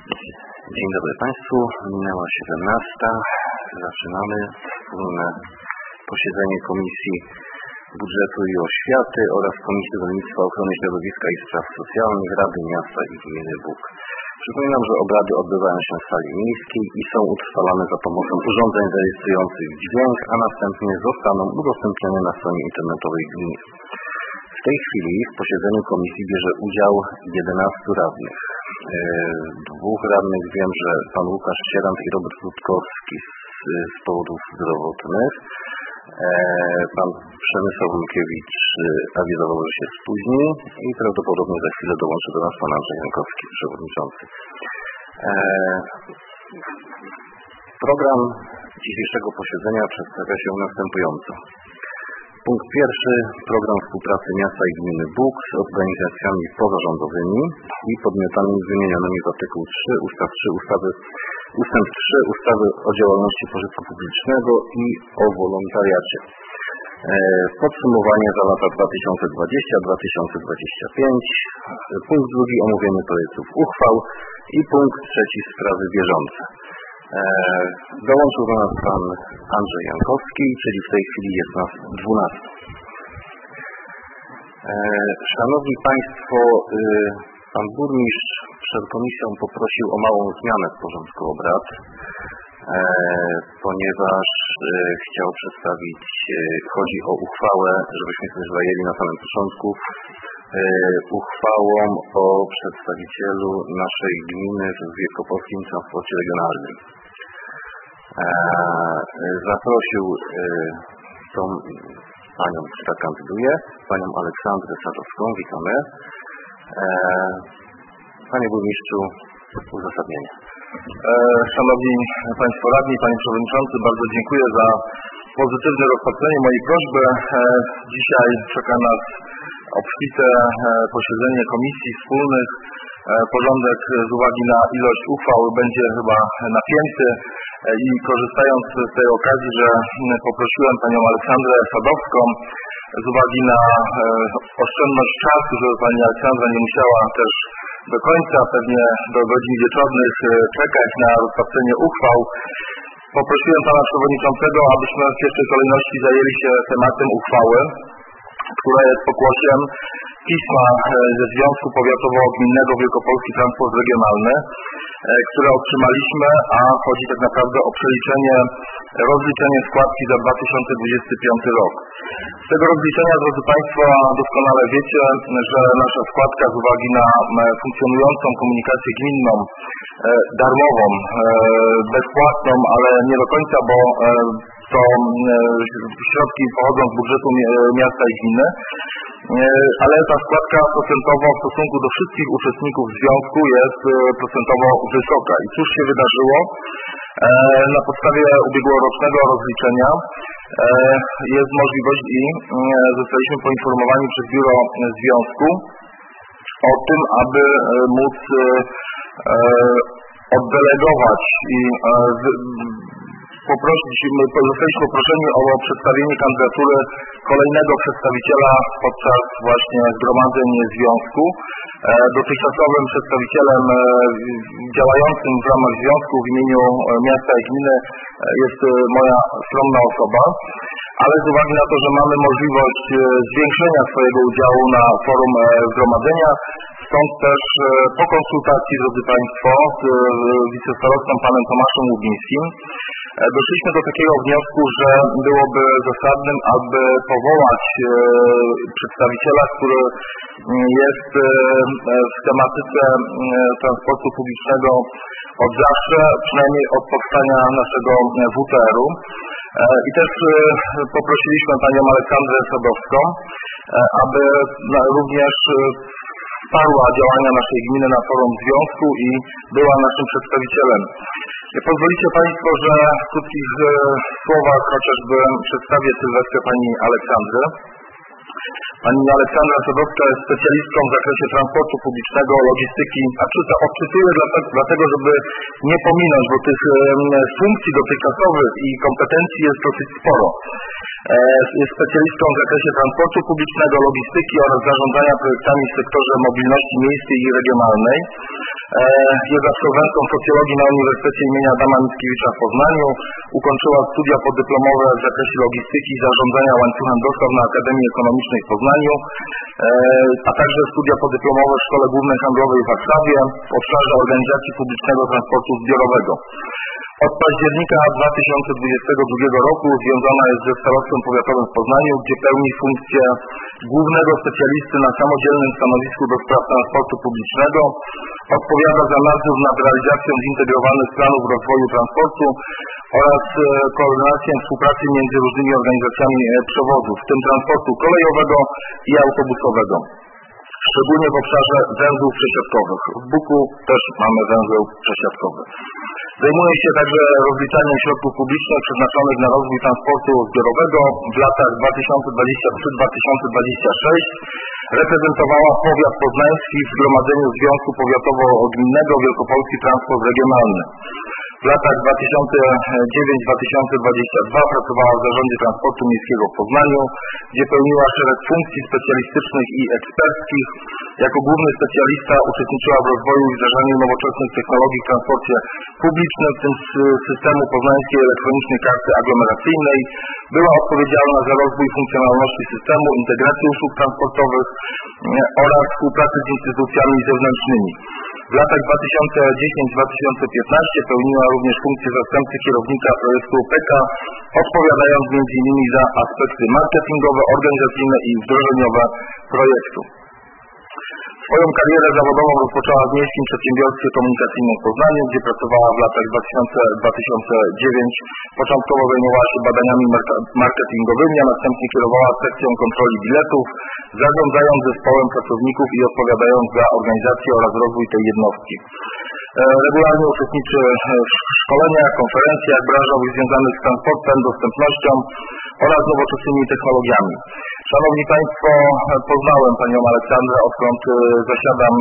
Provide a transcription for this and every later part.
Dzień dobry Państwu. Minęła 17. Zaczynamy wspólne posiedzenie Komisji Budżetu i Oświaty oraz Komisji Rolnictwa, Ochrony Środowiska i Spraw Socjalnych Rady Miasta i Gminy Bóg. Przypominam, że obrady odbywają się w sali miejskiej i są utrwalane za pomocą urządzeń rejestrujących dźwięk, a następnie zostaną udostępnione na stronie internetowej gminy. W tej chwili w posiedzeniu komisji bierze udział 11 radnych. Dwóch radnych wiem, że pan Łukasz Sierant i Robert Rutkowski z powodów zdrowotnych. Pan Przemysław Łukewicz awizował, że się spóźni i prawdopodobnie za chwilę dołączy do nas pan Andrzej Jankowski, przewodniczący. Program dzisiejszego posiedzenia przedstawia się następująco. Punkt pierwszy. Program współpracy miasta i gminy Bóg z organizacjami pozarządowymi i podmiotami wymienionymi w artykuł 3 ustęp 3 ustawy o działalności pożytku publicznego i o wolontariacie. Podsumowanie za lata 2020-2025. Punkt drugi. Omówienie projektów uchwał i punkt trzeci. Sprawy bieżące. Dołączył do nas pan Andrzej Jankowski, czyli w tej chwili jest nas 12. Szanowni Państwo, pan burmistrz przed komisją poprosił o małą zmianę w porządku obrad, ponieważ chciał przedstawić, chodzi o uchwałę, żebyśmy sobie zajęli na samym początku, uchwałą o przedstawicielu naszej gminy w wielkopolskim transporcie regionalnym. Zaprosił tą panią, która kandyduje, panią Aleksandrę Sadowską. Witamy. Panie burmistrzu, uzasadnienie. Szanowni Państwo radni, Panie Przewodniczący, bardzo dziękuję za pozytywne rozpatrzenie mojej prośby. Dzisiaj czeka nas obfite posiedzenie komisji wspólnych. Porządek z uwagi na ilość uchwał będzie chyba napięty i korzystając z tej okazji, że poprosiłem panią Aleksandrę Sadowską z uwagi na oszczędność czasu, żeby pani Aleksandra nie musiała też do końca, pewnie do godzin wieczornych czekać na rozpatrzenie uchwał, poprosiłem pana przewodniczącego, abyśmy w pierwszej kolejności zajęli się tematem uchwały, która jest pokłosiem pisma ze Związku Powiatowo-Gminnego Wielkopolski Transport Regionalny, które otrzymaliśmy, a chodzi tak naprawdę o rozliczenie składki za 2025 rok. Z tego rozliczenia, drodzy Państwo, doskonale wiecie, że nasza składka z uwagi na funkcjonującą komunikację gminną, darmową, bezpłatną, ale nie do końca, bo to środki pochodzą z budżetu miasta i gminy, ale ta składka procentowo w stosunku do wszystkich uczestników związku jest procentowo wysoka. I cóż się wydarzyło? Na podstawie ubiegłorocznego rozliczenia jest możliwość i zostaliśmy poinformowani przez biuro związku o tym, aby móc oddelegować i zostaliśmy poproszeni o przedstawienie kandydatury kolejnego przedstawiciela podczas właśnie zgromadzeń związku. Dotychczasowym przedstawicielem działającym w ramach związku w imieniu miasta i gminy jest moja skromna osoba, ale z uwagi na to, że mamy możliwość zwiększenia swojego udziału na forum zgromadzenia, stąd też po konsultacji, drodzy Państwo, z wicestarostą panem Tomaszem Łubińskim, doszliśmy do takiego wniosku, że byłoby zasadnym, aby powołać przedstawiciela, który jest w tematyce transportu publicznego od zawsze, przynajmniej od powstania naszego WTR-u. I też poprosiliśmy panią Aleksandrę Sadowską, aby również wsparła działania naszej gminy na forum związku i była naszym przedstawicielem. Pozwolicie Państwo, że w krótkich słowach chociażby przedstawię sylwetkę pani Aleksandry. Pani Aleksandra Sadowska jest specjalistką w zakresie transportu publicznego, logistyki, odczytuję dlatego, żeby nie pominąć, bo tych funkcji dotychczasowych i kompetencji jest dosyć sporo. Jest specjalistką w zakresie transportu publicznego, logistyki oraz zarządzania projektami w sektorze mobilności miejskiej i regionalnej. Jest absolwentką socjologii na Uniwersytecie im. Adama Mickiewicza w Poznaniu. Ukończyła studia podyplomowe w zakresie logistyki i zarządzania łańcuchem dostaw na Akademii Ekonomicznej w Poznaniu, a także studia podyplomowe w Szkole Głównej Handlowej w Warszawie w obszarze organizacji publicznego transportu zbiorowego. Od października 2022 roku związana jest ze starostwem powiatowym w Poznaniu, gdzie pełni funkcję głównego specjalisty na samodzielnym stanowisku do spraw transportu publicznego. Odpowiada za nadzór nad realizacją zintegrowanych planów rozwoju transportu oraz koordynację współpracy między różnymi organizacjami przewozów, w tym transportu kolejowego i autobusowego. Szczególnie w obszarze węzłów przesiadkowych. W Buku też mamy węzeł przesiadkowy. Zajmuje się także rozliczaniem środków publicznych przeznaczonych na rozwój transportu zbiorowego w latach 2023-2026. Reprezentowała powiat poznański w Zgromadzeniu Związku Powiatowo-Gminnego Wielkopolski Transport Regionalny. W latach 2009-2022 pracowała w Zarządzie Transportu Miejskiego w Poznaniu, gdzie pełniła szereg funkcji specjalistycznych i eksperckich. Jako główny specjalista uczestniczyła w rozwoju i wdrażaniu nowoczesnych technologii w transporcie publicznym, w tym systemu poznańskiej elektronicznej karty aglomeracyjnej. Była odpowiedzialna za rozwój funkcjonalności systemu, integracji usług transportowych oraz współpracy z instytucjami zewnętrznymi. W latach 2010-2015 pełniła również funkcję zastępcy kierownika projektu PEKA, odpowiadając m.in. za aspekty marketingowe, organizacyjne i wdrożeniowe projektu. Swoją karierę zawodową rozpoczęła w Miejskim Przedsiębiorstwie Komunikacyjnym w Poznaniu, gdzie pracowała w latach 2000-2009. Początkowo zajmowała się badaniami marketingowymi, a następnie kierowała sekcją kontroli biletów, zarządzając zespołem pracowników i odpowiadając za organizację oraz rozwój tej jednostki. Regularnie uczestniczy w szkoleniach, konferencjach branżowych związanych z transportem, dostępnością oraz nowoczesnymi technologiami. Szanowni Państwo, poznałem Panią Aleksandrę, odkąd zasiadam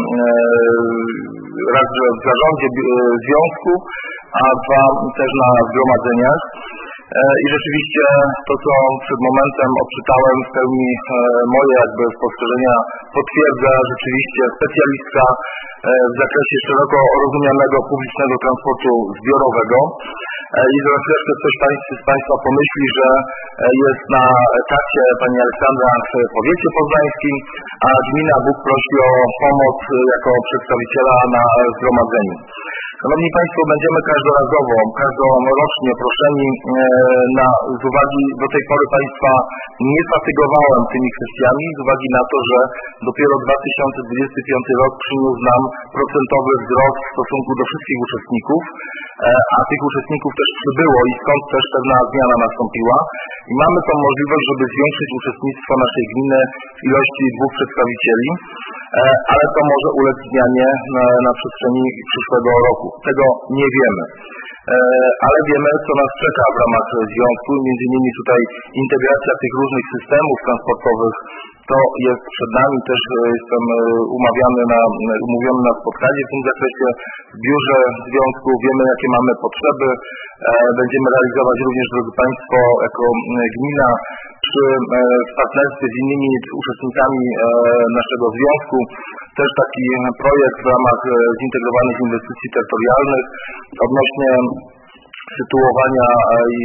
raz, że w zarządzie związku, a dwa też na zgromadzeniach. I rzeczywiście to, co przed momentem odczytałem, w pełni moje spostrzeżenia potwierdza. Rzeczywiście specjalistka w zakresie szeroko rozumianego publicznego transportu zbiorowego. I za chwileczkę ktoś z Państwa pomyśli, że jest na etacie Pani Aleksandra w powiecie poznańskim, a gmina Buk prosi o pomoc jako przedstawiciela na zgromadzeniu. Szanowni Państwo, będziemy każdorocznie proszeni z uwagi do tej pory Państwa nie fatygowałem tymi kwestiami, z uwagi na to, że dopiero 2025 rok przyniósł nam procentowy wzrost w stosunku do wszystkich uczestników, a tych uczestników też przybyło i stąd też pewna zmiana nastąpiła. I mamy tą możliwość, żeby zwiększyć uczestnictwo naszej gminy w ilości 2 przedstawicieli, ale to może ulec zmianie na przestrzeni przyszłego roku. Tego nie wiemy. Ale wiemy, co nas czeka w ramach związku, między innymi tutaj integracja tych różnych systemów transportowych. To jest przed nami, też jestem umówiony na spotkanie w tym zakresie w biurze związku. Wiemy, jakie mamy potrzeby. Będziemy realizować również, drodzy Państwo, jako gmina w partnerstwie z innymi uczestnikami naszego związku też taki projekt w ramach zintegrowanych inwestycji terytorialnych odnośnie sytuowania i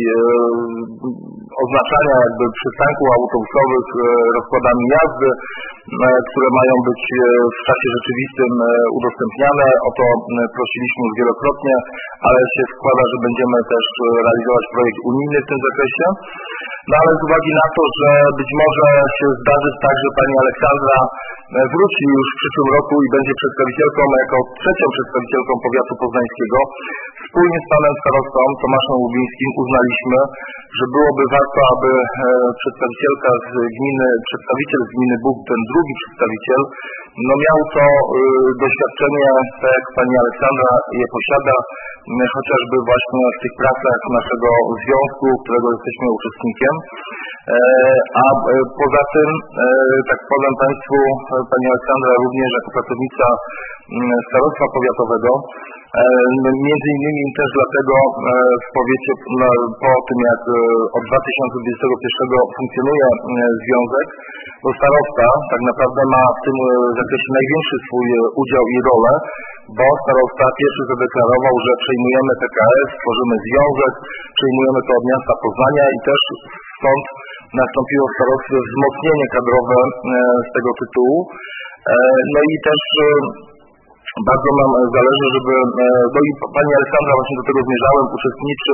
oznaczania przystanków autobusowych rozkładami jazdy, które mają być w czasie rzeczywistym udostępniane. O to prosiliśmy już wielokrotnie, ale się składa, że będziemy też realizować projekt unijny w tym zakresie. No ale z uwagi na to, że być może się zdarzy tak, że Pani Aleksandra wróci już w przyszłym roku i będzie przedstawicielką, jako trzecią przedstawicielką powiatu poznańskiego, wspólnie z panem starostą Tomaszem Łubińskim uznaliśmy, że byłoby warto, aby przedstawiciel z gminy Bóg, ten drugi przedstawiciel, miał to doświadczenie, tak jak pani Aleksandra je posiada, chociażby właśnie w tych pracach naszego związku, którego jesteśmy uczestnikiem. A poza tym, tak powiem państwu, pani Aleksandra również jako pracownica starostwa powiatowego, między innymi też dlatego w powiecie po tym, jak od 2021 funkcjonuje związek, bo starosta tak naprawdę ma w tym zakresie największy swój udział i rolę, bo starosta pierwszy zadeklarował, że przejmujemy PKS, tworzymy związek, przejmujemy to od miasta Poznania i też stąd nastąpiło w starostwie wzmocnienie kadrowe z tego tytułu. No i też bardzo nam zależy, żeby, no i pani Aleksandra właśnie do tego zmierzałem, uczestniczy,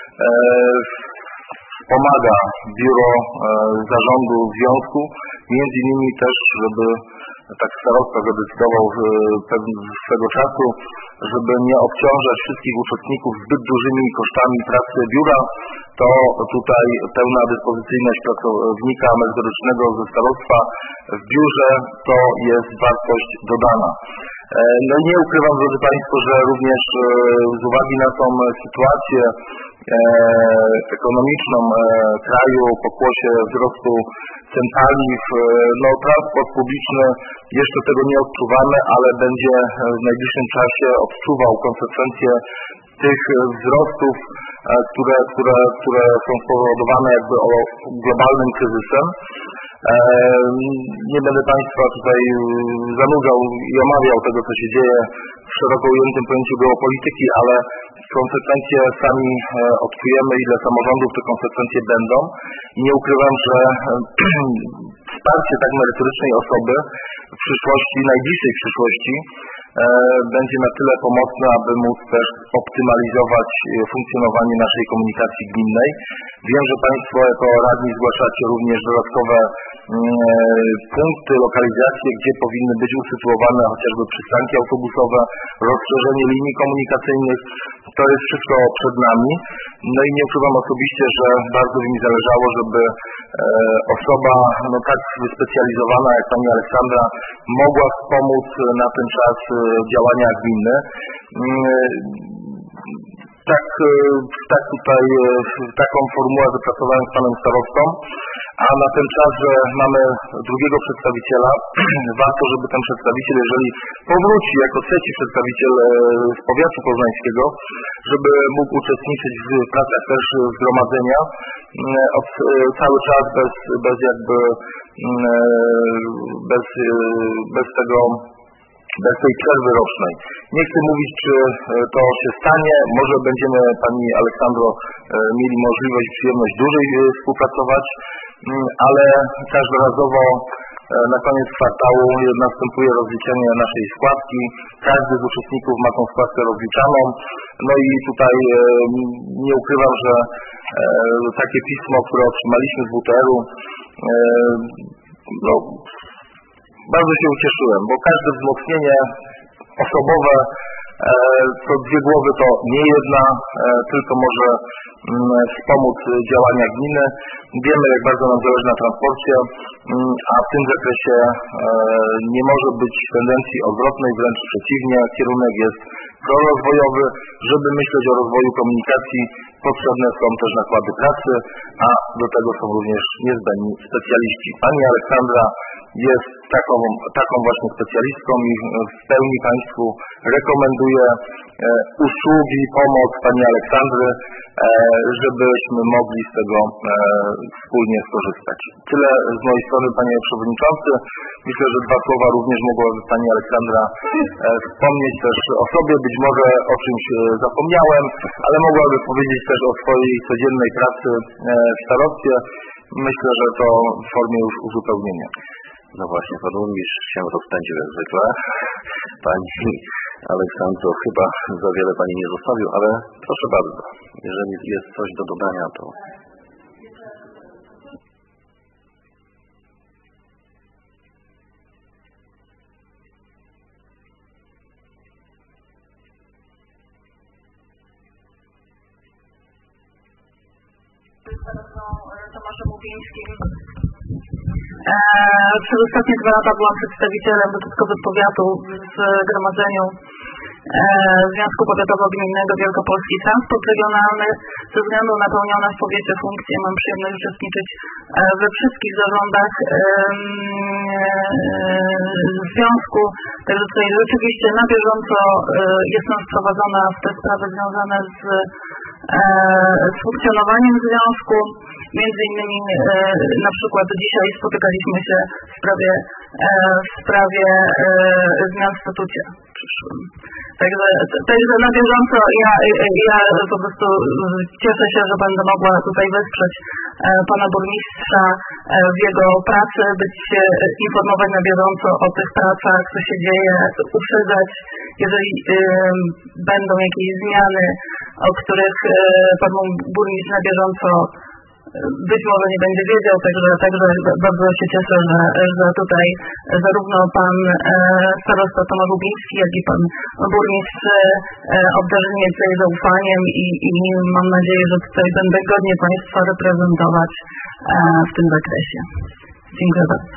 wspomaga biuro zarządu związku, między innymi też, żeby tak starosta zadecydował swego czasu, żeby nie obciążać wszystkich uczestników zbyt dużymi kosztami pracy biura, to tutaj pełna dyspozycyjność pracownika merytorycznego ze starostwa w biurze to jest wartość dodana. No i nie ukrywam, drodzy państwo, że również z uwagi na tą sytuację ekonomiczną kraju, pokłosie wzrostu cen paliw, transport publiczny jeszcze tego nie odczuwamy, ale będzie w najbliższym czasie odczuwał konsekwencje tych wzrostów, które są spowodowane jakby globalnym kryzysem. Nie będę państwa tutaj zanudzał i omawiał tego, co się dzieje w szeroko ujętym pojęciu geopolityki, ale konsekwencje sami odczujemy, ile samorządów te konsekwencje będą. I nie ukrywam, że wsparcie tak merytorycznej osoby w przyszłości, najbliższej przyszłości, będzie na tyle pomocne, aby móc też optymalizować funkcjonowanie naszej komunikacji gminnej. Wiem, że państwo jako radni zgłaszacie również dodatkowe punkty, lokalizacje, gdzie powinny być usytuowane chociażby przystanki autobusowe, rozszerzenie linii komunikacyjnych. To jest wszystko przed nami. No i nie ukrywam osobiście, że bardzo by mi zależało, żeby osoba tak wyspecjalizowana jak pani Aleksandra mogła wspomóc na ten czas działania gminy. Taką formułę wypracowałem z panem starostą, a na ten czas, że mamy drugiego przedstawiciela, warto, żeby ten przedstawiciel, jeżeli powróci jako trzeci przedstawiciel z powiatu poznańskiego, żeby mógł uczestniczyć w pracach też zgromadzenia cały czas bez tej przerwy rocznej. Nie chcę mówić, czy to się stanie. Może będziemy, pani Aleksandro, mieli możliwość i przyjemność dłużej współpracować, ale każdorazowo na koniec kwartału następuje rozliczenie naszej składki. Każdy z uczestników ma tą składkę rozliczaną. No i tutaj nie ukrywam, że takie pismo, które otrzymaliśmy z WTR-u, bardzo się ucieszyłem, bo każde wzmocnienie osobowe, co dwie głowy to nie jedna, tylko może wspomóc działania gminy. Wiemy, jak bardzo nam zależy na transporcie, a w tym zakresie nie może być tendencji odwrotnej, wręcz przeciwnie, kierunek jest prorozwojowy. Żeby myśleć o rozwoju komunikacji, potrzebne są też nakłady pracy, a do tego są również niezbędni specjaliści. Pani Aleksandra jest taką właśnie specjalistką i w pełni państwu rekomenduję usługi, pomoc pani Aleksandry, żebyśmy mogli z tego wspólnie skorzystać. Tyle z mojej strony, panie przewodniczący. Myślę, że dwa słowa również mogłaby pani Aleksandra wspomnieć też o sobie, być może o czymś zapomniałem, ale mogłaby powiedzieć też o swojej codziennej pracy w starostwie. Myślę, że to w formie już uzupełnienia. No właśnie, pan burmistrz się rozpędził jak zwykle. Pani Aleksandro chyba za wiele pani nie zostawił, ale proszę bardzo, jeżeli jest coś do dodania, to... starostą Tomaszem Łubińskim. Przez ostatnie 2 lata byłam przedstawicielem dodatkowym powiatu w Zgromadzeniu Związku Powiatowo-Gminnego Wielkopolski Transport Regionalny. Ze względu na pełnione w powiecie funkcje mam przyjemność uczestniczyć we wszystkich zarządach związku. Także tutaj rzeczywiście na bieżąco jestem wprowadzona w te sprawy związane z funkcjonowaniem związku. Między innymi na przykład dzisiaj spotykaliśmy się w sprawie zmian w statucie przyszłym. Także na bieżąco ja po prostu cieszę się, że będę mogła tutaj wesprzeć pana burmistrza w jego pracy, informować na bieżąco o tych pracach, co się dzieje, uprzedzać, jeżeli będą jakieś zmiany, o których pan burmistrz na bieżąco być może nie będzie wiedział, także bardzo się cieszę, że tutaj zarówno pan starosta Tomasz Łubiński, jak i pan burmistrz obdarzyli mnie tutaj zaufaniem i mam nadzieję, że tutaj będę godnie państwa reprezentować w tym zakresie. Dziękuję bardzo.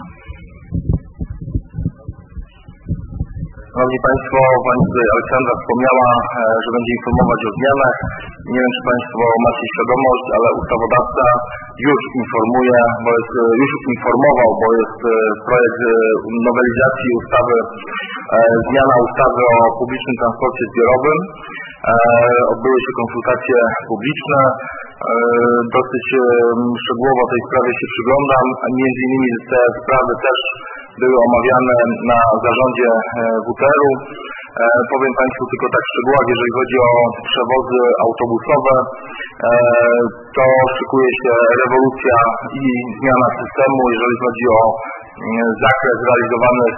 Szanowni Państwo, pani tutaj Aleksandra wspomniała, że będzie informować o zmianach. Nie wiem, czy Państwo macie świadomość, ale ustawodawca już informuje, już informował, bo jest projekt nowelizacji ustawy, zmiana ustawy o publicznym transporcie zbiorowym. Odbyły się konsultacje publiczne. Dosyć szczegółowo tej sprawie się przyglądam. Między innymi te sprawy też były omawiane na zarządzie WTR-u. Powiem Państwu tylko tak w szczegółach, jeżeli chodzi o przewozy autobusowe, to szykuje się rewolucja i zmiana systemu, jeżeli chodzi o zakres realizowanych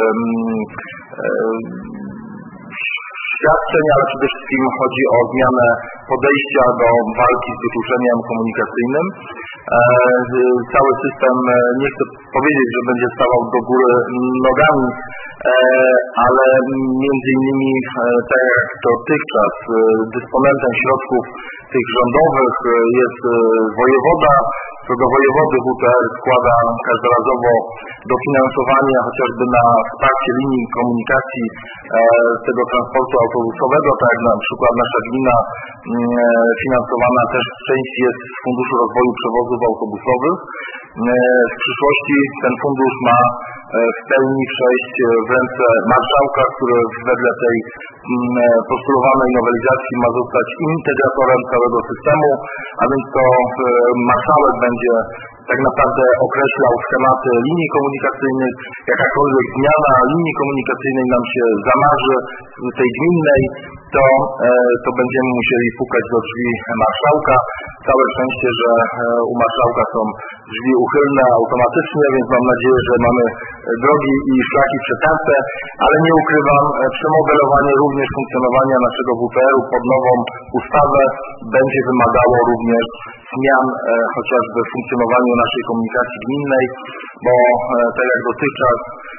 świadczeń, ale przede wszystkim chodzi o zmianę podejścia do walki z wykluczeniem komunikacyjnym. Cały system, nie chcę powiedzieć, że będzie stawał do góry nogami, ale między innymi tak jak dotychczas dysponentem środków tych rządowych jest wojewoda. Co do wojewody WTR składa każdorazowo dofinansowanie chociażby na wsparcie linii komunikacji tego transportu autobusowego, tak jak na przykład nasza gmina finansowana też w części jest z Funduszu Rozwoju Przewozów Autobusowych. W przyszłości ten fundusz ma w pełni przejść w ręce marszałka, który wedle tej postulowanej nowelizacji ma zostać integratorem całego systemu, a więc to marszałek będzie tak naprawdę określał schematy linii komunikacyjnych. Jakakolwiek zmiana linii komunikacyjnej nam się zamarzy, tej gminnej, to będziemy musieli pukać do drzwi marszałka. Całe szczęście, że u marszałka są drzwi uchylne automatycznie, więc mam nadzieję, że mamy drogi i szlaki przetarte, ale nie ukrywam, przemodelowanie również funkcjonowania naszego WTR-u pod nową ustawę będzie wymagało również zmian chociażby w funkcjonowaniu naszej komunikacji gminnej, bo tak jak dotychczas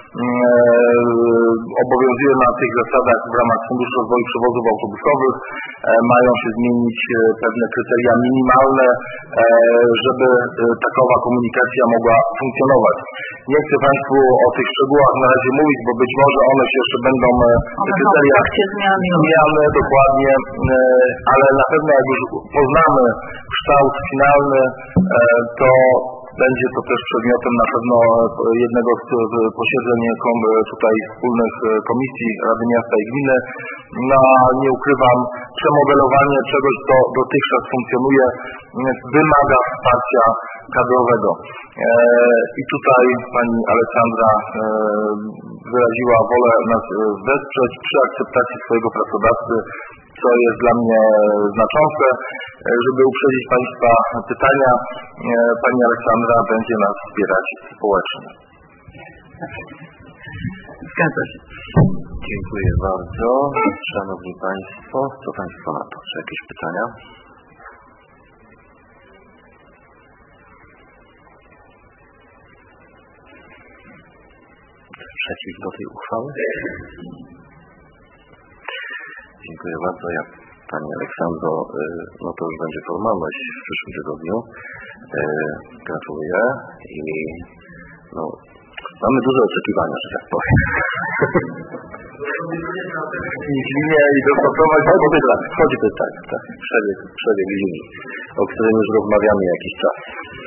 obowiązuje na tych zasadach w ramach Funduszu Rozwoju Przewozów Autobusowych, mają się zmienić pewne kryteria minimalne, żeby takowa komunikacja mogła funkcjonować. Nie chcę Państwu o tych szczegółach na razie mówić, bo być może one się jeszcze będą, te kryteria zmiany dokładnie, ale na pewno jak już poznamy kształt finalny, to będzie to też przedmiotem na pewno jednego z posiedzeń tutaj wspólnych komisji Rady Miasta i Gminy. No, nie ukrywam, przemodelowanie czegoś, co dotychczas funkcjonuje, wymaga wsparcia kadrowego. I tutaj pani Aleksandra wyraziła wolę nas wesprzeć przy akceptacji swojego pracodawcy, co jest dla mnie znaczące. Żeby uprzedzić Państwa pytania, pani Aleksandra będzie nas wspierać społecznie. Zgadza się. Dziękuję bardzo. Szanowni Państwo, co Państwo na to? Czy jakieś pytania? Przeciw do tej uchwały? Dziękuję bardzo. Ja Pani Aleksandro, no to już będzie formalność w przyszłym tygodniu. Gratuluję i no, mamy duże oczekiwania, że tak powiem. Linię i dostosować. Choćby tak. Przebieg linii, o którym już rozmawiamy jakiś czas.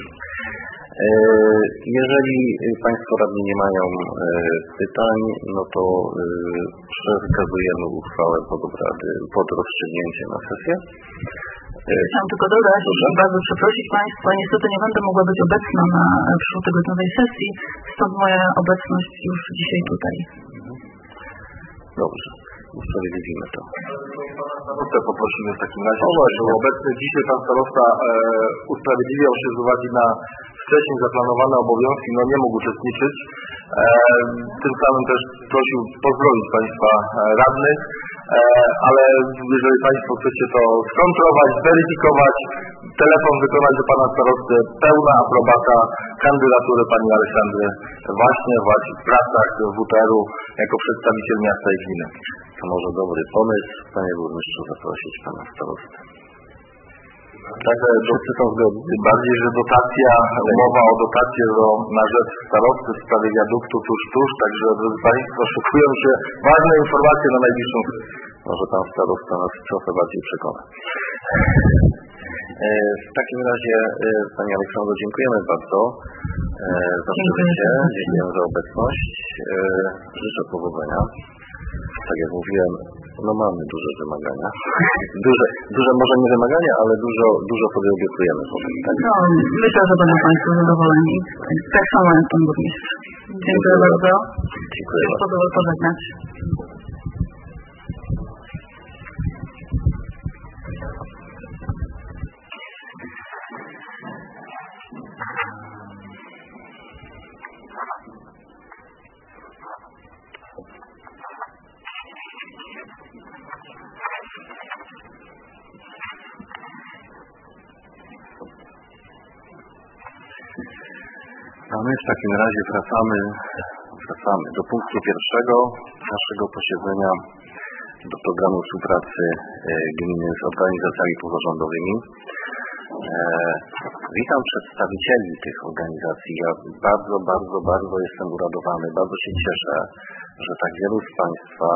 Jeżeli Państwo radni nie mają pytań, no to przekazujemy uchwałę pod rozstrzygnięcie na sesję. Chciałam tylko dodać, że bardzo przeprosić Państwa, niestety nie będę mogła być obecna na przyszłotygodniowej sesji, stąd moja obecność już dzisiaj tutaj. Dobrze, usprawiedliwimy to. Starostę poprosimy w takim razie, że obecny dzisiaj pan starosta usprawiedliwiał się z uwagi na wcześniej zaplanowane obowiązki, no nie mógł uczestniczyć. Tym samym też prosił pozdrowić Państwa radnych, ale jeżeli Państwo chcecie to skontrolować, zweryfikować, telefon wykonać do Pana Starosty, pełna aprobata kandydatury Pani Aleksandry właśnie w pracach WTR-u jako przedstawiciel miasta i gminy. To może dobry pomysł, Panie Burmistrzu, zaprosić Pana Starostę. Tak, wszyscy są zgodni. Tym bardziej, że umowa o dotację na rzecz starosty w sprawie wiaduktu tuż, także drodzy Państwo, szykują się ważne informacje na najbliższą chwilę. Może Pan Starosta nas trochę bardziej przekona. W takim razie, Pani Aleksandro, dziękujemy bardzo za przybycie, dziękujemy za obecność. Życzę powodzenia. Tak jak mówiłem, no mamy duże wymagania. Duże może nie wymagania, ale dużo sobie obiecujemy. Tak? No, myślę, że będą Państwo zadowoleni. Tak samo jak Pan Burmistrz. Dziękuję bardzo. Dziękuję bardzo. Pozwolę pożegnać. A my w takim razie wracamy do punktu pierwszego naszego posiedzenia, do programu współpracy gminy z organizacjami pozarządowymi. Witam przedstawicieli tych organizacji. Ja bardzo jestem uradowany, bardzo się cieszę, że tak wielu z Państwa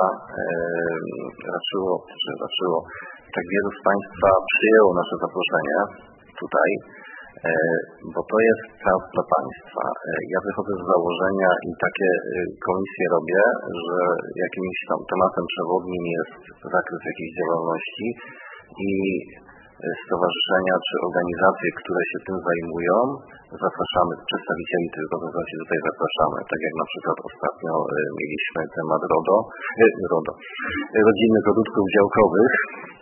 tak wielu z Państwa przyjęło nasze zaproszenie tutaj, bo to jest czas dla Państwa. Ja wychodzę z założenia i takie komisje robię, że jakimś tam tematem przewodnim jest zakres jakiejś działalności i stowarzyszenia czy organizacje, które się tym zajmują, zapraszamy, przedstawicieli tych organizacji tutaj zapraszamy, tak jak na przykład ostatnio mieliśmy temat rodzinnych ogródków działkowych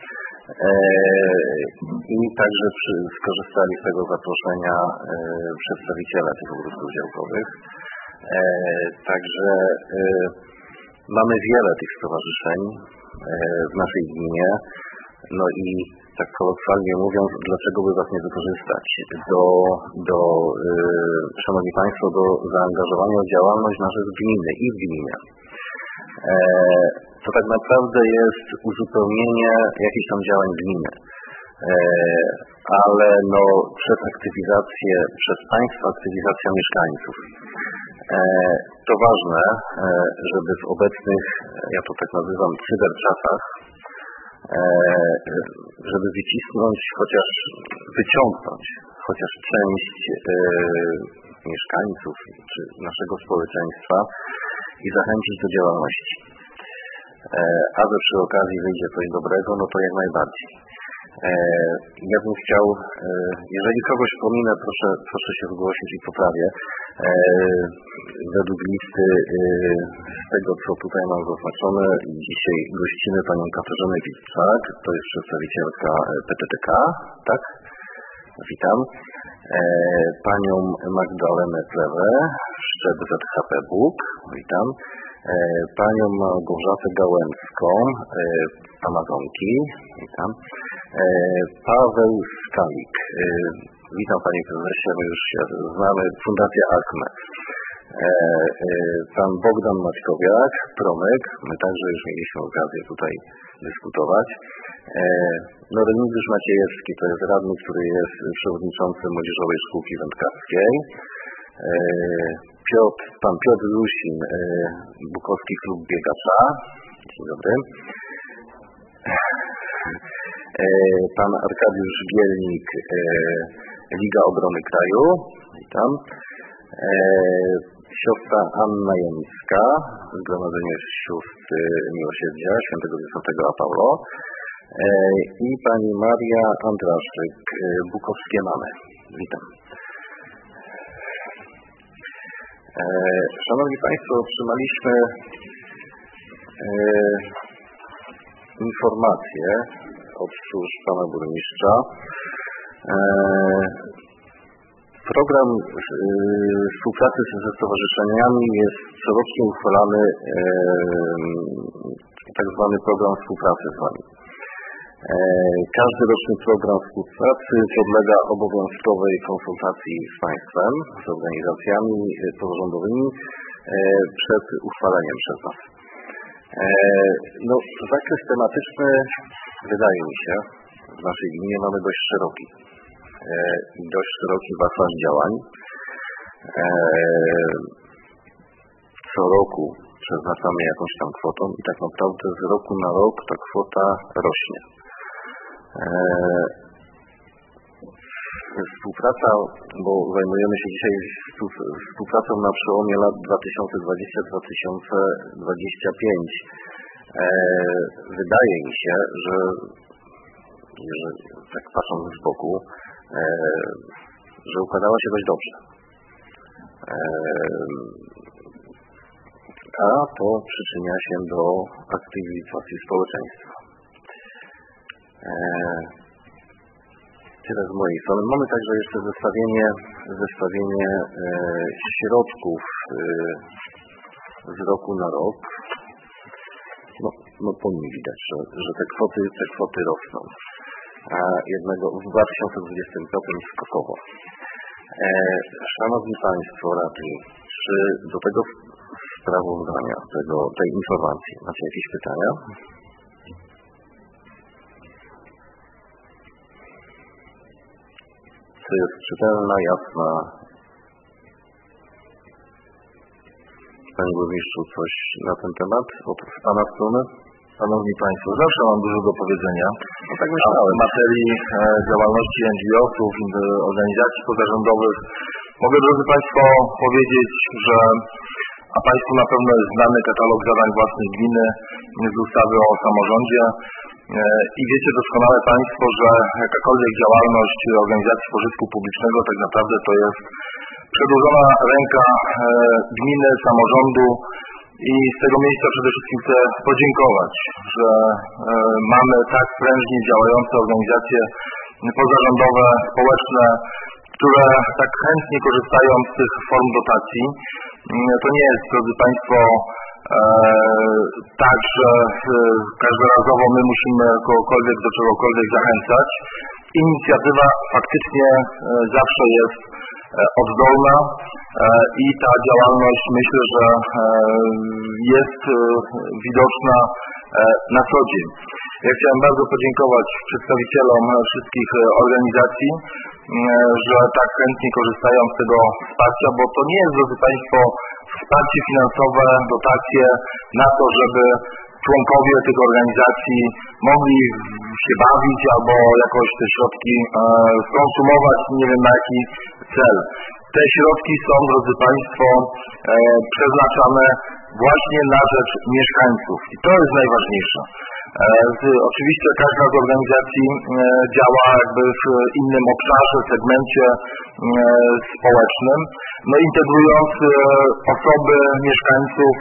i także skorzystali z tego zaproszenia przedstawiciele tych ogródków działkowych. Także mamy wiele tych stowarzyszeń w naszej gminie, no i tak kolokwialnie mówiąc, dlaczego by Was nie wykorzystać Szanowni Państwo, do zaangażowania w działalność na rzecz gminy i w gminie. To tak naprawdę jest uzupełnienie jakichś tam działań gminy, ale no przez Państwa aktywizacja mieszkańców. To ważne, żeby w obecnych, ja to tak nazywam, cyberczasach, żeby wyciągnąć chociaż część mieszkańców czy naszego społeczeństwa i zachęcić do działalności. A że przy okazji wyjdzie coś dobrego, no to jak najbardziej. Ja bym chciał, jeżeli kogoś pominę, proszę się zgłosić i poprawię. Według listy z tego, co tutaj mam zaznaczone, dzisiaj gościmy panią Katarzynę Wilczak, to jest przedstawicielka PTTK, tak? Witam. Panią Magdalenę Plewę, szczep ZHP BUK, witam. Panią Małgorzatę Gałęzską, Amazonki, witam. Paweł Skalik, witam Panie Prezesie, my już się znamy, Fundacja ACME. pan Bogdan Maćkowiak, Promek, my także już mieliśmy okazję tutaj dyskutować. Remigiusz Maciejewski to jest radny, który jest przewodniczącym Młodzieżowej Szkółki Wędkarskiej. Pan Piotr Rusin, Bukowski Klub Biegacza. Dzień dobry. Pan Arkadiusz Bielnik, Liga Obrony Kraju. Witam. Siostra Anna Janicka, Zgromadzenie Sióstr Miłosierdzia Świętego Wincentego a Paulo. I pani Maria Andraszczyk, Bukowskie Mamy. Witam. Szanowni Państwo, otrzymaliśmy informację od służb pana burmistrza. Program współpracy ze stowarzyszeniami jest corocznie uchwalany tak zwany program współpracy z wami. Każdy roczny program współpracy podlega obowiązkowej konsultacji z państwem, z organizacjami pozarządowymi przed uchwaleniem przez nas. Zakres tematyczny, wydaje mi się, w naszej gminie mamy dość szeroki. I dość szeroki wachlarz działań. Co roku przeznaczamy jakąś tam kwotą i tak naprawdę z roku na rok ta kwota rośnie. Współpraca, bo zajmujemy się dzisiaj współpracą na przełomie lat 2020-2025. Wydaje mi się, że tak patrząc z boku, że układała się dość dobrze. A to przyczynia się do aktywizacji społeczeństwa. Tyle z mojej strony. Mamy także jeszcze zestawienie środków z roku na rok. Po nim widać, że te kwoty rosną. W 2025 skokowo. Szanowni Państwo radni, czy do tego sprawozdania, tej informacji macie jakieś pytania? To jest czytelna, jasna. Panie Burmistrzu, coś na ten temat od Pana strony? Szanowni Państwo, zawsze mam dużo do powiedzenia tak myślałem. w materii działalności NGO-sów, organizacji pozarządowych. Mogę, drodzy Państwo, powiedzieć, że Państwu na pewno jest znany katalog zadań własnych gminy z ustawy o samorządzie i wiecie doskonale Państwo, że jakakolwiek działalność organizacji pożytku publicznego tak naprawdę to jest przedłużona ręka gminy, samorządu. I z tego miejsca przede wszystkim chcę podziękować, że mamy tak prężnie działające organizacje pozarządowe, społeczne, które tak chętnie korzystają z tych form dotacji. To nie jest, drodzy Państwo, tak, że każdorazowo my musimy kogokolwiek do czegokolwiek zachęcać. Inicjatywa faktycznie zawsze jest oddolna i ta działalność myślę, że jest widoczna na co dzień. Ja chciałem bardzo podziękować przedstawicielom wszystkich organizacji, że tak chętnie korzystają z tego wsparcia, bo to nie jest, drodzy Państwo, wsparcie finansowe, dotacje na to, żeby członkowie tych organizacji mogli się bawić albo jakoś te środki skonsumować, nie wiem na jaki cel. Te środki są, drodzy Państwo, przeznaczane właśnie na rzecz mieszkańców i to jest najważniejsze. Oczywiście każda z organizacji działa jakby w innym obszarze, segmencie społecznym, integrując osoby, mieszkańców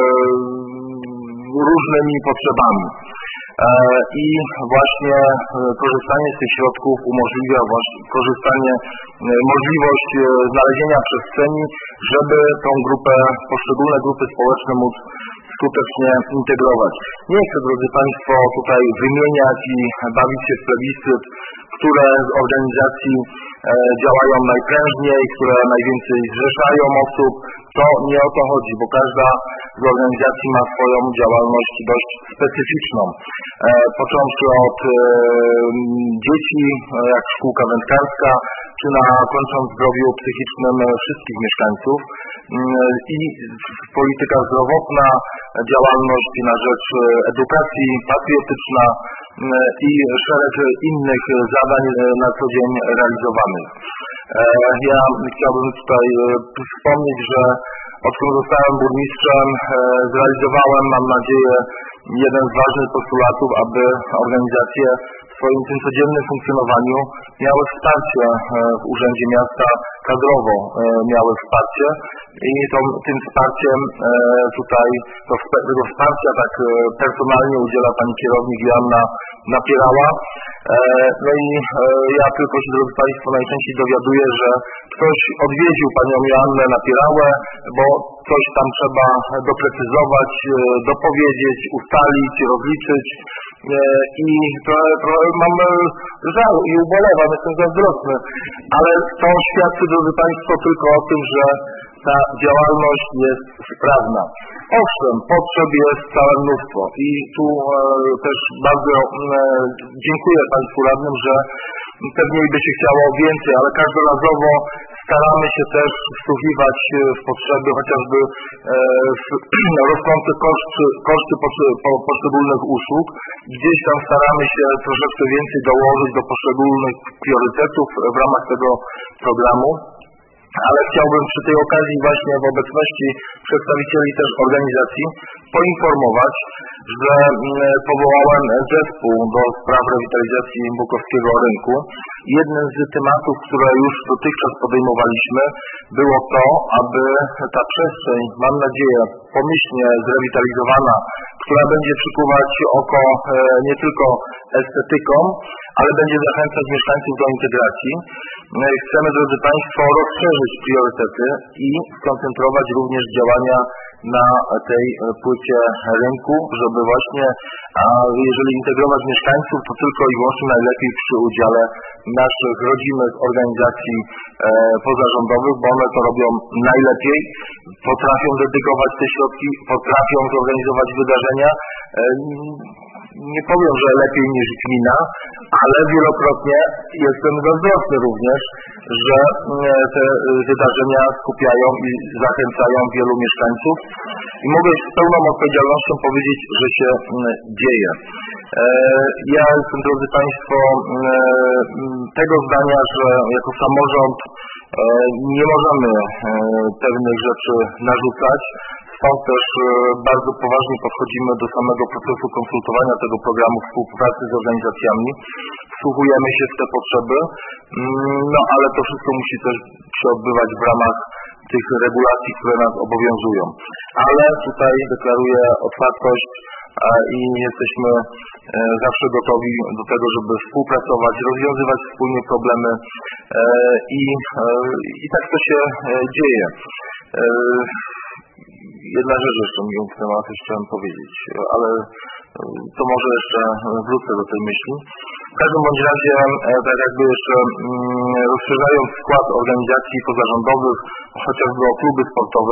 różnymi potrzebami. I właśnie korzystanie z tych środków umożliwia możliwość znalezienia przestrzeni, żeby tą grupę, poszczególne grupy społeczne móc skutecznie integrować. Nie chcę, drodzy Państwo, tutaj wymieniać i bawić się w plebiscyt, które z organizacji działają najprężniej, które najwięcej zrzeszają osób. to nie o to chodzi, bo każda z organizacji ma swoją działalność dość specyficzną. Począwszy od dzieci, jak szkółka wędkarska, czy kończąc zdrowiu psychicznym wszystkich mieszkańców. I polityka zdrowotna, działalność na rzecz edukacji, patriotyczna i szereg innych zadań na co dzień realizowanych. Ja chciałbym tutaj wspomnieć, że odkąd zostałem burmistrzem, zrealizowałem, mam nadzieję, jeden z ważnych postulatów, aby organizacje w swoim tym codziennym funkcjonowaniu miały wsparcie w Urzędzie Miasta, kadrowo miały wsparcie i tym wsparciem tutaj, tego wsparcia tak personalnie udziela pani kierownik Joanna Napierała. No i ja tylko się, drodzy Państwo, najczęściej dowiaduję, że ktoś odwiedził panią Joannę Napierałę, bo coś tam trzeba doprecyzować, dopowiedzieć, ustalić, rozliczyć. I trochę mam żal i ubolewam, jestem zazdrosny, ale to świadczy, drodzy Państwo, tylko o tym, że ta działalność jest sprawna. Owszem, potrzeb jest całe mnóstwo i tu też bardzo dziękuję Państwu radnym, że pewnie by się chciało więcej, ale każdorazowo staramy się też wsłuchiwać w potrzeby, chociażby rosnące koszty poszczególnych usług. Gdzieś tam staramy się troszeczkę więcej dołożyć do poszczególnych priorytetów w ramach tego programu. Ale chciałbym przy tej okazji właśnie w obecności przedstawicieli też organizacji poinformować, że powołałem zespół do spraw rewitalizacji Bukowskiego rynku. Jednym z tematów, które już dotychczas podejmowaliśmy, było to, aby ta przestrzeń, mam nadzieję, pomyślnie zrewitalizowana, która będzie przykuwać oko nie tylko estetyką, ale będzie zachęcać mieszkańców do integracji. Chcemy, drodzy Państwo, rozszerzyć priorytety i skoncentrować również działania na tej płycie rynku, żeby właśnie, jeżeli integrować mieszkańców, to tylko i wyłącznie najlepiej przy udziale naszych rodzimych organizacji pozarządowych, bo one to robią najlepiej, potrafią dedykować te środki, potrafią zorganizować wydarzenia. Nie powiem, że lepiej niż gmina, ale wielokrotnie jestem zazdrosny również, że te wydarzenia skupiają i zachęcają wielu mieszkańców i mogę z pełną odpowiedzialnością powiedzieć, że się dzieje. Ja jestem, drodzy Państwo, tego zdania, że jako samorząd nie możemy pewnych rzeczy narzucać. Stąd też bardzo poważnie podchodzimy do samego procesu konsultowania tego programu współpracy z organizacjami. Wsłuchujemy się w te potrzeby, no ale to wszystko musi też się odbywać w ramach tych regulacji, które nas obowiązują. Ale tutaj deklaruję otwartość i jesteśmy zawsze gotowi do tego, żeby współpracować, rozwiązywać wspólnie problemy i tak to się dzieje. Jedna rzecz jeszcze mi umknęła, coś chciałem powiedzieć, ale to może jeszcze wrócę do tej myśli. W każdym bądź razie, tak jakby jeszcze rozszerzając skład organizacji pozarządowych, chociażby o kluby sportowe,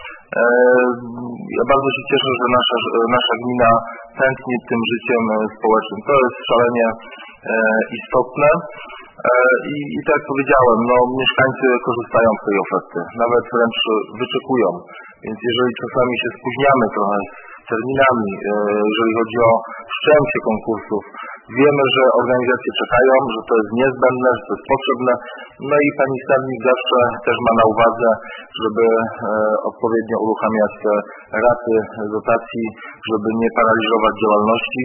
ja bardzo się cieszę, że nasza gmina tętni tym życiem społecznym. To jest szalenie istotne. I tak jak powiedziałem, no, mieszkańcy korzystają z tej oferty, nawet wręcz wyczekują. Więc jeżeli czasami się spóźniamy trochę z terminami, jeżeli chodzi o wszczęcie konkursów, wiemy, że organizacje czekają, że to jest niezbędne, że to jest potrzebne. No i pani skarbnik zawsze też ma na uwadze, żeby odpowiednio uruchamiać te raty dotacji, żeby nie paraliżować działalności.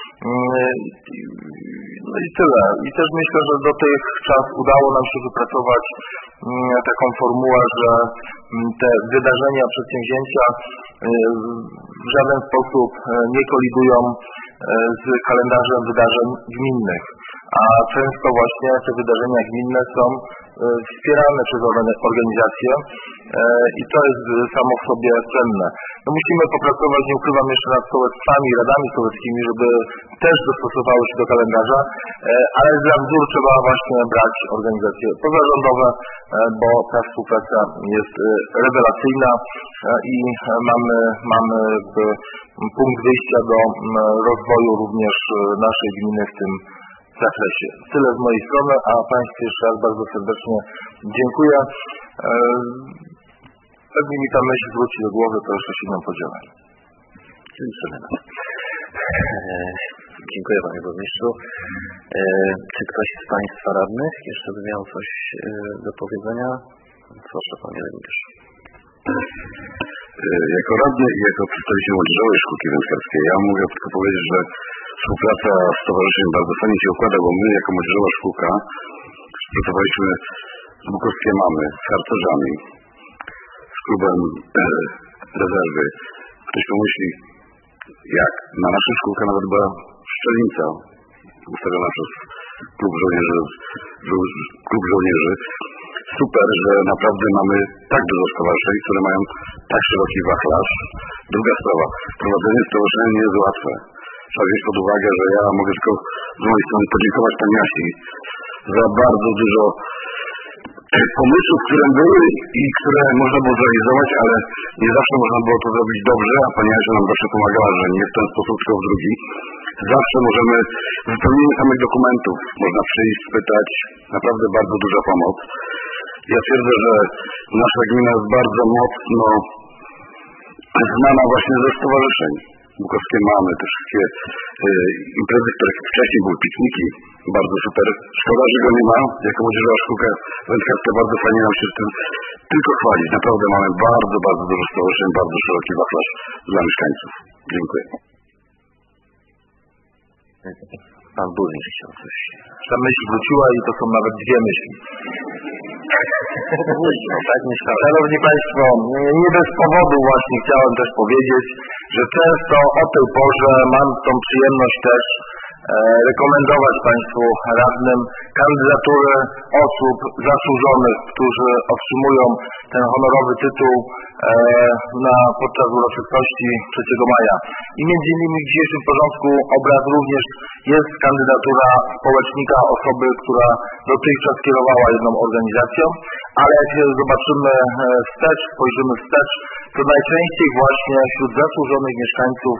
No i tyle. I też myślę, że dotychczas udało nam się wypracować taką formułę, że te wydarzenia, przedsięwzięcia w żaden sposób nie kolidują z kalendarzem wydarzeń gminnych. A często właśnie te wydarzenia gminne są wspierane przez organizacje i to jest samo w sobie cenne. No musimy popracować, nie ukrywam, jeszcze nad sołectwami, radami sołeckimi, żeby też dostosowały się do kalendarza, ale za wzór trzeba właśnie brać organizacje pozarządowe, bo ta współpraca jest rewelacyjna i mamy punkt wyjścia do rozwoju również naszej gminy w tym zakresie. Tyle z mojej strony, a Państwu jeszcze raz bardzo serdecznie dziękuję. Pewnie mi ta myśl wróci do głowy, to jeszcze się nam podzielę. Dziękuję Panie Burmistrzu. Czy ktoś z Państwa radnych jeszcze by miał coś do powiedzenia? Proszę Panie Burmistrz. Jako radny i jako przedstawiciel Młodzieżowej Szkółki Wędkarskiej, ja mogę tylko powiedzieć, że współpraca z stowarzyszeniem bardzo fajnie się układa, bo my jako Młodzieżowa Szkółka współpracowaliśmy z Bukowskie Mamy, z harcerzami, z klubem rezerwy. Ktoś pomyśli, jak na naszą szkółkę nawet była szczelnica ustawiona przez klub żołnierzy. Super, że naprawdę mamy tak dużo stowarzyszeń, które mają tak szeroki wachlarz. Druga sprawa, prowadzenie stowarzyszenia nie jest łatwe. Trzeba wziąć pod uwagę, że ja mogę tylko z mojej strony podziękować Pani Asi za bardzo dużo pomysłów, które były i które można było zrealizować, ale nie zawsze można było to zrobić dobrze, a Pani Asia nam zawsze pomagała, że nie w ten sposób, tylko w drugi. Zawsze możemy, wypełnienie samych dokumentów, można przyjść, spytać, naprawdę bardzo duża pomoc. Ja twierdzę, że nasza gmina jest bardzo mocno znana właśnie ze stowarzyszeń. Bukowskie Mamy, te wszystkie imprezy, które wcześniej były, pikniki, bardzo super. Szkoda, że go nie ma. Jako Młodzieżowa Szkółka Wędkarska bardzo fajnie nam się z tym tylko chwalić. Naprawdę mamy bardzo, bardzo dużo stowarzyszeń, bardzo szeroki wachlarz dla mieszkańców. Dziękuję. Pan Burmistrz chciał coś. Ta myśl wróciła i to są nawet dwie myśli. Szanowni Państwo, nie bez powodu właśnie chciałem też powiedzieć, że często o tej porze mam tą przyjemność też rekomendować Państwu radnym kandydatury osób zasłużonych, którzy otrzymują ten honorowy tytuł podczas uroczystości 3 maja. I między innymi w dzisiejszym porządku obrad również jest kandydatura społecznika, osoby, która dotychczas kierowała jedną organizacją, ale jak zobaczymy wstecz, spojrzymy wstecz, to najczęściej właśnie wśród zasłużonych mieszkańców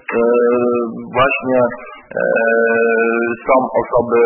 właśnie są osoby,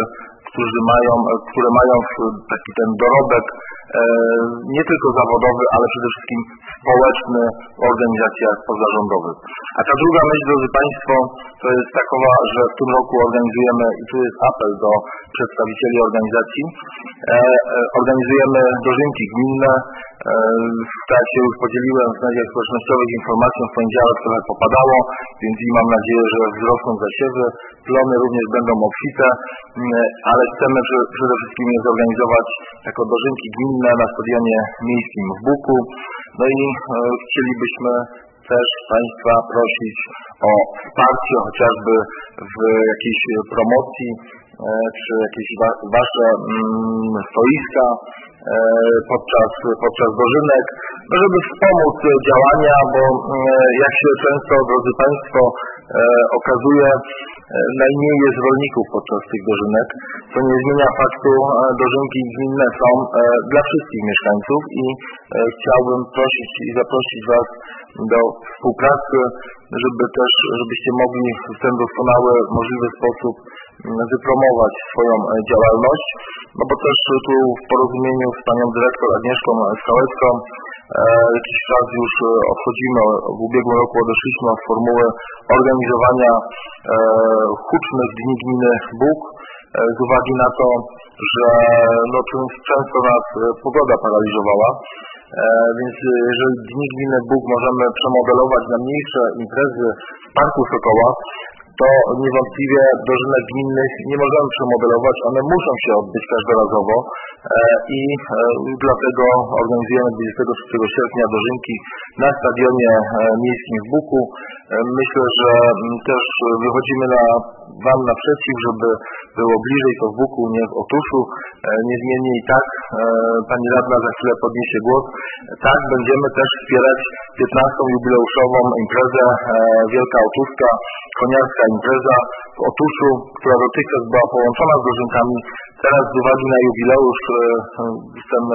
które mają taki ten dorobek nie tylko zawodowy, ale przede wszystkim społeczny w organizacjach pozarządowych. A ta druga myśl, drodzy Państwo, to jest takowa, że w tym roku organizujemy, i tu jest apel do przedstawicieli organizacji, organizujemy dożynki gminne. Tak się już podzieliłem w mediach społecznościowych informacją, w poniedziałek trochę popadało, więc i mam nadzieję, że wzrosną zasiewy. Plony również będą obfite, ale chcemy przede wszystkim je zorganizować jako dożynki gminne na stadionie miejskim w Buku. No i chcielibyśmy też Państwa prosić o wsparcie chociażby w jakiejś promocji, czy jakieś Wasze stoiska podczas dożynek, żeby wspomóc działania, bo jak się często, drodzy Państwo, okazuje, najmniej jest rolników podczas tych dożynek, co nie zmienia faktu, dożynki gminne są dla wszystkich mieszkańców i chciałbym prosić i zaprosić Was do współpracy, żebyście mogli w ten doskonały, możliwy sposób wypromować swoją działalność, no bo też tu w porozumieniu z Panią Dyrektor Agnieszką Skałecką jakiś czas już odchodzimy, w ubiegłym roku odeszliśmy od formuły organizowania hucznych dni gminy Bóg, z uwagi na to, że często nas pogoda paraliżowała, więc jeżeli dni gminy Bóg możemy przemodelować na mniejsze imprezy w Parku Sokoła, to niewątpliwie dożynek gminnych nie możemy przemodelować, one muszą się odbyć każdorazowo i dlatego organizujemy 26 sierpnia dożynki na stadionie miejskim w Buku. Myślę, że też wychodzimy Wam naprzeciw, żeby było bliżej to w Buku, nie w Otuszu. Niezmiennie i tak Pani Radna za chwilę podniesie głos. Tak, będziemy też wspierać 15. jubileuszową imprezę Wielka Otuszka, koniarska impreza w Otuszu, która dotychczas była połączona z dożynkami. Teraz z uwagi na jubileusz chcemy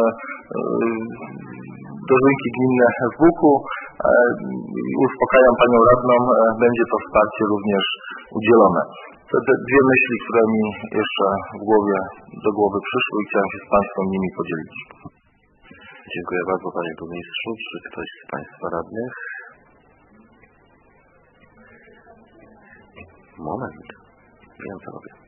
dożynki gminne w Buku. Uspokajam Panią Radną, będzie to wsparcie również udzielone. To te dwie myśli, które mi jeszcze do głowy przyszły i chciałem się z Państwem nimi podzielić. Dziękuję bardzo Panie Burmistrzu. Czy ktoś z Państwa radnych? Moment. Wiem co robię.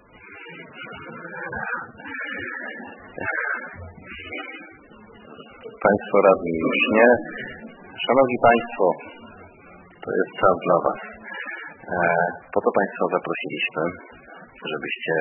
Państwo radni już nie. Szanowni Państwo, to jest czas dla Was. Po to Państwa zaprosiliśmy, żebyście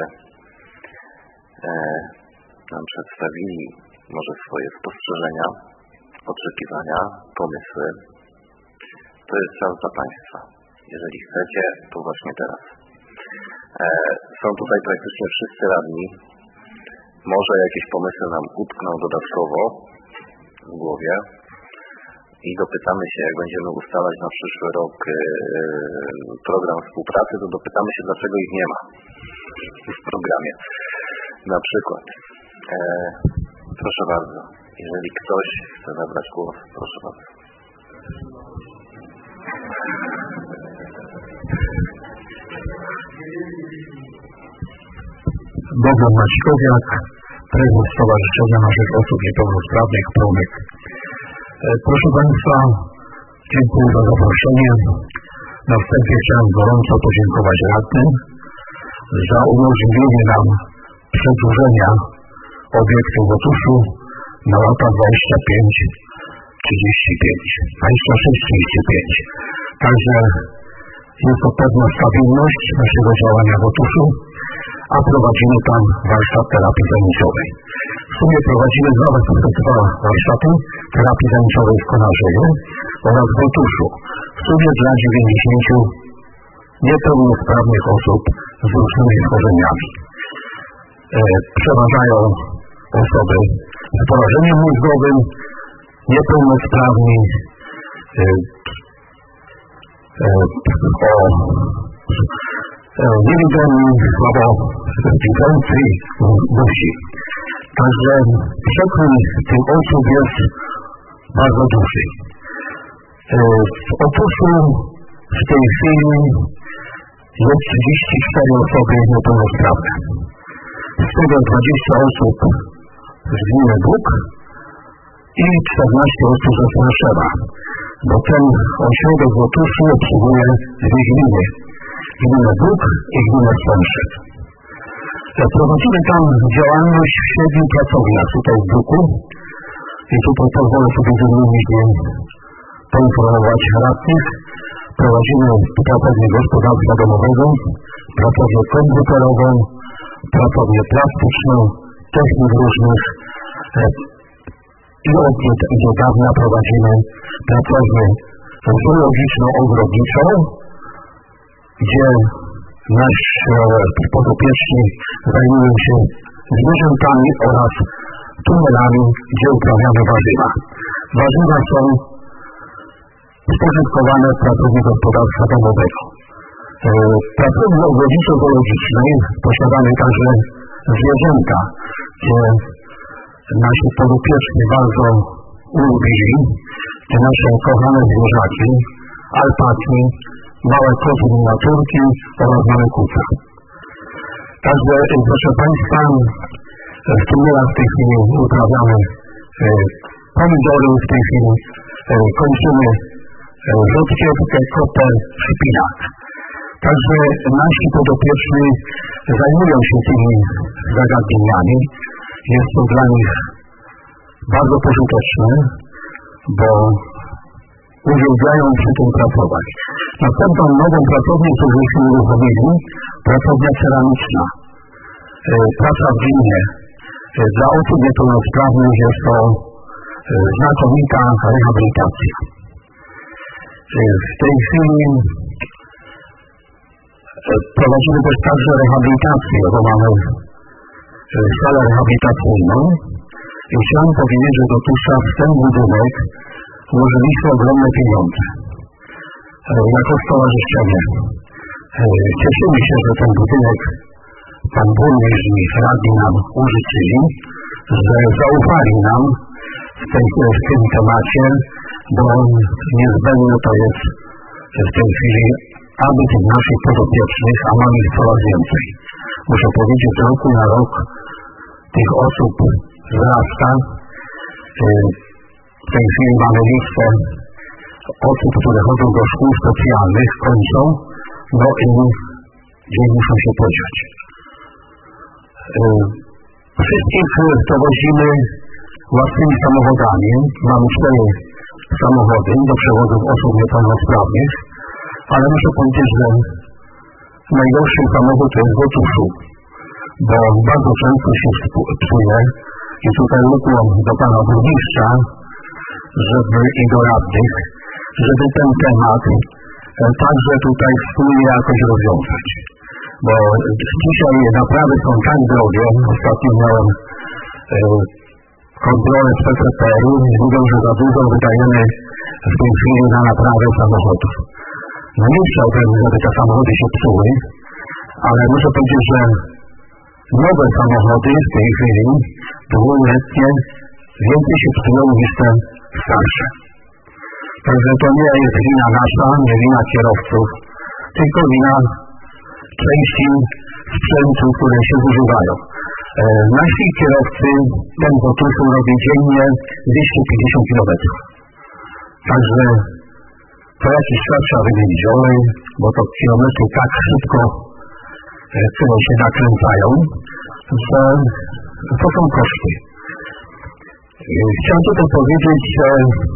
nam przedstawili może swoje spostrzeżenia, oczekiwania, pomysły. To jest czas dla Państwa. Jeżeli chcecie, to właśnie teraz. Są tutaj praktycznie wszyscy radni. Może jakieś pomysły nam utkną dodatkowo w głowie i dopytamy się, jak będziemy ustalać na przyszły rok program współpracy, to dopytamy się, dlaczego ich nie ma w programie. Na przykład. Proszę bardzo, jeżeli ktoś chce zabrać głos, proszę bardzo. Bogdan Maćkowiak, prezes Stowarzyszenia na Rzecz Osób Niepełnosprawnych PROMYK. Proszę Państwa, dziękuję za zaproszenie. Na wstępie chciałem gorąco podziękować radnym za umożliwienie nam przedłużenia obiektu w Otuszu na lata 26-35. Także jest to pewna stabilność naszego działania w Otuszu, a prowadzimy tam warsztat terapii zajęciowej. W sumie prowadzimy dwa warsztaty terapii zajęciowej w Konarzewie oraz w Otuszu. W sumie dla 90 niepełnosprawnych osób z różnymi schorzeniami. Przeważają osoby z porażeniem mózgowym, niepełnosprawni, niewidomi, słabo widzący i głusi. Także przekrój tych osób jest bardzo duży. W Otuszu w tej chwili jest 34 osoby niepełnosprawne. Z tego 20 osób z gminy Bóg i 14 osób ze Stanszewa, bo ten ośrodek w Otuszu obsługuje dwie gminy. Gminę Bóg i gminę Stanszew. Prowadzimy tam działalność w 7 pracowniach tutaj w Buku i tutaj pozwolę sobie wymienić poinformować radnych. Prowadzimy pracownię gospodarstwa domowego, pracownię komputerową, pracownię plastyczną, technik różnych i od niedawna prowadzimy pracownię zoologiczno-ogrodniczą, gdzie nasz podopieczni zajmują się zwierzętami oraz tunelami, gdzie uprawiamy warzywa. Warzywa są spożytkowane w pracowni gospodarstwa domowego. Pracowni ogrodniczo-zoologicznej posiadamy także zwierzęta, gdzie nasi podopieczni bardzo ulubili, gdzie nasze kochane zwierzaki, alpaki, małe koty miniaturki oraz małe kuca. Także, proszę Państwa, w tunelach w tej chwili uprawiamy pomidory, w tej chwili kończymy rzodkiewkę, koper, szpinak. Także nasi podopieczni zajmują się tymi zagadnieniami. Jest to dla nich bardzo pożyteczne, bo uwielbiają przy tym pracować. Następną nową pracownię, którą żeśmy uruchomili, pracownia ceramiczna. Praca w gminie. Dla osób niepełnosprawnych jest to znakomita rehabilitacja. W tej chwili Prowadzimy też także rehabilitację, bo mamy salę rehabilitacyjną i chciałem powiedzieć, że do Tusza w ten budynek włożyliśmy ogromne pieniądze. Jako stowarzyszenie cieszymy się, że ten budynek pan burmistrz i radni nam użyczyli, że zaufali nam w tym temacie, bo niezbędne to jest w tej chwili, aby tych naszych podopiecznych, a mamy ich coraz więcej. Muszę powiedzieć, że roku na rok tych osób wzrasta. W tej chwili mamy listę osób, które chodzą do szkół specjalnych, kończą, no i gdzie muszą się podziać. Wszystkich dowozimy własnymi samochodami. Mamy 4 samochody do przewozów osób niepełnosprawnych, ale muszę powiedzieć, że najgorszy samochód to jest w Tuszu, bo bardzo często się psuje i tutaj ukłon do pana burmistrza, i do radnych, żeby ten temat także tutaj wspólnie jakoś rozwiązać. Bo dzisiaj naprawy są tak drogie. Ostatnio miałem kontrolę z PCPR-u i mówią, że za dużo wydajemy w tej chwili na naprawę samochodów. No nie chciałbym, żeby te samochody się psuły, ale muszę powiedzieć, że nowe samochody w tej chwili, dwuletnie, więcej się psują niż te starsze. Także to nie jest wina nasza, nie wina kierowców, tylko wina części sprzętu, które się zużywają. Nasi kierowcy ten do Tuszu robi dziennie 250 km. Także co jakiś czas trzeba wymienić olej, bo to kilometry tak szybko które się nakręcają, że to są koszty. Chciałem tutaj powiedzieć, że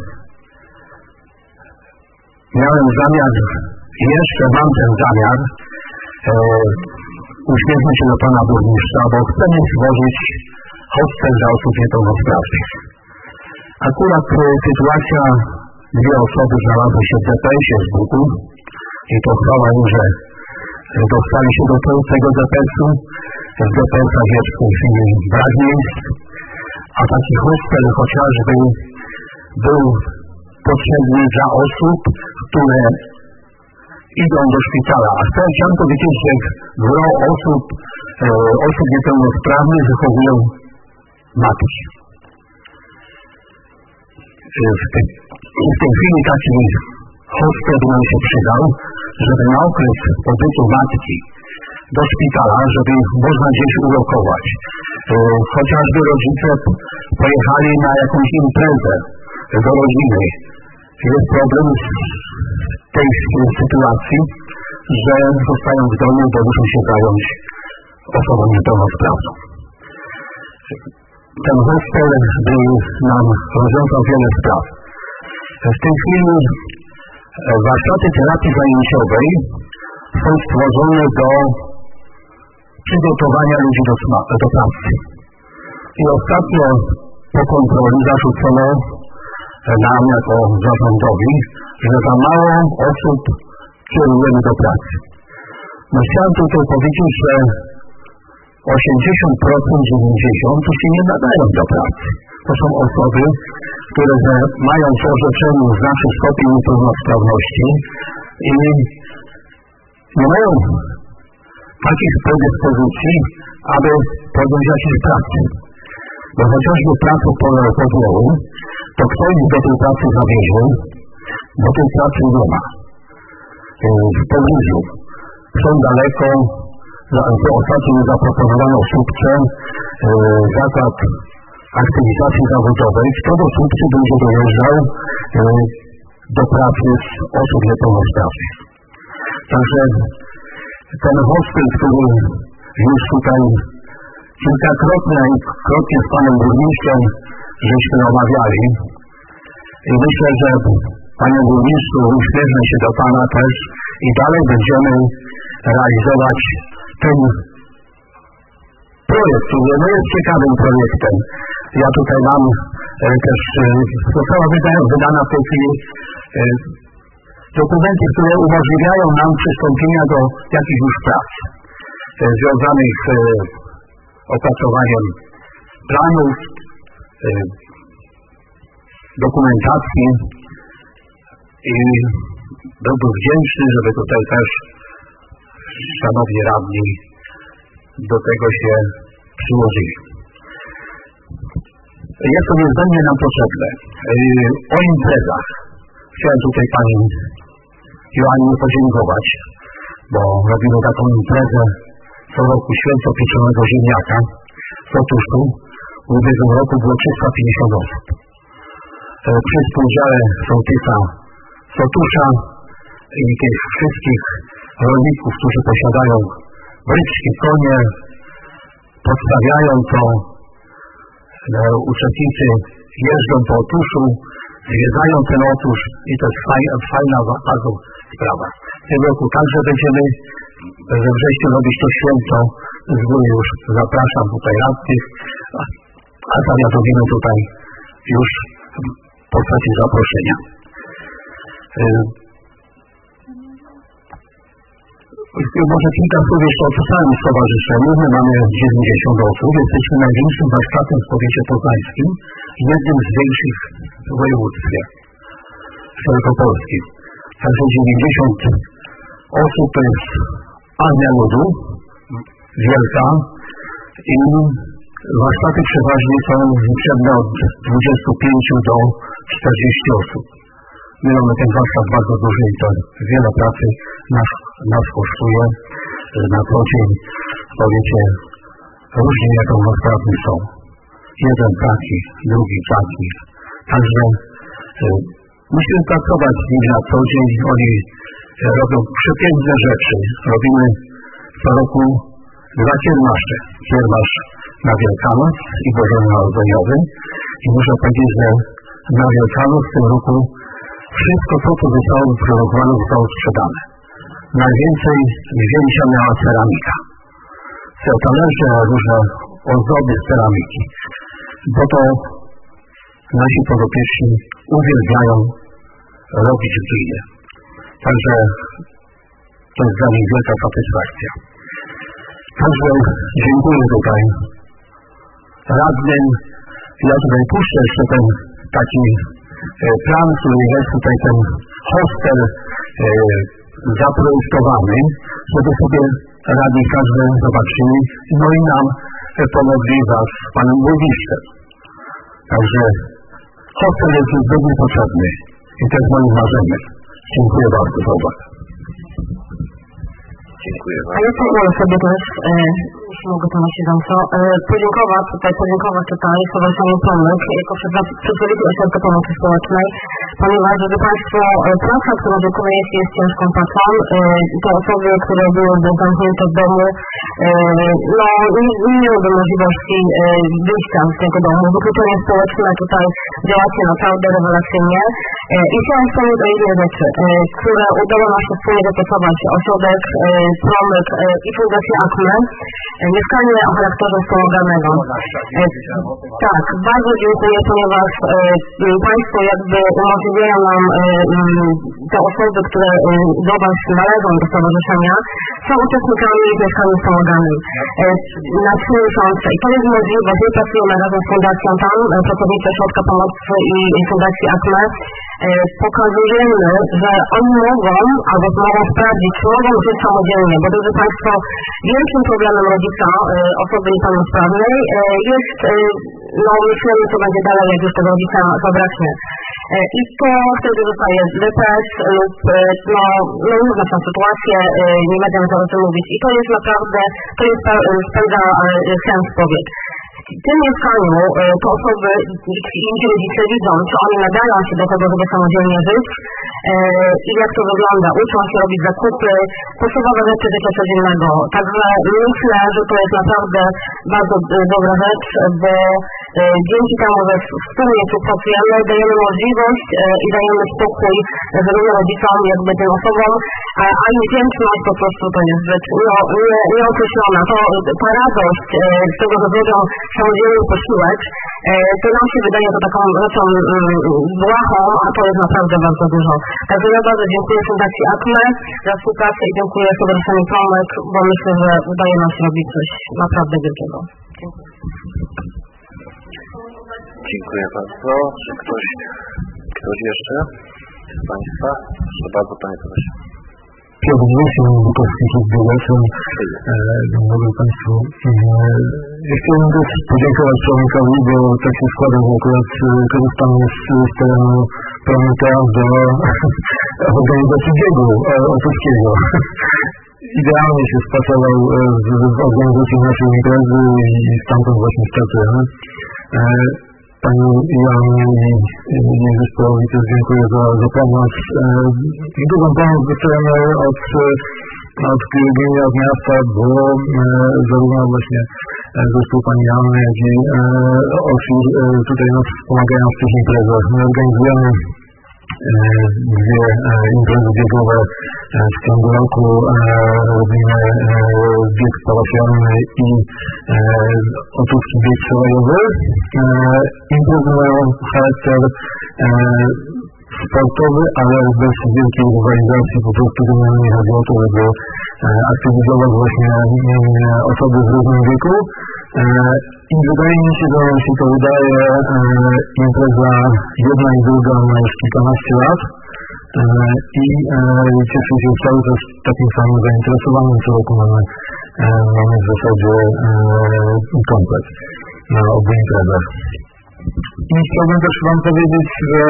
miałem zamiar, i jeszcze mam ten zamiar, uśmiechnąć się do pana burmistrza, bo chcemy stworzyć hostel dla osób niepełnosprawnych. Akurat sytuacja, 2 osoby znalazły się w DPS-ie z Buku i to chwała im, że dostali się do tego DPS-u. W DPS-ach jest w tej chwili brak miejsc, a taki hostel chociażby był potrzebny dla osób, które idą do szpitala. A chciałem powiedzieć, że gro osób niepełnosprawnych wychowują matki. W tej chwili taki hostel by nam się przydał, żeby na okres pobytu matki do szpitala, żeby można gdzieś ulokować. Chociażby rodzice pojechali na jakąś imprezę do rodziny. Jest problem w tej sytuacji, że zostają w domu, bo muszą się zająć osobą niepełnosprawną. Ten hostel by nam rozwiązał wiele spraw. W tej chwili warsztaty terapii zajęciowej są stworzone do przygotowania ludzi do pracy. I ostatnio po kontroli zarzucono nam jako zarządowi, że za mało osób kierujemy do pracy. No chciałem tutaj powiedzieć, że 80%, 90% to się nie nadają do pracy. To są osoby, które mają w orzeczeniu znaczy stopień niepełnosprawności i nie mają takich predyspozycji, aby podjąć jakieś pracy. Bo chociażby pracę podjęły, to kto ich do tej pracy zawiezie, bo tej pracy nie ma. W pobliżu są daleko, ostatnio zaproponowano w Słupce zakład aktywizacji zawodowej, kto do Słupcy będzie dojeżdżał do pracy z osób niepełnosprawnych. Także ten hostel, który już tutaj kilkakrotnie z panem burmistrzem żeśmy omawiali i myślę, że panie burmistrzu, uśmiechnę się do pana też i dalej będziemy realizować ten projekt, który jest ciekawym projektem. Ja tutaj mam też, została wydana w tej chwili dokumenty, które umożliwiają nam przystąpienia do jakichś już prac związanych z opracowaniem planów, dokumentacji i byłbym wdzięczny, żeby tutaj też szanowni radni do tego się przyłożyli. Jest to niezbędnie nam potrzebne. O imprezach chciałem tutaj pani Joannie podziękować, bo robimy taką imprezę co roku Święto Pieczonego Ziemniaka w Sotuszu. W ubiegłym roku było 350 osób. Przy współudziale sołtysa Sotusza i tych wszystkich rolników, którzy posiadają bryczki, konie, podstawiają to, uczestnicy jeżdżą po Otuszu, zwiedzają ten Otusz i to jest fajna bardzo sprawa. W tym roku także będziemy we wrześniu robić to święto. Z góry już zapraszam tutaj radnych, a zawiadomimy tutaj już w postaci zaproszenia. Może kilka słów jeszcze o samym stowarzyszeniu. My mamy 90 osób. Jesteśmy największym warsztatem w powiecie poznańskim i jednym z większych w województwie wielkopolskim. Także 90 osób to jest armia ludu wielka i warsztaty przeważnie są liczebne od 25 do 40 osób. My mamy ten warsztat bardzo duży i to wiele pracy nas kosztuje na co dzień. W powiecie różnie niepełnosprawni są. Jeden taki, drugi taki. Także musimy pracować z nimi na co dzień. Oni robią przepiękne rzeczy. Robimy co roku 2 kiermasze. Kiermasz na Wielkanoc i Bożonarodzeniowy. I muszę powiedzieć, że na Wielkanoc w tym roku wszystko to, co zostało wyprodukowane, zostało sprzedane. Najwięcej wzięcia miała ceramika. Talerze, różne ozdoby z ceramiki. Bo to nasi podopieczni uwielbiają robić w glinie. Także to jest dla nich wielka satysfakcja. Także dziękuję tutaj radnym. Ja tutaj puszczę jeszcze ten taki plan, który jest tutaj ten hostel zaprojektowany, żeby sobie radni każdy zobaczyli, no i nam pomogli wraz z panem burmistrzem. Także hostel jest niezbędnie potrzebny i to jest moim marzeniem. Dziękuję bardzo za uwagę. Dziękuję bardzo. A ja pozwolę sobie też, jeśli mogę Panu Siedząco, podziękować tutaj Stowarzyszeniu Pomyk jako przedstawiciel Ośrodka Pomocy Społecznej, ponieważ, drodzy Państwo, praca, którą wykonujecie, jest ciężką pracą. Te osoby, które byłyby zamknięte w domu, no nie miałyby możliwości wyjścia z tego domu. Wykluczenie społeczne tutaj działacie naprawdę rewelacyjnie. I chciałam wspomnieć o jednej rzeczy, które udało nam się wspólnie dopracować. Ośrodek Promyk i Fundacja ACME. Mieszkanie o charakterze wspomaganego. Tak, bardzo dziękuję, ponieważ Państwo jakby umożliwiają nam te osoby, które do Was należą do stowarzyszenia, są uczestnikami w mieszkaniu wspomaganym na 3 miesiące. I to jest możliwość, my pracujemy razem z Fundacją tam, pracownicy Ośrodka Pomocy i Fundacji ACME. Pokazujemy, że oni mogą, albo mogą sprawdzić, czy mogą żyć samodzielnie, bo drodzy Państwo, większym problemem rodzica osoby niepełnosprawnej jest, no myślimy, co będzie dalej, jak już tego rodzica zabraknie. I to wtedy zostaje DPS lub no różne są sytuacje, nie będę o tym mówić. I to jest naprawdę, to jest spędza sens powiek. W tym mieszkaniu to osoby, inni rodzice widzą, czy oni nadają się do tego, żeby samodzielnie żyć i jak to wygląda. Uczą się robić zakupy, podstawowe rzeczy życia codziennego. Także myślę, że to jest naprawdę bardzo dobra rzecz, bo Dzięki temu, że wspólnie współpracujemy, dajemy możliwość i dajemy spokój zarówno rodzicom, jakby tym osobom, a ich wdzięczność po prostu to jest rzecz nieokreślona. Ta radość z tego, że zrobią samodzielny posiłek, to nam się wydaje to taką rzeczą błahą, a to jest naprawdę bardzo dużo. Także ja bardzo dziękuję Fundacji ACME za współpracę i dziękuję Stowarzyszeniu Promyk, bo myślę, że udaje nam się robić coś naprawdę wielkiego. Dziękuję. Dziękuję bardzo. Czy ktoś jeszcze z Państwa? Proszę bardzo, Panie Profesorze. Piotr Wójcik, Bukowski, Izbiegaczem. Dzień dobry Państwu. Ja chciałbym też podziękować Promykowi, bo tak się składa, że akurat korzystamy z terenu Promyka do organizacji biegu otuskiego. Idealnie się spasował w organizacji naszej imprezy i stamtąd właśnie startujemy. Pani Joannie i zespołowi też dziękuję za pomoc. Dużą pomoc dostajemy od gminy, od miasta, bo zarówno właśnie zespół pani Joanny, jak i OSIR tutaj nas pomagają w tych imprezach. My organizujemy dwie imprezy biegowe w ciągu roku. Robimy bieg parafialny i otuski bieg przełajowy. Imprezy mają charakter sportowy, ale bez wielkiej rywalizacji. Po prostu generalnie chodzi o to, żeby aktywizować właśnie osoby w różnym wieku. I wydaje mi się, że się to udaje. Impreza jedna i druga ma już kilkanaście lat i cieszę się cały czas takim samym zainteresowaniem. Co roku mamy w zasadzie komplet na obu imprezach. I chciałbym też Wam powiedzieć, że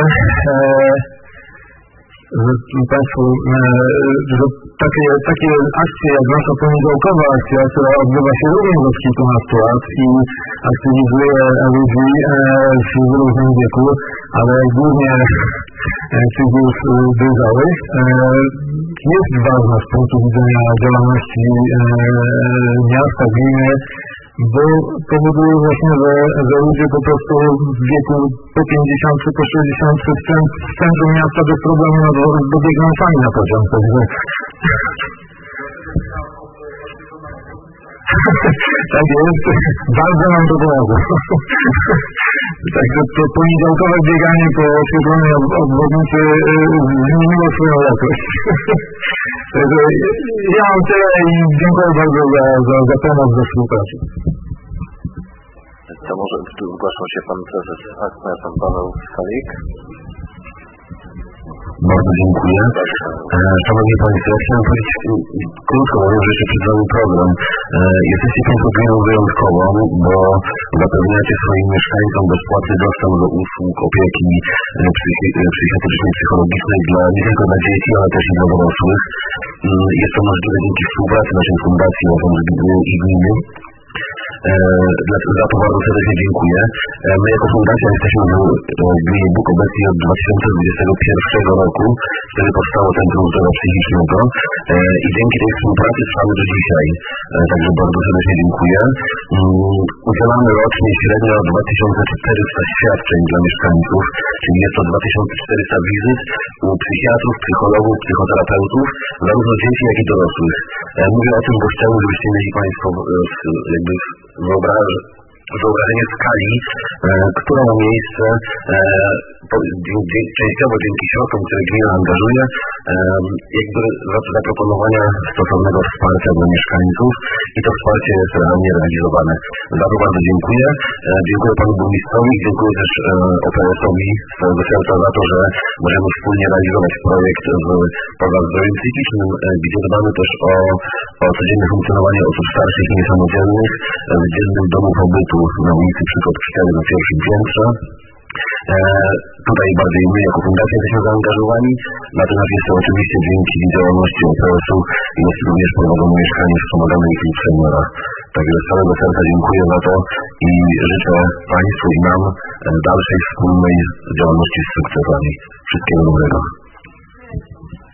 Państwu, że takie akcje jak nasza poniedziałkowa akcja, która odbywa się również od kilkunastu lat i aktywizuje ludzi w różnym wieku, ale głównie tych już dojrzałych, jest ważna z punktu widzenia działalności miasta, gminy, bo powoduje właśnie, że ludzie po prostu w wieku po 50, po 60 w centrum miasta bez problemu dobiegną sami na pociąg. Tak jest, bardzo nam to pomogło. Także to poniedziałkowe bieganie po oświetlonej obwodnicy zmieniło swoją jakość. Także ja mam tyle i dziękuję bardzo za pomoc, za współpracę. To może zgłaszał się Pan Prezes ACME, Pan Paweł Stalik. Bardzo dziękuję. Szanowni Państwo, ja chciałem powiedzieć krótko, że jeszcze przed Wami problem. Jesteście Państwo gminą wyjątkową, bo zapewniacie swoim mieszkańcom bezpłatny dostęp do usług opieki psychiatrycznej, psychologicznej nie tylko dla dzieci, ale też i dla dorosłych. Jest to możliwe dzięki współpracy naszej fundacji i gminy. Za to bardzo serdecznie dziękuję. My jako fundacja jesteśmy w gminie Bóg obecnie od 2021 roku, wtedy powstało Centrum Zdrowia Psychicznego i dzięki tej współpracy trwamy do dzisiaj. Także bardzo serdecznie dziękuję. Udzielamy rocznie średnio 2400 świadczeń dla mieszkańców, czyli jest to 2400 wizyt u psychiatrów, psychologów, psychoterapeutów, zarówno dzieci, jak i dorosłych. Mówię o tym, bo chciałbym, żebyście mieli Państwo jakby wyobrażenie skali, która ma miejsce częściowo dzięki środkom, które gmina angażuje, jakby zaproponowania stosownego wsparcia dla mieszkańców i to wsparcie jest realnie realizowane. Za to bardzo dziękuję. Dziękuję Panu Burmistrzowi, dziękuję też OPS-owi z całego serca za to, że możemy wspólnie realizować projekt poza zdrowiem psychicznym, gdzie dbamy też o codzienne funkcjonowanie osób starszych i niesamodzielnych w dziennym domu pobytu na ulicy Przykop 4 na pierwszym piętrze. Tutaj bardziej my jako fundacja jesteśmy zaangażowani, natomiast jest to oczywiście dzięki działalności OPS-u jest również prowadzone mieszkanie wspomagane i klub seniora. Także z całego serca dziękuję za to i życzę Państwu i nam dalszej wspólnej działalności z sukcesami. Wszystkiego dobrego.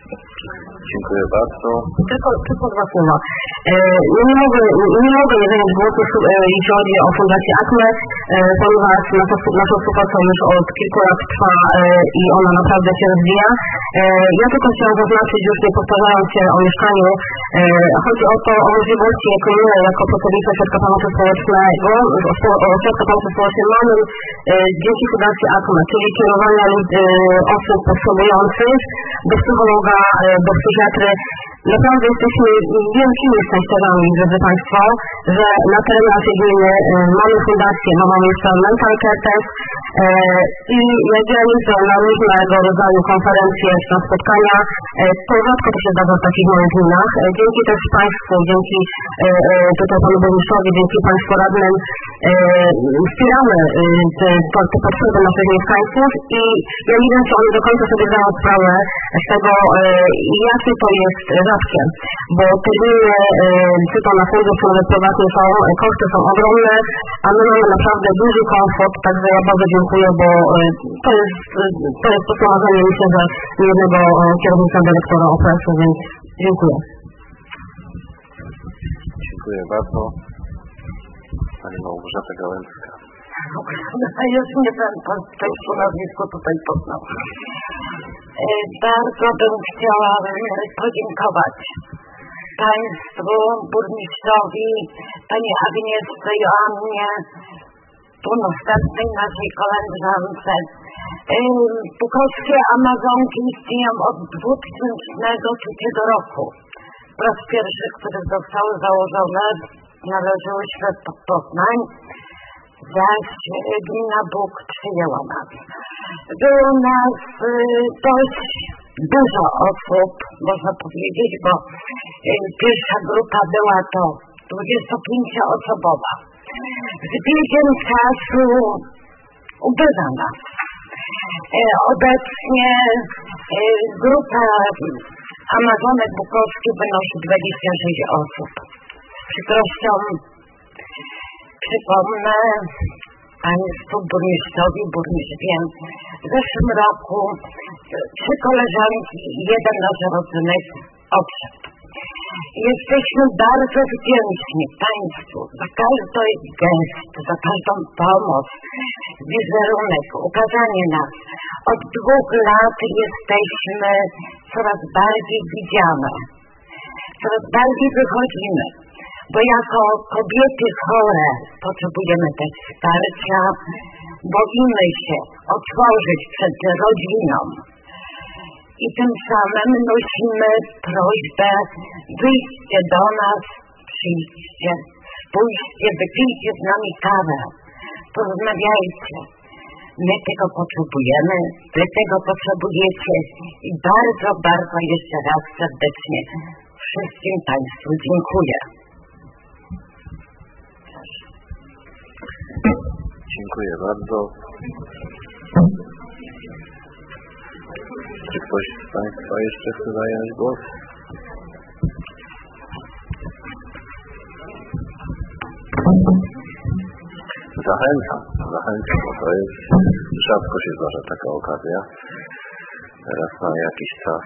Dziękuję bardzo. Tylko dwa słowa. Nie mogę nie zabrać głosu, jeśli chodzi o Fundację ACME, ponieważ nasza współpraca już od kilku lat trwa i ona naprawdę się rozwija. Ja tylko chciałam zaznaczyć, już nie powtarzając się o mieszkaniu, chodzi o możliwości, jakie my jako pracownicy Ośrodka Pomocy Społecznej mamy dzięki Fundacji ACME, czyli kierowania osób potrzebujących do psychologa, do psychiatry. Naprawdę jesteśmy wielkimi szczęściarzami, drodzy Państwo, że na terenie naszej gminy mamy fundację, mamy jeszcze mental care też i jak ja liczę na różnego rodzaju konferencje czy na spotkania, to rzadko to się zdarza w takich małych gminach. Dzięki też Państwu, dzięki tutaj Panu Burmistrzowi, dzięki Państwu radnym wspieramy te potrzeby naszych mieszkańców i ja nie wiem, czy oni do końca sobie zdają sprawę z tego, jakie to jest rzadkie, bo terminy, czy to na fundusz, czy nawet prywatnie koszty są ogromne, a my mamy naprawdę duży komfort, także ja bardzo dziękuję, bo to jest poprowadzenie, myślę, że jednego kierownika dyrektora OPS-u, więc dziękuję. Dziękuję bardzo. Pani Małgorzata Gałęzska. Już nie ten po nazwisku tutaj poznał. Bardzo bym chciała podziękować Państwu, burmistrzowi, Pani Agnieszce Joannie, tu następnej naszej koleżance. Bukowskie Amazonki istnieją od 2003 roku. Po raz pierwszy, które zostały założone, należały Święto Poznań, zaś gmina Bóg przyjęła nas. Było nas dość dużo osób, można powiedzieć, bo pierwsza grupa była to 25-osobowa. Z biegiem czasu ubywa nas. Obecnie grupa Amazonek Bukowskich wynosi 26 osób. Z przykrością przypomnę Państwu burmistrzowi, burmistrz wiem, w zeszłym roku 3 koleżanki i 1 nasz rodzynek odszedł. Jesteśmy bardzo wdzięczni Państwu za każdy gest, za każdą pomoc, wizerunek, ukazanie nas. Od 2 lat jesteśmy coraz bardziej widziane, coraz bardziej wychodzimy, bo jako kobiety chore potrzebujemy też wsparcia, boimy się otworzyć przed rodziną. I tym samym nosimy prośbę, wyjdźcie do nas, przyjdźcie, spójrzcie, wypijcie z nami kawę, porozmawiajcie. My tego potrzebujemy, wy tego potrzebujecie i bardzo, bardzo jeszcze raz serdecznie wszystkim Państwu dziękuję. Dziękuję bardzo. Czy ktoś z Państwa jeszcze chce zająć głos? Zachęcam, bo to jest, rzadko się zdarza taka okazja. Teraz na jakiś czas.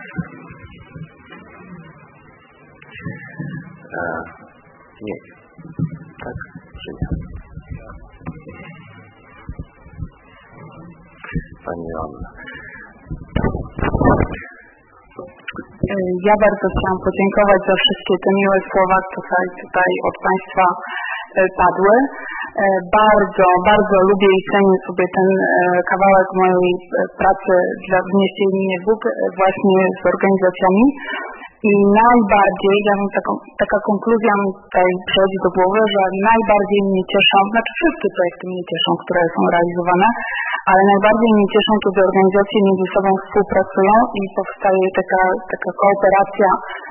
Nie. Tak? Czy nie? Pani Joanna. Ja bardzo chciałam podziękować za wszystkie te miłe słowa, które tutaj od Państwa padły. Bardzo, bardzo lubię i cenię sobie ten kawałek mojej pracy w mieście i gminie Bóg właśnie z organizacjami. I najbardziej, taka konkluzja mi tutaj przychodzi do głowy, że najbardziej mnie cieszą, znaczy wszystkie projekty mnie cieszą, które są realizowane, ale najbardziej mnie cieszą, kiedy organizacje między sobą współpracują i powstaje taka kooperacja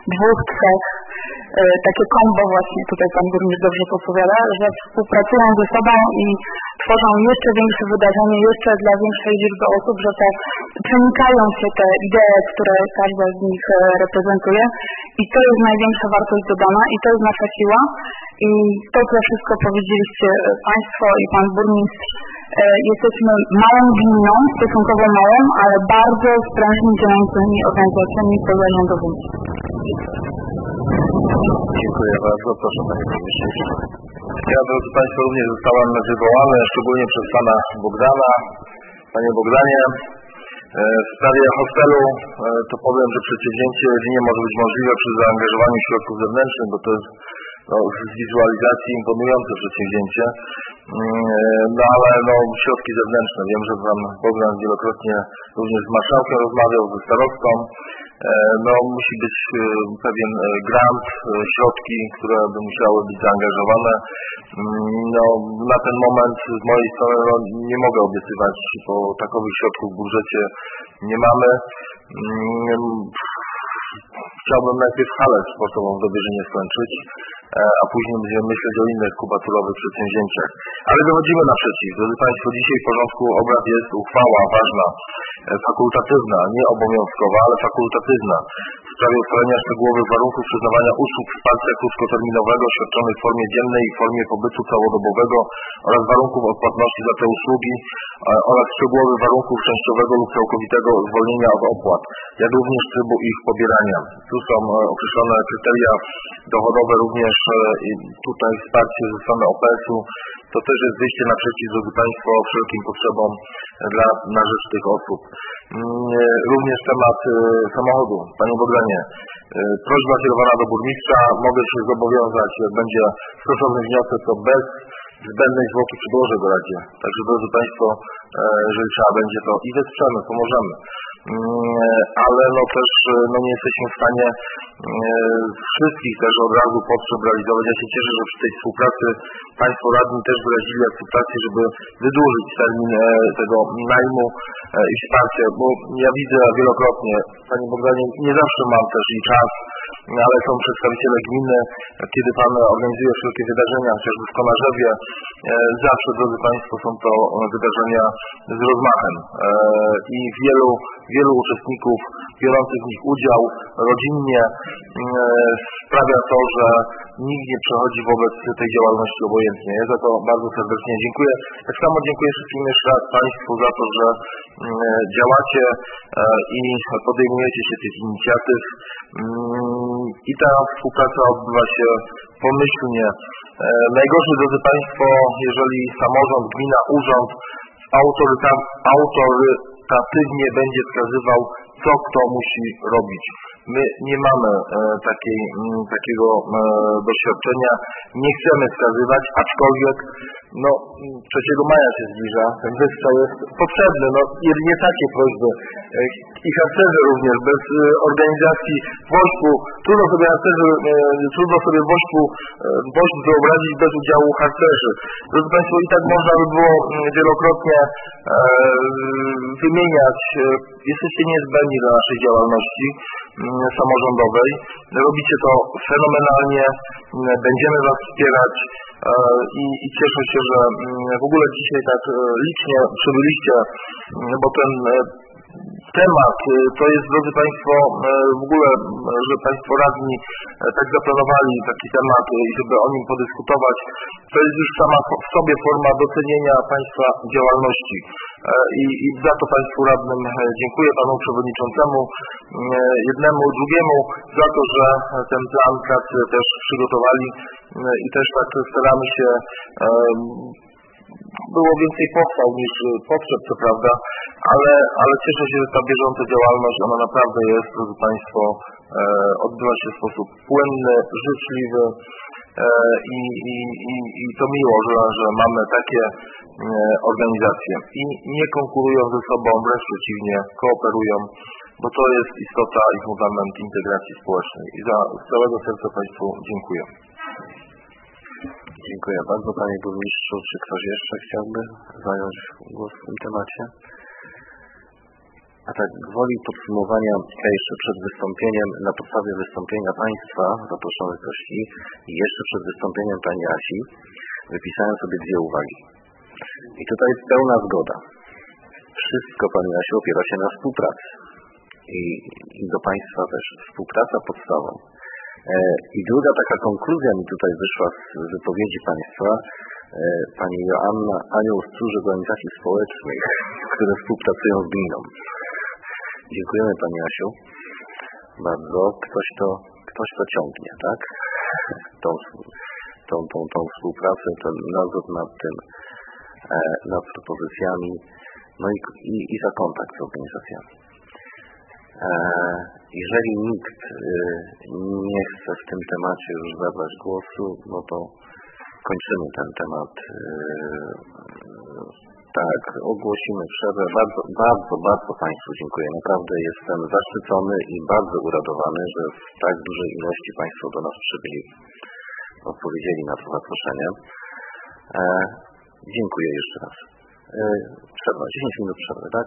2, 3, takie kombo właśnie, tutaj Pan Burmistrz dobrze podpowiada, że współpracują ze sobą i tworzą jeszcze większe wydarzenie, jeszcze dla większej liczby osób, że to przenikają się te idee, które każda z nich reprezentuje i to jest największa wartość dodana i to jest nasza siła i to, co wszystko powiedzieliście Państwo i Pan Burmistrz Jesteśmy małą gminą, stosunkowo małą, ale bardzo sprężnie działającymi organizacjami pozarządowymi. Dziękuję bardzo. Proszę Panie Burmistrzu. Ja, drodzy Państwo, również zostałem wywołany, szczególnie przez Pana Bogdana. Panie Bogdanie, w sprawie hostelu to powiem, że przedsięwzięcie jedynie może być możliwe przy zaangażowaniu środków zewnętrznych, bo to jest z wizualizacji imponujące przedsięwzięcie. No ale środki zewnętrzne. Wiem, że Pan Bogdan wielokrotnie również z marszałkiem rozmawiał, ze starostą. Musi być pewien grant, środki, które by musiały być zaangażowane. Na ten moment z mojej strony nie mogę obiecywać, bo takowych środków w budżecie nie mamy. Chciałbym najpierw halę sportową w Dobierzynie skończyć, a później będziemy myśleć o innych kubaturowych przedsięwzięciach. Ale dochodzimy naprzeciw. Drodzy Państwo, dzisiaj w porządku obrad jest uchwała ważna, fakultatywna, nie obowiązkowa, ale fakultatywna, w sprawie ustalenia szczegółowych warunków przyznawania usług wsparcia krótkoterminowego świadczonych w formie dziennej i w formie pobytu całodobowego oraz warunków odpłatności za te usługi oraz szczegółowych warunków częściowego lub całkowitego zwolnienia od opłat, jak również trybu ich pobierania. Tu są określone kryteria dochodowe, również tutaj wsparcie ze strony OPS-u. To też jest wyjście naprzeciw, drodzy Państwo, wszelkim potrzebom na rzecz tych osób. Również temat samochodu. Panie Bogdanie, prośba kierowana do burmistrza. Mogę się zobowiązać, jak będzie stosowny wniosek, to bez zbędnej zwłoki przedłożę go Radzie. Także, drodzy Państwo, jeżeli trzeba będzie, to i wesprzemy, pomożemy. Ale też nie jesteśmy w stanie wszystkich też od razu potrzeb realizować. Ja się cieszę, że przy tej współpracy Państwo radni też wyrazili akceptację, żeby wydłużyć termin tego najmu i wsparcia, bo ja widzę wielokrotnie, Panie Bogdanie, nie zawsze mam też i czas, ale są przedstawiciele gminy, kiedy Pan organizuje wszelkie wydarzenia, chociażby w Konarzewie, zawsze, drodzy Państwo, są to wydarzenia z rozmachem i wielu uczestników biorących w nich udział rodzinnie sprawia to, że nikt nie przechodzi wobec tej działalności obojętnie. Ja za to bardzo serdecznie dziękuję. Tak samo dziękuję wszystkim jeszcze raz Państwu za to, że działacie i podejmujecie się tych inicjatyw i ta współpraca odbywa się pomyślnie. Najgorzej, drodzy Państwo, jeżeli samorząd, gmina, urząd autorytatywnie będzie wskazywał, co kto musi robić. My nie mamy takiego doświadczenia, nie chcemy wskazywać, aczkolwiek 3 maja się zbliża, ten wystrzał jest potrzebny, jedynie takie prośby i harcerze również, bez organizacji WOŚP-u, trudno sobie WOŚP wyobrazić bez udziału harcerzy. Drodzy Państwo, i tak można by było wielokrotnie wymieniać, jesteście niezbędni dla naszej działalności samorządowej. Robicie to fenomenalnie, będziemy Was wspierać i cieszę się, że w ogóle dzisiaj tak licznie przybyliście, bo ten temat to jest, drodzy Państwo, w ogóle, że Państwo radni tak zaplanowali taki temat i żeby o nim podyskutować, to jest już sama w sobie forma docenienia Państwa działalności. I za to Państwu radnym dziękuję, Panu Przewodniczącemu, jednemu, drugiemu, za to, że ten plan pracy też przygotowali i też tak staramy się, było więcej pochwał niż potrzeb, co prawda, ale cieszę się, że ta bieżąca działalność, ona naprawdę jest, drodzy Państwo, odbywa się w sposób płynny, życzliwy i to miło, że mamy takie organizacje i nie konkurują ze sobą, wręcz przeciwnie, kooperują, bo to jest istota i fundament integracji społecznej. I z całego serca Państwu dziękuję. Dziękuję bardzo, Panie Burmistrzu. Czy ktoś jeszcze chciałby zająć głos w tym temacie? A tak gwoli podsumowania, ja jeszcze przed wystąpieniem, na podstawie wystąpienia Państwa, zaproszonych gości, i jeszcze przed wystąpieniem Pani Asi, wypisałem sobie 2 uwagi. I tutaj jest pełna zgoda. Wszystko, Pani Asiu, opiera się na współpracy. I do Państwa też współpraca podstawą. I druga taka konkluzja mi tutaj wyszła z wypowiedzi Państwa, pani Joanna Anioł Stróży z organizacji społecznych, które współpracują z gminą. Dziękujemy pani Asiu bardzo. Ktoś to ciągnie, tak? Tą współpracę, ten nadzór nad tym, nad propozycjami, no i za kontakt z organizacjami. Jeżeli nikt nie chce w tym temacie już zabrać głosu, no to kończymy ten temat. Tak, ogłosimy przerwę. Bardzo Państwu dziękuję. Naprawdę jestem zaszczycony i bardzo uradowany, że w tak dużej ilości Państwo do nas przybyli, odpowiedzieli na to zaproszenie. Dziękuję jeszcze raz. Przerwa, 10 minut przerwy, tak?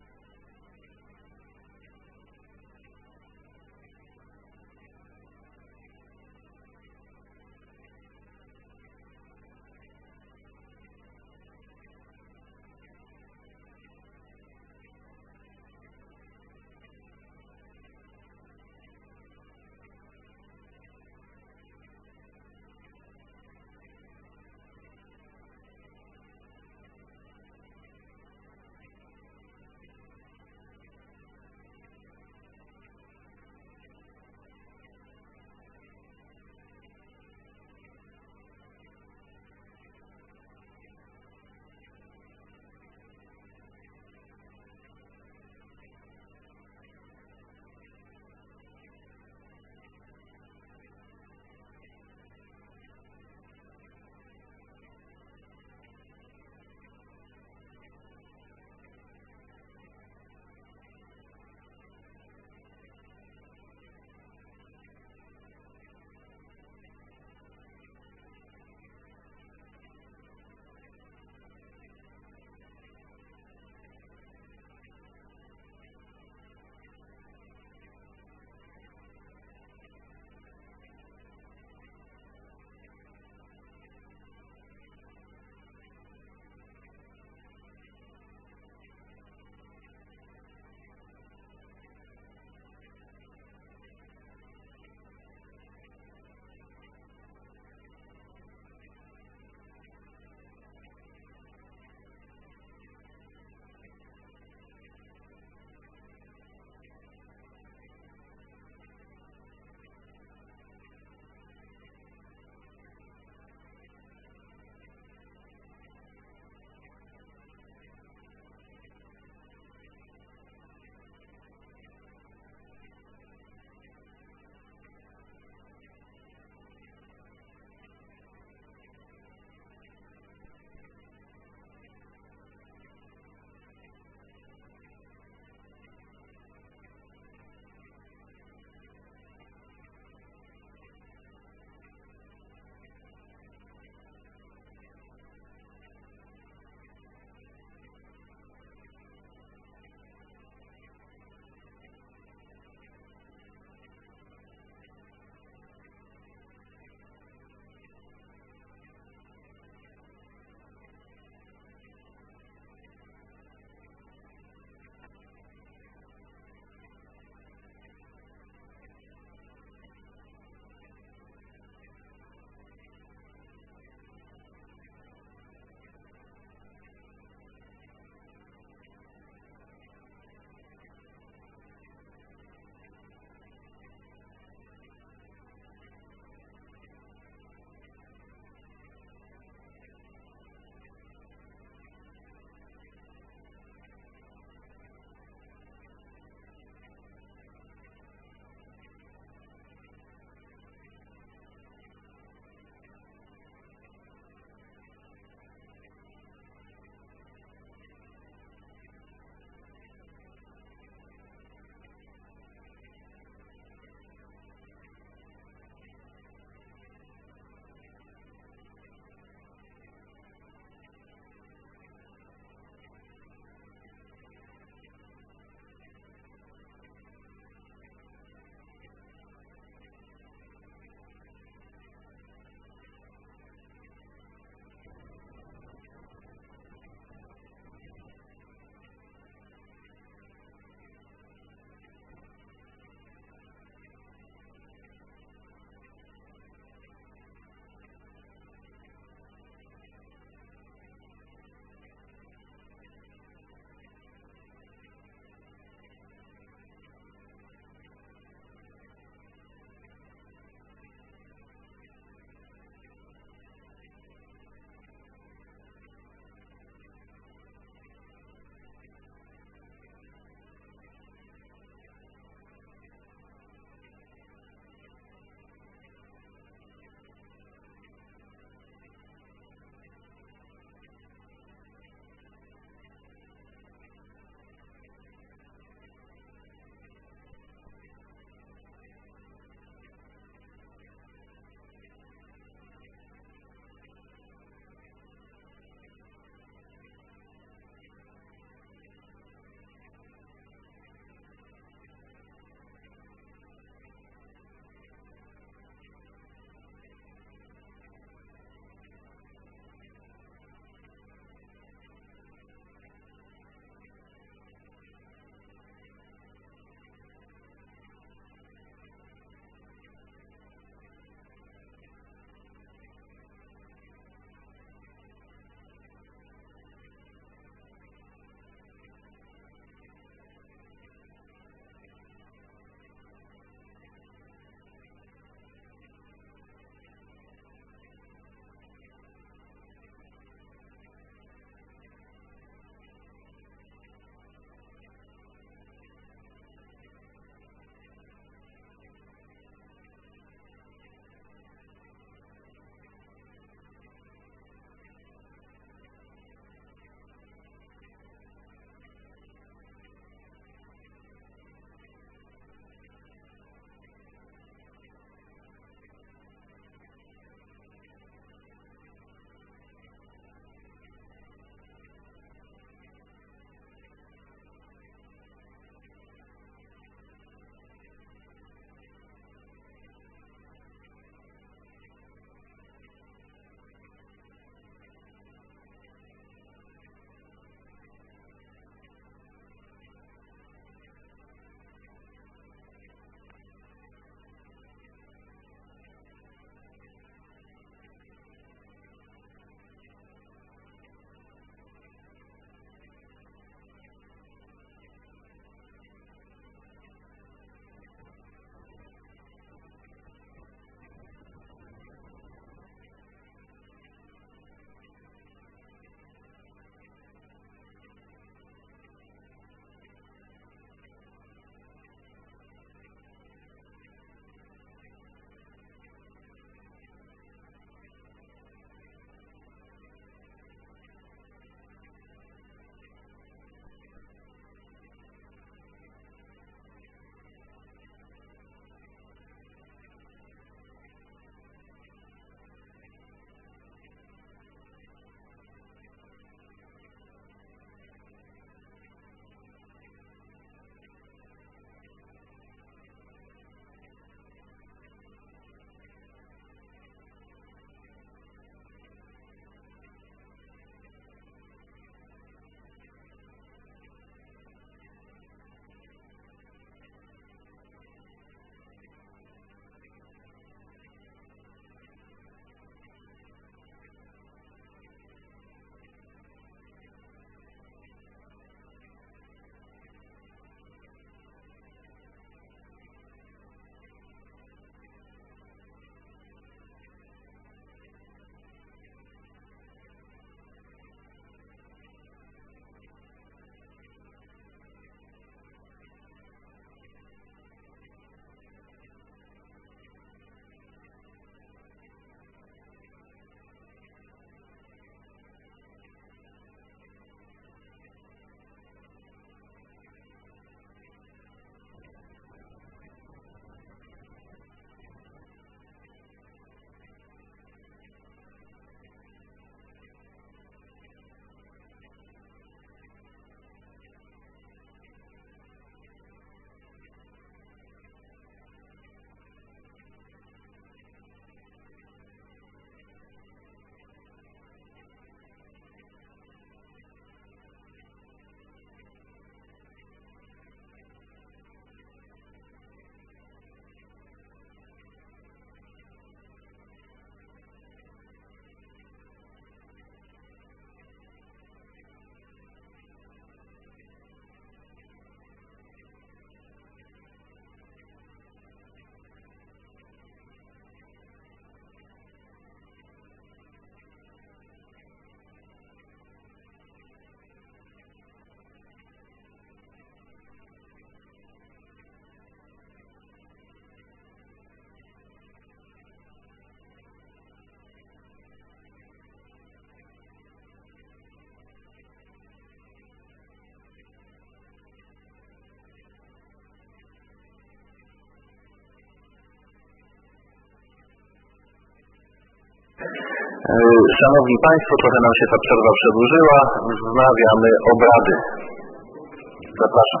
Szanowni Państwo, trochę nam się ta przerwa przedłużyła. Wznawiamy obrady. Zapraszam.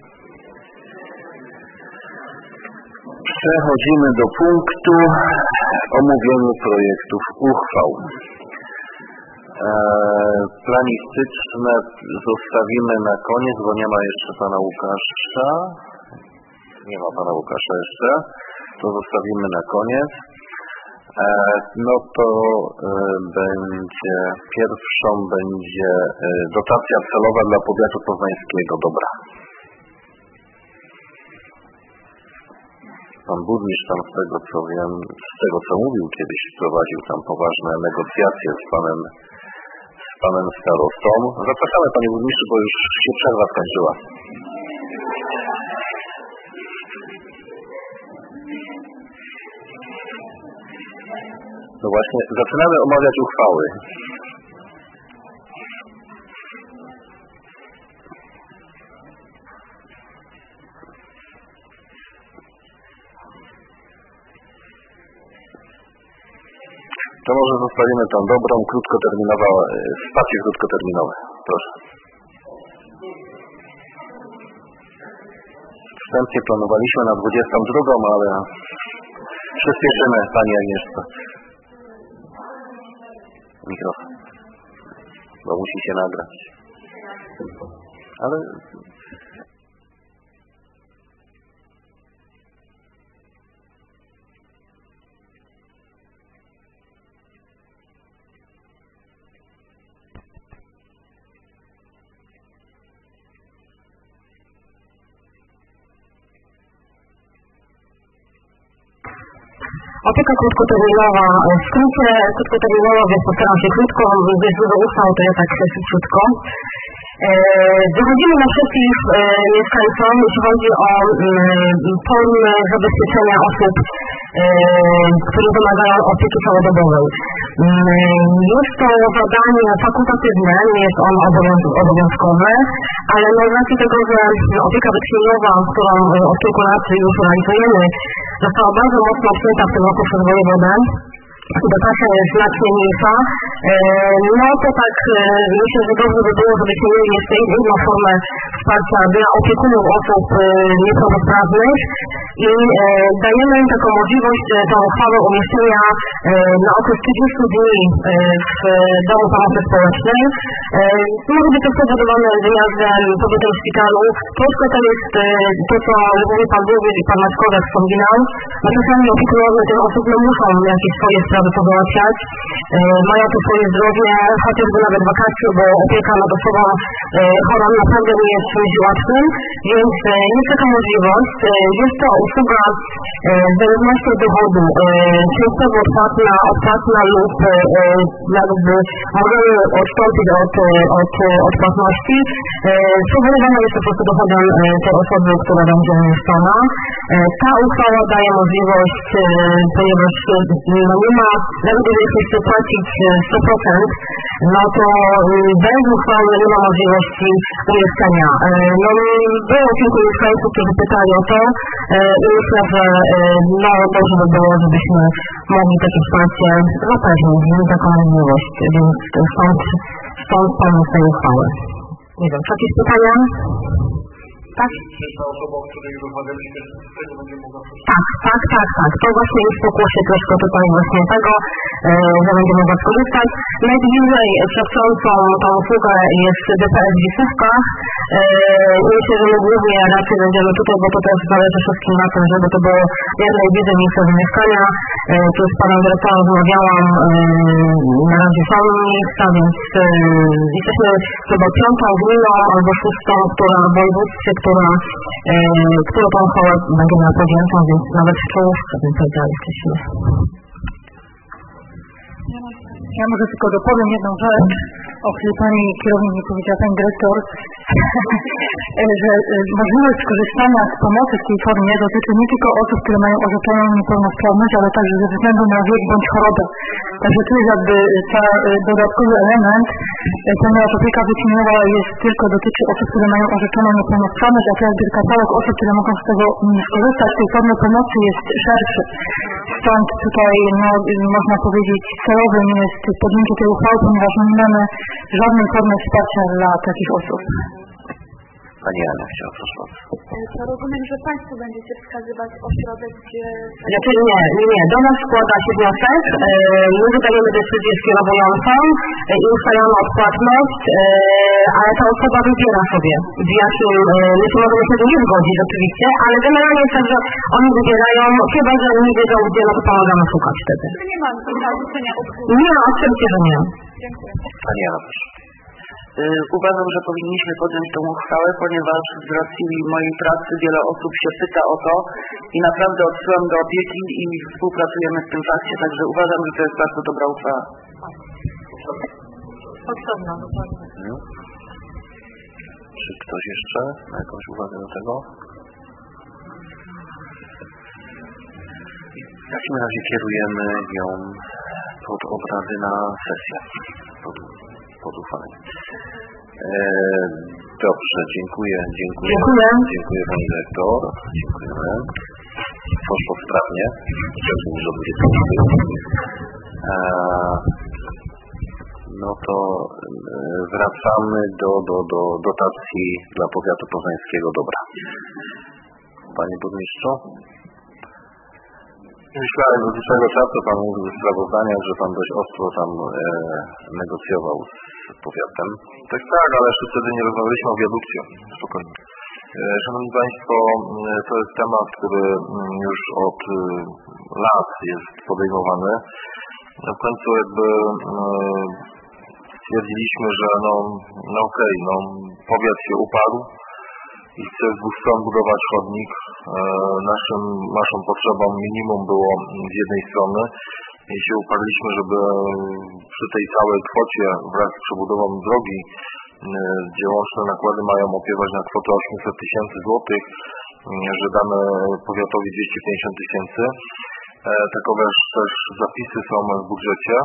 Przechodzimy do punktu omówienia projektów uchwał. Planistyczne zostawimy na koniec, bo nie ma jeszcze pana Łukasza. Nie ma pana Łukasza jeszcze. To zostawimy na koniec. No to pierwszą będzie dotacja celowa dla powiatu poznańskiego. Dobra. Pan burmistrz tam z tego co mówił kiedyś, prowadził tam poważne negocjacje z panem starostą. Zapraszamy panie burmistrzu, bo już się przerwa skończyła. No właśnie, zaczynamy omawiać uchwały. To może zostawimy tą dobrą, krótkoterminową, wsparcie krótkoterminowe. Proszę. Wstępnie planowaliśmy na 22, ale przyspieszymy, pani Agnieszko. Mikrofon. Bo musi się nagrać. Ale... Opieka krótkoterminowa, w skrócie krótkoterminowa, więc postaram się krótko, jest dużo uchwał, to ja tak szybciutko. Dochodzimy naprzeciw mieszkańcom, jeśli chodzi o formy zabezpieczenia osób, które wymagają opieki całodobowej. Jest to zadanie fakultatywne, nie jest ono obowiązkowe, ale z racji tego, że opieka wytchnieniowa, którą od kilku lat już realizujemy, została bardzo mocno obcięta w tym roku przez wojewodę, dotacja jest znacznie mniejsza, no to tak myślę, że dobrze by było, żebyśmy mieli jeszcze inną formę wsparcia dla opiekunów osób niepełnosprawnych i dajemy im taką możliwość, tą uchwałę umieszczenia na okres 30 dni w domu pomocy społecznej. Może być to spowodowane wyjazdem, pobytem w szpitalu. Troszkę to jest to, co mówił pan burmistrz i pan Maćkowiak wspominał. No czasami opiekunowie tych osób muszą jakieś swoje sprawy pozałatwiać, mają to swoje zdrowie, chociażby nawet wakacje, bo opieka nad osobą chorą naprawdę nie jest czymś łatwym, więc jest taka możliwość. Jest to usługa w zależności od dochodu, częstowo odpłatna lub jakby możemy odstąpić od płatności. Spowodowana jest po prostu dochodem tej osoby, która będzie umieszczona. Ta uchwała daje możliwość, ponieważ nie ma, nawet jeżeli chce płacić 100%, no to bez uchwały nie ma możliwości umieszczenia. No było kilku mieszkańców, którzy pytali o to i myślę, że no dobrze by było, żebyśmy mogli takie wsparcie zapewnić, mieli taką możliwość, więc stąd pomysł tej uchwały. Nie wiem, czy jakieś pytania? Tak? Czy ta osoba, o której rozmawialiśmy, z tego będzie mogła Tak. To właśnie jest pokłosie troszkę tutaj właśnie tego, że będzie mogła skorzystać. Najbliżej świadczącą tą usługę jest DPS Wisówka. Myślę, że my głównie raczej będziemy tutaj, bo to też zależy wszystkim na tym, żeby to było jak najbliżej miejsca zamieszkania. Tu z panem dyrektorem rozmawiałam, na razie są miejsca, więc jesteśmy chyba 5. gminą albo 6., która w województwie, która tą uchwałę będzie miała podjętą, więc nawet w czołówce, bym powiedziała, jesteśmy. Ja może tylko dopowiem jedną rzecz, o której pani kierownik nie powiedziała, pani dyrektor, że możliwość skorzystania z pomocy w tej formie dotyczy nie tylko osób, które mają orzeczoną niepełnosprawność, ale także ze względu na wiek bądź chorobę. Także tu jest jakby dodatkowy element, ponieważ opieka wytchnieniowa dotyczy osób, które mają orzeczoną niepełnosprawność, a to jakby katalog osób, które mogą z tego skorzystać, z tej formy pomocy jest szerszy. stąd tutaj można powiedzieć celowym jest podjęcie tej uchwały, ponieważ nie mamy żadnej formy wsparcia dla takich osób. Pani Anna chciała coś powiedzieć. To rozumiem, że Państwo będziecie wskazywać ośrodek, gdzie... Znaczy nie. Do nas składa się wniosek, my wydajemy decyzję skierowującą i ustalamy odpłatność, ale ta osoba wybiera sobie, w jakim, my się możemy wtedy nie zgodzić oczywiście, ale generalnie jest tak, że oni wybierają, chyba że nie wiedzą gdzie, no to pomagamy szukać wtedy. Nie mam zarzucenia odgórnie. Nie, oczywiście, że nie. Dziękuję. Pani Anna, proszę. Uważam, że powinniśmy podjąć tę uchwałę, ponieważ z racji mojej pracy wiele osób się pyta o to i naprawdę odsyłam do opieki i współpracujemy w tym fakcie, także uważam, że to jest bardzo dobra uchwała. Potrzebna, dokładnie. Czy ktoś jeszcze ma jakąś uwagę do tego? W takim razie kierujemy ją pod obrady na sesję, pod uchwalenie. Dobrze, dziękuję Pani Dyrektor. Dziękujemy. Poszło sprawnie. Już o 20. No to wracamy do dotacji dla powiatu poznańskiego. Dobra. Panie Burmistrzu? Myślałem do dłuższego czasu Pan mówił ze sprawozdania, że Pan dość ostro tam negocjował z powiatem. Tak, ale jeszcze wtedy nie rozmawialiśmy o wiadukcie. Spokojnie. Szanowni Państwo, to jest temat, który już od lat jest podejmowany. W końcu jakby stwierdziliśmy, że powiat się uparł i chce z dwóch stron budować chodnik. Naszą potrzebą minimum było z jednej strony i się uparliśmy, żeby przy tej całej kwocie wraz z przebudową drogi, gdzie łączne nakłady mają opiewać na kwotę 800 tysięcy złotych, że damy powiatowi 250 tysięcy. Takowe też zapisy są w budżecie,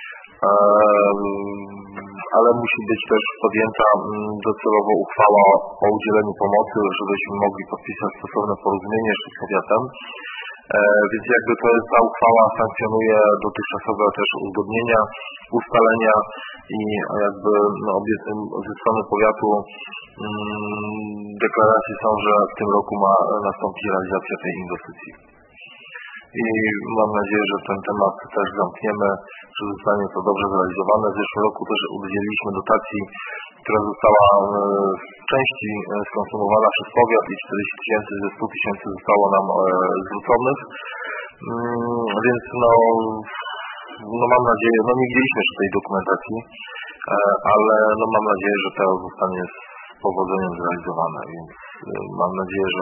ale musi być też podjęta docelowo uchwała o udzieleniu pomocy, żebyśmy mogli podpisać stosowne porozumienie z powiatem. Więc jakby ta uchwała sankcjonuje dotychczasowe też uzgodnienia, ustalenia i jakby ze strony powiatu deklaracje są, że w tym roku ma nastąpić realizacja tej inwestycji. I mam nadzieję, że ten temat też zamkniemy, że zostanie to dobrze zrealizowane. W zeszłym roku też udzieliliśmy dotacji, która została w części skonsumowana przez powiat i 40 tysięcy ze 100 tysięcy zostało nam zwróconych. Więc mam nadzieję, nie widzieliśmy jeszcze tej dokumentacji, ale mam nadzieję, że to zostanie z powodzeniem zrealizowane. Więc mam nadzieję, że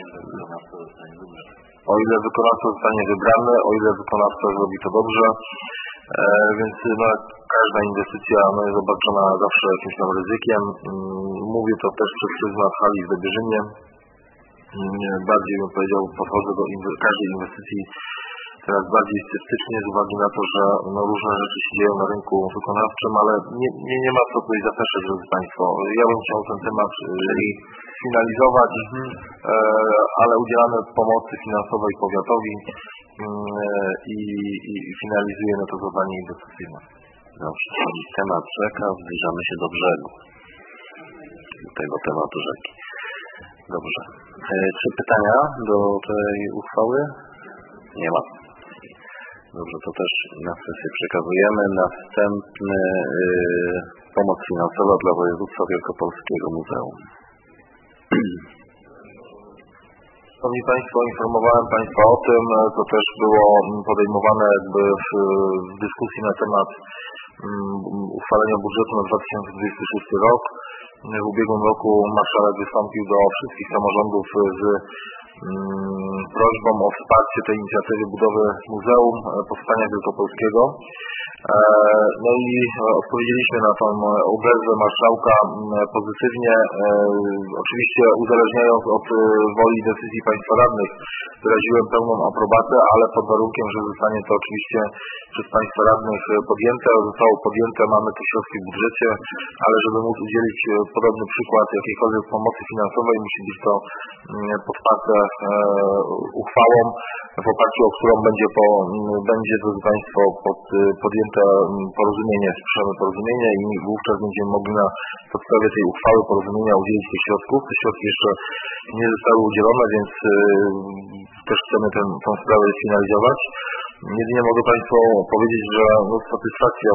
o ile wykonawca zostanie wybrany, o ile wykonawca zrobi to dobrze, więc każda inwestycja jest obarczona zawsze jakimś tam ryzykiem. Mówię to też przez pryzmat hali w Dobierzynie. Bardziej bym powiedział, podchodzę do każdej inwestycji teraz bardziej sceptycznie z uwagi na to, że różne rzeczy się dzieją na rynku wykonawczym, ale nie ma co tutaj zapeszać, drodzy Państwo. Ja bym chciał ten temat finalizować, ale udzielamy pomocy finansowej powiatowi i finalizujemy to zadanie inwestycyjne. Dobrze, czyli temat rzeka, zbliżamy się do brzegu. Tego tematu rzeki. Dobrze. Czy pytania do tej uchwały? Nie ma. Dobrze, to też na sesję przekazujemy. Następny pomoc finansowa dla województwa wielkopolskiego muzeum. Szanowni Państwo, informowałem Państwa o tym, to też było podejmowane jakby w dyskusji na temat uchwalenia budżetu na 2026 rok. W ubiegłym roku marszałek wystąpił do wszystkich samorządów z prośbą o wsparcie tej inicjatywy budowy Muzeum Powstania Wielkopolskiego. No i odpowiedzieliśmy na tą odezwę marszałka pozytywnie, oczywiście uzależniając od woli decyzji państwa radnych. Wyraziłem pełną aprobatę, ale pod warunkiem, że zostanie to oczywiście przez państwa radnych podjęte. Zostało podjęte, mamy te środki w budżecie, ale żeby móc udzielić podobny przykład jakiejkolwiek pomocy finansowej, musi być to podparte uchwałą, w oparciu o którą będzie, drodzy Państwo, podjęte porozumienie, słyszamy porozumienie i wówczas będziemy mogli na podstawie tej uchwały porozumienia udzielić tych środków. Te środki jeszcze nie zostały udzielone, więc też chcemy tę sprawę sfinalizować. Jedynie mogę Państwu powiedzieć, że z satysfakcją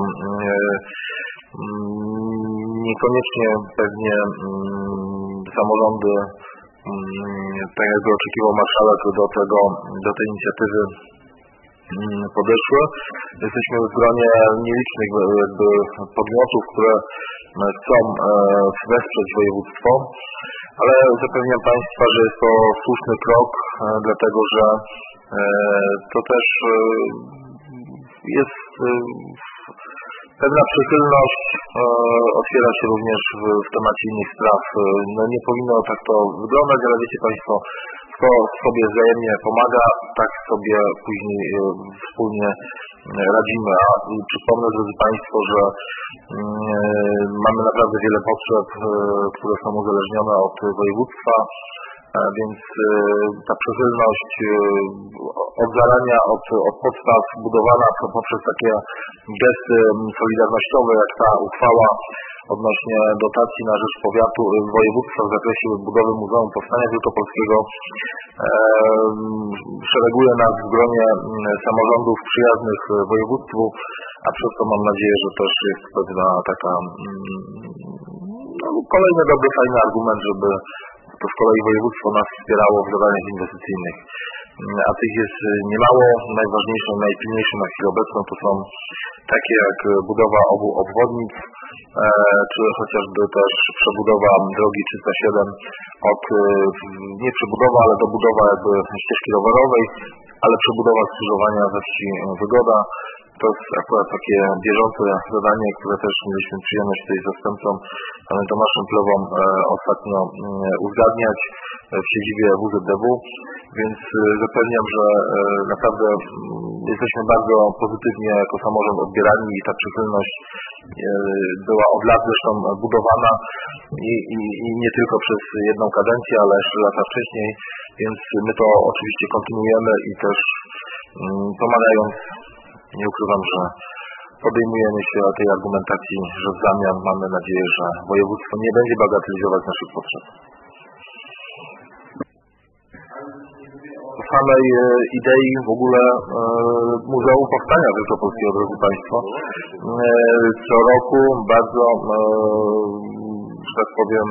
niekoniecznie pewnie samorządy, tak jakby oczekiwał marszałek, do tej inicjatywy podeszły. Jesteśmy w gronie nielicznych jakby podmiotów, które chcą wesprzeć województwo, ale zapewniam Państwa, że jest to słuszny krok, dlatego że to też jest pewna przychylność, otwiera się również w temacie innych spraw. No nie powinno tak to wyglądać, ale wiecie Państwo, kto sobie wzajemnie pomaga, tak sobie później wspólnie radzimy. A przypomnę, drodzy Państwo, że mamy naprawdę wiele potrzeb, które są uzależnione od województwa, więc ta przychylność od zarania, od podstaw budowana poprzez takie gesty solidarnościowe, jak ta uchwała odnośnie dotacji na rzecz powiatu województwa w zakresie budowy Muzeum Powstania Wielkopolskiego, szereguje nas w gronie samorządów przyjaznych województwu, a przez to mam nadzieję, że też jest pewna taka kolejny dobry, fajny argument, żeby to z kolei województwo nas wspierało w zadaniach inwestycyjnych. A tych jest niemało. Najważniejsze, najpilniejsze na chwilę obecną to są takie jak budowa obu obwodnic, czy chociażby też przebudowa drogi 307 nie przebudowa, ale dobudowa jakby ścieżki rowerowej, ale przebudowa skrzyżowania we wsi Wygoda. To jest akurat takie bieżące zadanie, które też mieliśmy przyjemność tutaj z zastępcą panem Tomaszem Plewą ostatnio uzgadniać w siedzibie WZDW, więc zapewniam, że naprawdę jesteśmy bardzo pozytywnie jako samorząd odbierani i ta przychylność była od lat zresztą budowana i nie tylko przez jedną kadencję, ale jeszcze lata wcześniej, więc my to oczywiście kontynuujemy i też pomagając, nie ukrywam, że podejmujemy się tej argumentacji, że w zamian mamy nadzieję, że województwo nie będzie bagatelizować naszych potrzeb. O samej idei w ogóle Muzeum Powstania Wielkopolskiego, drodzy Państwo, co roku bardzo, że tak powiem,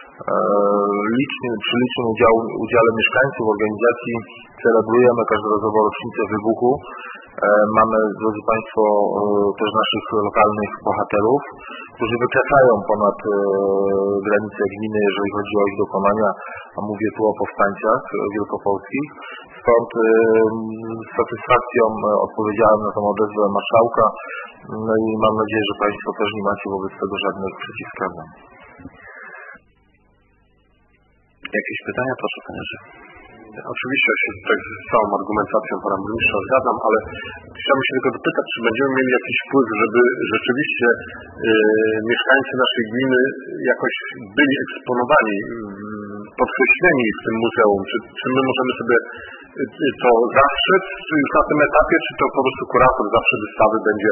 przy licznym udziale mieszkańców organizacji celebrujemy każdorazowo rocznicę wybuchu. Mamy, drodzy Państwo, też naszych lokalnych bohaterów, którzy wykraczają ponad granice gminy, jeżeli chodzi o ich dokonania, a mówię tu o powstańcach wielkopolskich. Stąd z satysfakcją odpowiedziałem na tę odezwę marszałka, no i mam nadzieję, że Państwo też nie macie wobec tego żadnych przeciwwskazań. Jakieś pytania? Proszę, panie Jerzy. Oczywiście ja się tutaj z całą argumentacją pana burmistrza zgadzam, ale chciałbym się tylko dopytać, czy będziemy mieli jakiś wpływ, żeby rzeczywiście mieszkańcy naszej gminy jakoś byli eksponowani, podkreśleni w tym muzeum. Czy my możemy sobie to zastrzec już na tym etapie, czy to po prostu kurator zawsze wystawy będzie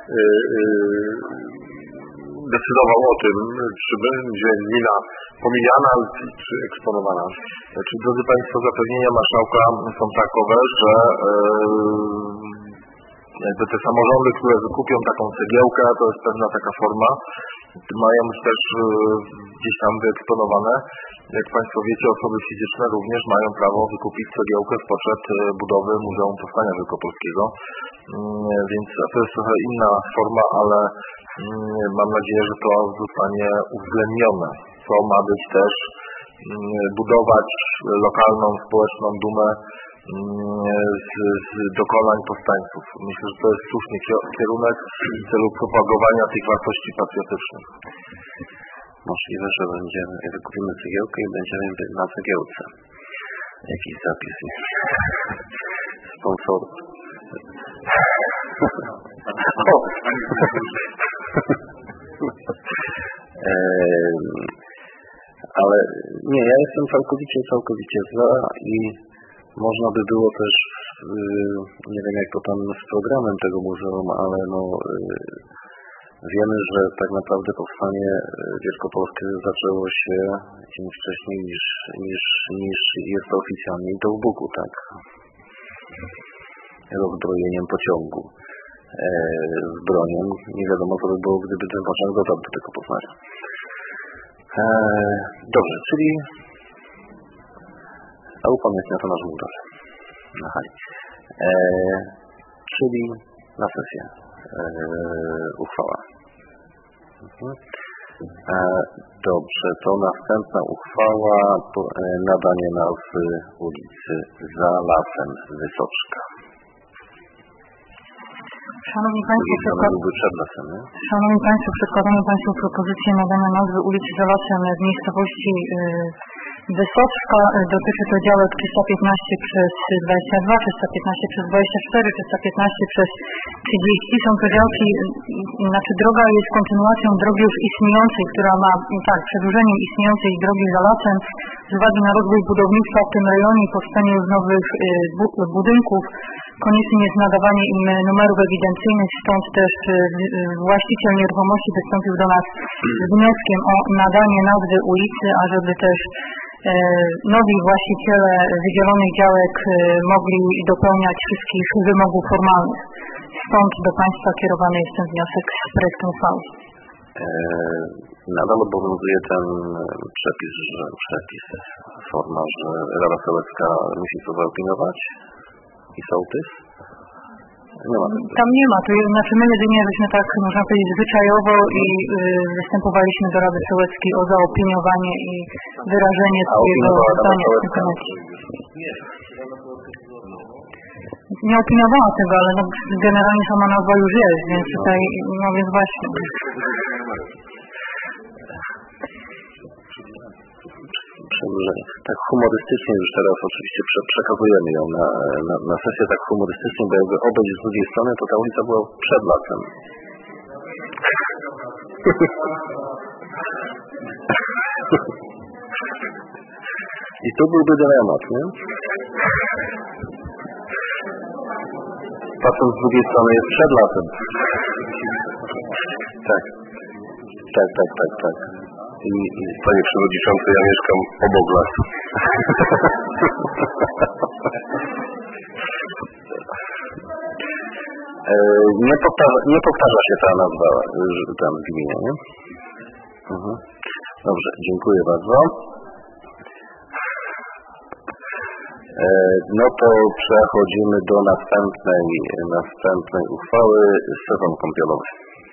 decydował o tym, czy będzie gmina pomijana, czy eksponowana. Znaczy, drodzy Państwo, zapewnienia marszałka są takowe, że jakby te samorządy, które wykupią taką cegiełkę, to jest pewna taka forma, mają też gdzieś tam wyeksponowane. Jak Państwo wiecie, osoby fizyczne również mają prawo wykupić cegiełkę w poczet budowy Muzeum Powstania Wielkopolskiego. Więc to jest trochę inna forma, ale mam nadzieję, że to zostanie uwzględnione, co ma być też budować lokalną, społeczną dumę z dokonań powstańców. Myślę, że to jest słuszny kierunek w celu propagowania tych wartości patriotycznych. Możliwe, że wykupimy cegiełkę i będziemy na cegiełce. Jakiś zapis. Sponsor. Ale nie, ja jestem całkowicie za i można by było też, nie wiem jak to tam z programem tego muzeum, ale wiemy, że tak naprawdę powstanie wielkopolskie zaczęło się dzień wcześniej niż jest to oficjalnie i to w Bugu, tak? Rozbrojeniem pociągu z bronią. Nie wiadomo co by było, gdyby ten pociąg dotarł do tego Poznania. Dobrze, czyli upamiętnia to nasz mur na hali. Czyli na sesję uchwała. Dobrze, to następna uchwała, nadanie nazwy ulicy Za Lasem Wysoczka. Szanowni Państwo, przedkładamy Państwu propozycję nadania nazwy ulicy Za Lasem w miejscowości Wysoczka. Dotyczy to działek 315 przez 22, 315 przez 24, 315 przez 30. Są to działki, droga jest kontynuacją drogi już istniejącej, która ma, przedłużeniem istniejącej drogi za lasem. Z uwagi na rozwój budownictwa w tym rejonie i powstanie już nowych budynków, konieczne jest nadawanie im numerów ewidencyjnych, stąd też właściciel nieruchomości wystąpił do nas z wnioskiem o nadanie nazwy ulicy, ażeby też nowi właściciele wydzielonych działek mogli dopełniać wszystkich wymogów formalnych. Stąd do Państwa kierowany jest ten wniosek z projektem uchwały. Nadal obowiązuje ten przepis, forma, że Rada Sołecka musi to zaopiniować i sołtys? Nie ma. Tam nie ma. My jedynie żeśmy tak, można powiedzieć, zwyczajowo i występowaliśmy do Rady Sołeckiej o zaopiniowanie i wyrażenie swojego zdania w tym temacie. Nie opiniowała tego, ale generalnie sama nazwa już jest, więc tutaj, więc właśnie. Tak humorystycznie już teraz oczywiście przekazujemy ją na sesję tak humorystycznie, bo jakby obejść z drugiej strony, to ta ulica była przed lasem. I tu byłby dylemat, nie? Patrząc z drugiej strony jest przed lasem. Tak. Panie Przewodniczący, ja mieszkam obok lasu. Nie powtarza się ta nazwa tam w gminie, nie? Dobrze, dziękuję bardzo. No to przechodzimy do następnej uchwały, sezon kąpielowy.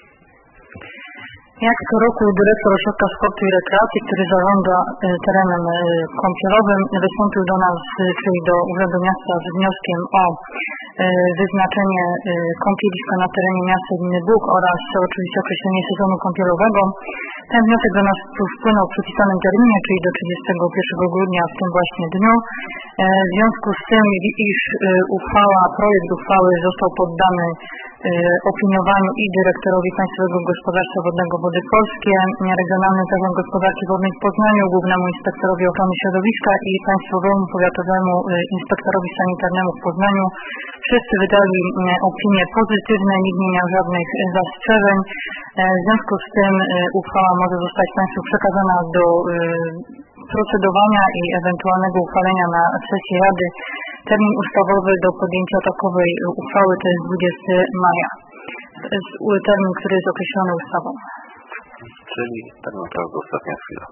Jak co roku dyrektor Ośrodka Sportu i Rekreacji, który zarządza terenem kąpielowym, wystąpił do nas, czyli do Urzędu Miasta z wnioskiem o wyznaczenie kąpieliska na terenie miasta gminy Bóg oraz oczywiście określenie sezonu kąpielowego. Ten wniosek do nas wpłynął w przypisanym terminie, czyli do 31 grudnia w tym właśnie dniu. W związku z tym, iż projekt uchwały został poddany opiniowaniu i dyrektorowi Państwowego Gospodarstwa Wodnego Wody Polskie, Regionalnym Zarząd Gospodarki Wodnej w Poznaniu, Głównemu Inspektorowi Ochrony Środowiska i Państwowemu Powiatowemu Inspektorowi Sanitarnemu w Poznaniu. Wszyscy wydali opinie pozytywne, nikt nie miał żadnych zastrzeżeń. W związku z tym uchwała może zostać Państwu przekazana do procedowania i ewentualnego uchwalenia na sesji Rady. Termin ustawowy do podjęcia takowej uchwały to jest 20 maja. Termin, który jest określony ustawą. Czyli tak naprawdę ostatnia chwila.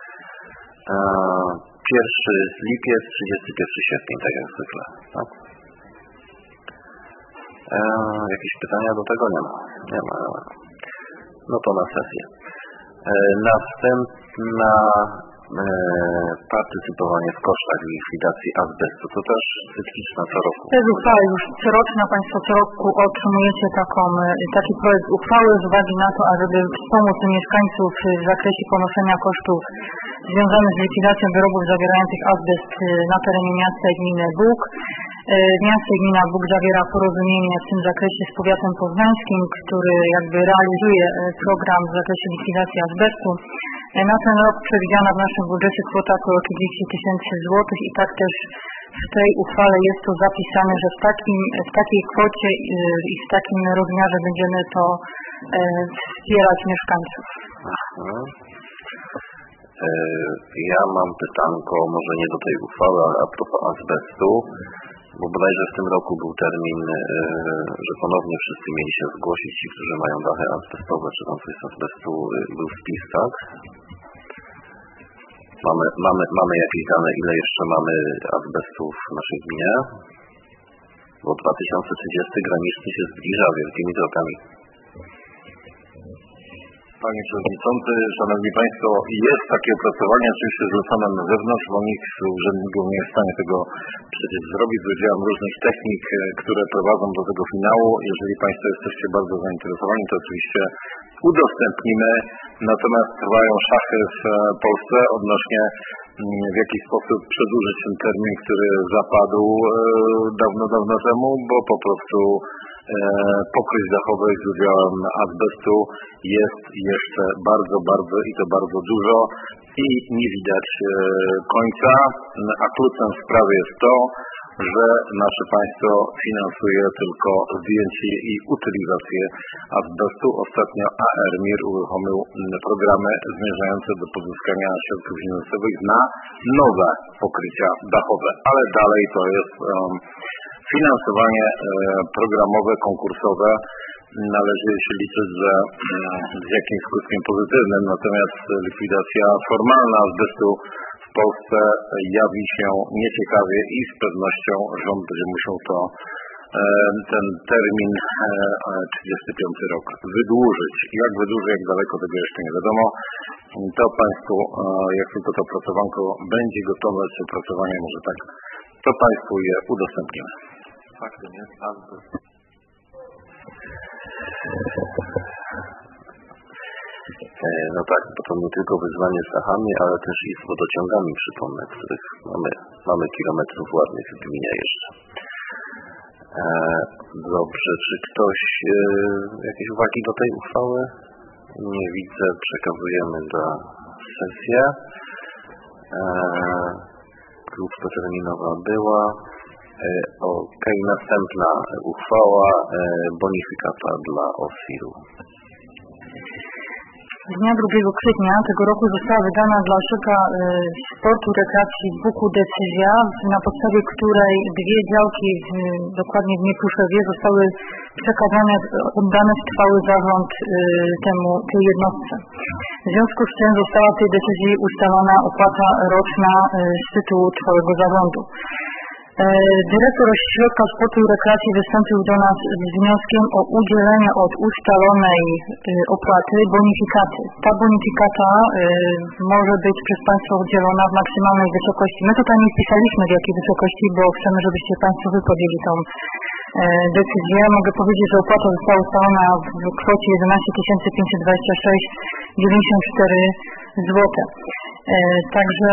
1 lipiec, 31 sierpień, tak jak zwykle. Tak? Jakieś pytania do tego? Nie ma. No to na sesję. Następna partycypowanie w kosztach likwidacji azbestu. To też cykliczna co roku. To jest uchwała już coroczna. Państwo co roku otrzymujecie taki projekt uchwały z uwagi na to, ażeby wspomóc mieszkańców w zakresie ponoszenia kosztów związanych z likwidacją wyrobów zawierających azbest na terenie miasta i gminy Bóg. Miasto i gmina Bóg zawiera porozumienie w tym zakresie z powiatem poznańskim, który jakby realizuje program w zakresie likwidacji azbestu. Na ten rok przewidziana w naszym budżecie kwota około 30 000 złotych i tak też w tej uchwale jest to zapisane, że w takiej kwocie i w takim rozmiarze będziemy to wspierać mieszkańców. Ja mam pytanko, może nie do tej uchwały, ale a propos azbestu, bo bodajże w tym roku był termin, że ponownie wszyscy mieli się zgłosić, ci, którzy mają dachy azbestowe, czy tam coś z azbestu, był wpis, tak? Mamy jakieś dane, ile jeszcze mamy azbestu w naszej gminie? Bo 2030 graniczny się zbliża wielkimi krokami. Panie Przewodniczący, Szanowni Państwo, jest takie opracowanie, oczywiście zlecone na zewnątrz, bo nikt z urzędników nie jest w stanie tego przecież zrobić z udziałem różnych technik, które prowadzą do tego finału. Jeżeli Państwo jesteście bardzo zainteresowani, to oczywiście udostępnimy. Natomiast trwają szachy w Polsce odnośnie w jaki sposób przedłużyć ten termin, który zapadł dawno temu, bo po prostu pokryć dachowych z udziałem azbestu jest jeszcze bardzo i to bardzo dużo i nie widać końca, a kluczem sprawy jest to, że nasze państwo finansuje tylko zdjęcie i utylizację azbestu. Ostatnio ARMiR uruchomił programy zmierzające do pozyskania środków finansowych na nowe pokrycia dachowe, ale dalej to jest finansowanie programowe, konkursowe. Należy się liczyć z jakimś skutkiem pozytywnym, natomiast likwidacja formalna azbestu w Polsce jawi się nieciekawie i z pewnością rząd będzie musiał ten termin 35 rok wydłużyć. Jak wydłuży, jak daleko, tego jeszcze nie wiadomo. To Państwu, jak tylko to opracowanko będzie gotowe, czy opracowanie może tak, to Państwu je udostępnimy. Faktem jest azbest. No tak, bo to nie tylko wyzwanie z dachami, ale też i z wodociągami, przypomnę, których mamy kilometrów ładnych w gminie jeszcze. Dobrze, czy ktoś jakieś uwagi do tej uchwały? Nie widzę, przekazujemy do sesji. Krótkoterminowa była. Okej, następna uchwała, bonifikata dla OSIR-u. Dnia 2 kwietnia tego roku została wydana dla ośrodka sportu, rekreacji w Buku decyzja, na podstawie której 2 działki, dokładnie w Niepruszewie, zostały przekazane, oddane w trwały zarząd tej jednostce. W związku z tym została w tej decyzji ustalona opłata roczna z tytułu trwałego zarządu. Dyrektor Ośrodka Sportu i Rekreacji wystąpił do nas z wnioskiem o udzielenie od ustalonej opłaty bonifikaty. Ta bonifikata może być przez Państwa udzielona w maksymalnej wysokości. My tutaj nie wpisaliśmy w jakiej wysokości, bo chcemy, żebyście Państwo wypowiedzieli tą decyzję. Mogę powiedzieć, że opłata została ustalona w kwocie 11 526,94 zł. Także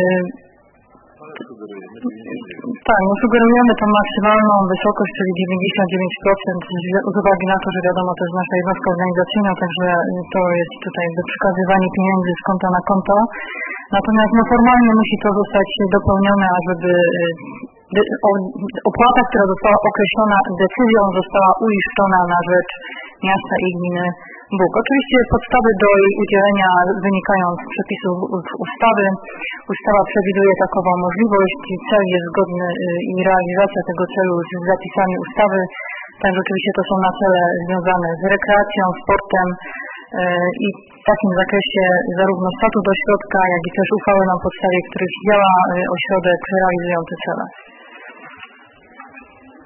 tak, no sugerujemy tą maksymalną wysokość, czyli 99%, z uwagi na to, że wiadomo, to jest nasza jednostka organizacyjna, także to jest tutaj przekazywanie pieniędzy z konta na konto. Natomiast formalnie musi to zostać dopełnione, ażeby opłata, która została określona decyzją, została uiszczona na rzecz miasta i gminy Bóg. Oczywiście podstawy do jej udzielenia wynikają z przepisów ustawy. Ustawa przewiduje takową możliwość. Cel jest zgodny i realizacja tego celu z zapisami ustawy. Także oczywiście to są na cele związane z rekreacją, sportem i w takim zakresie zarówno statut ośrodka, jak i też uchwały, na podstawie których działa ośrodek, realizują te cele.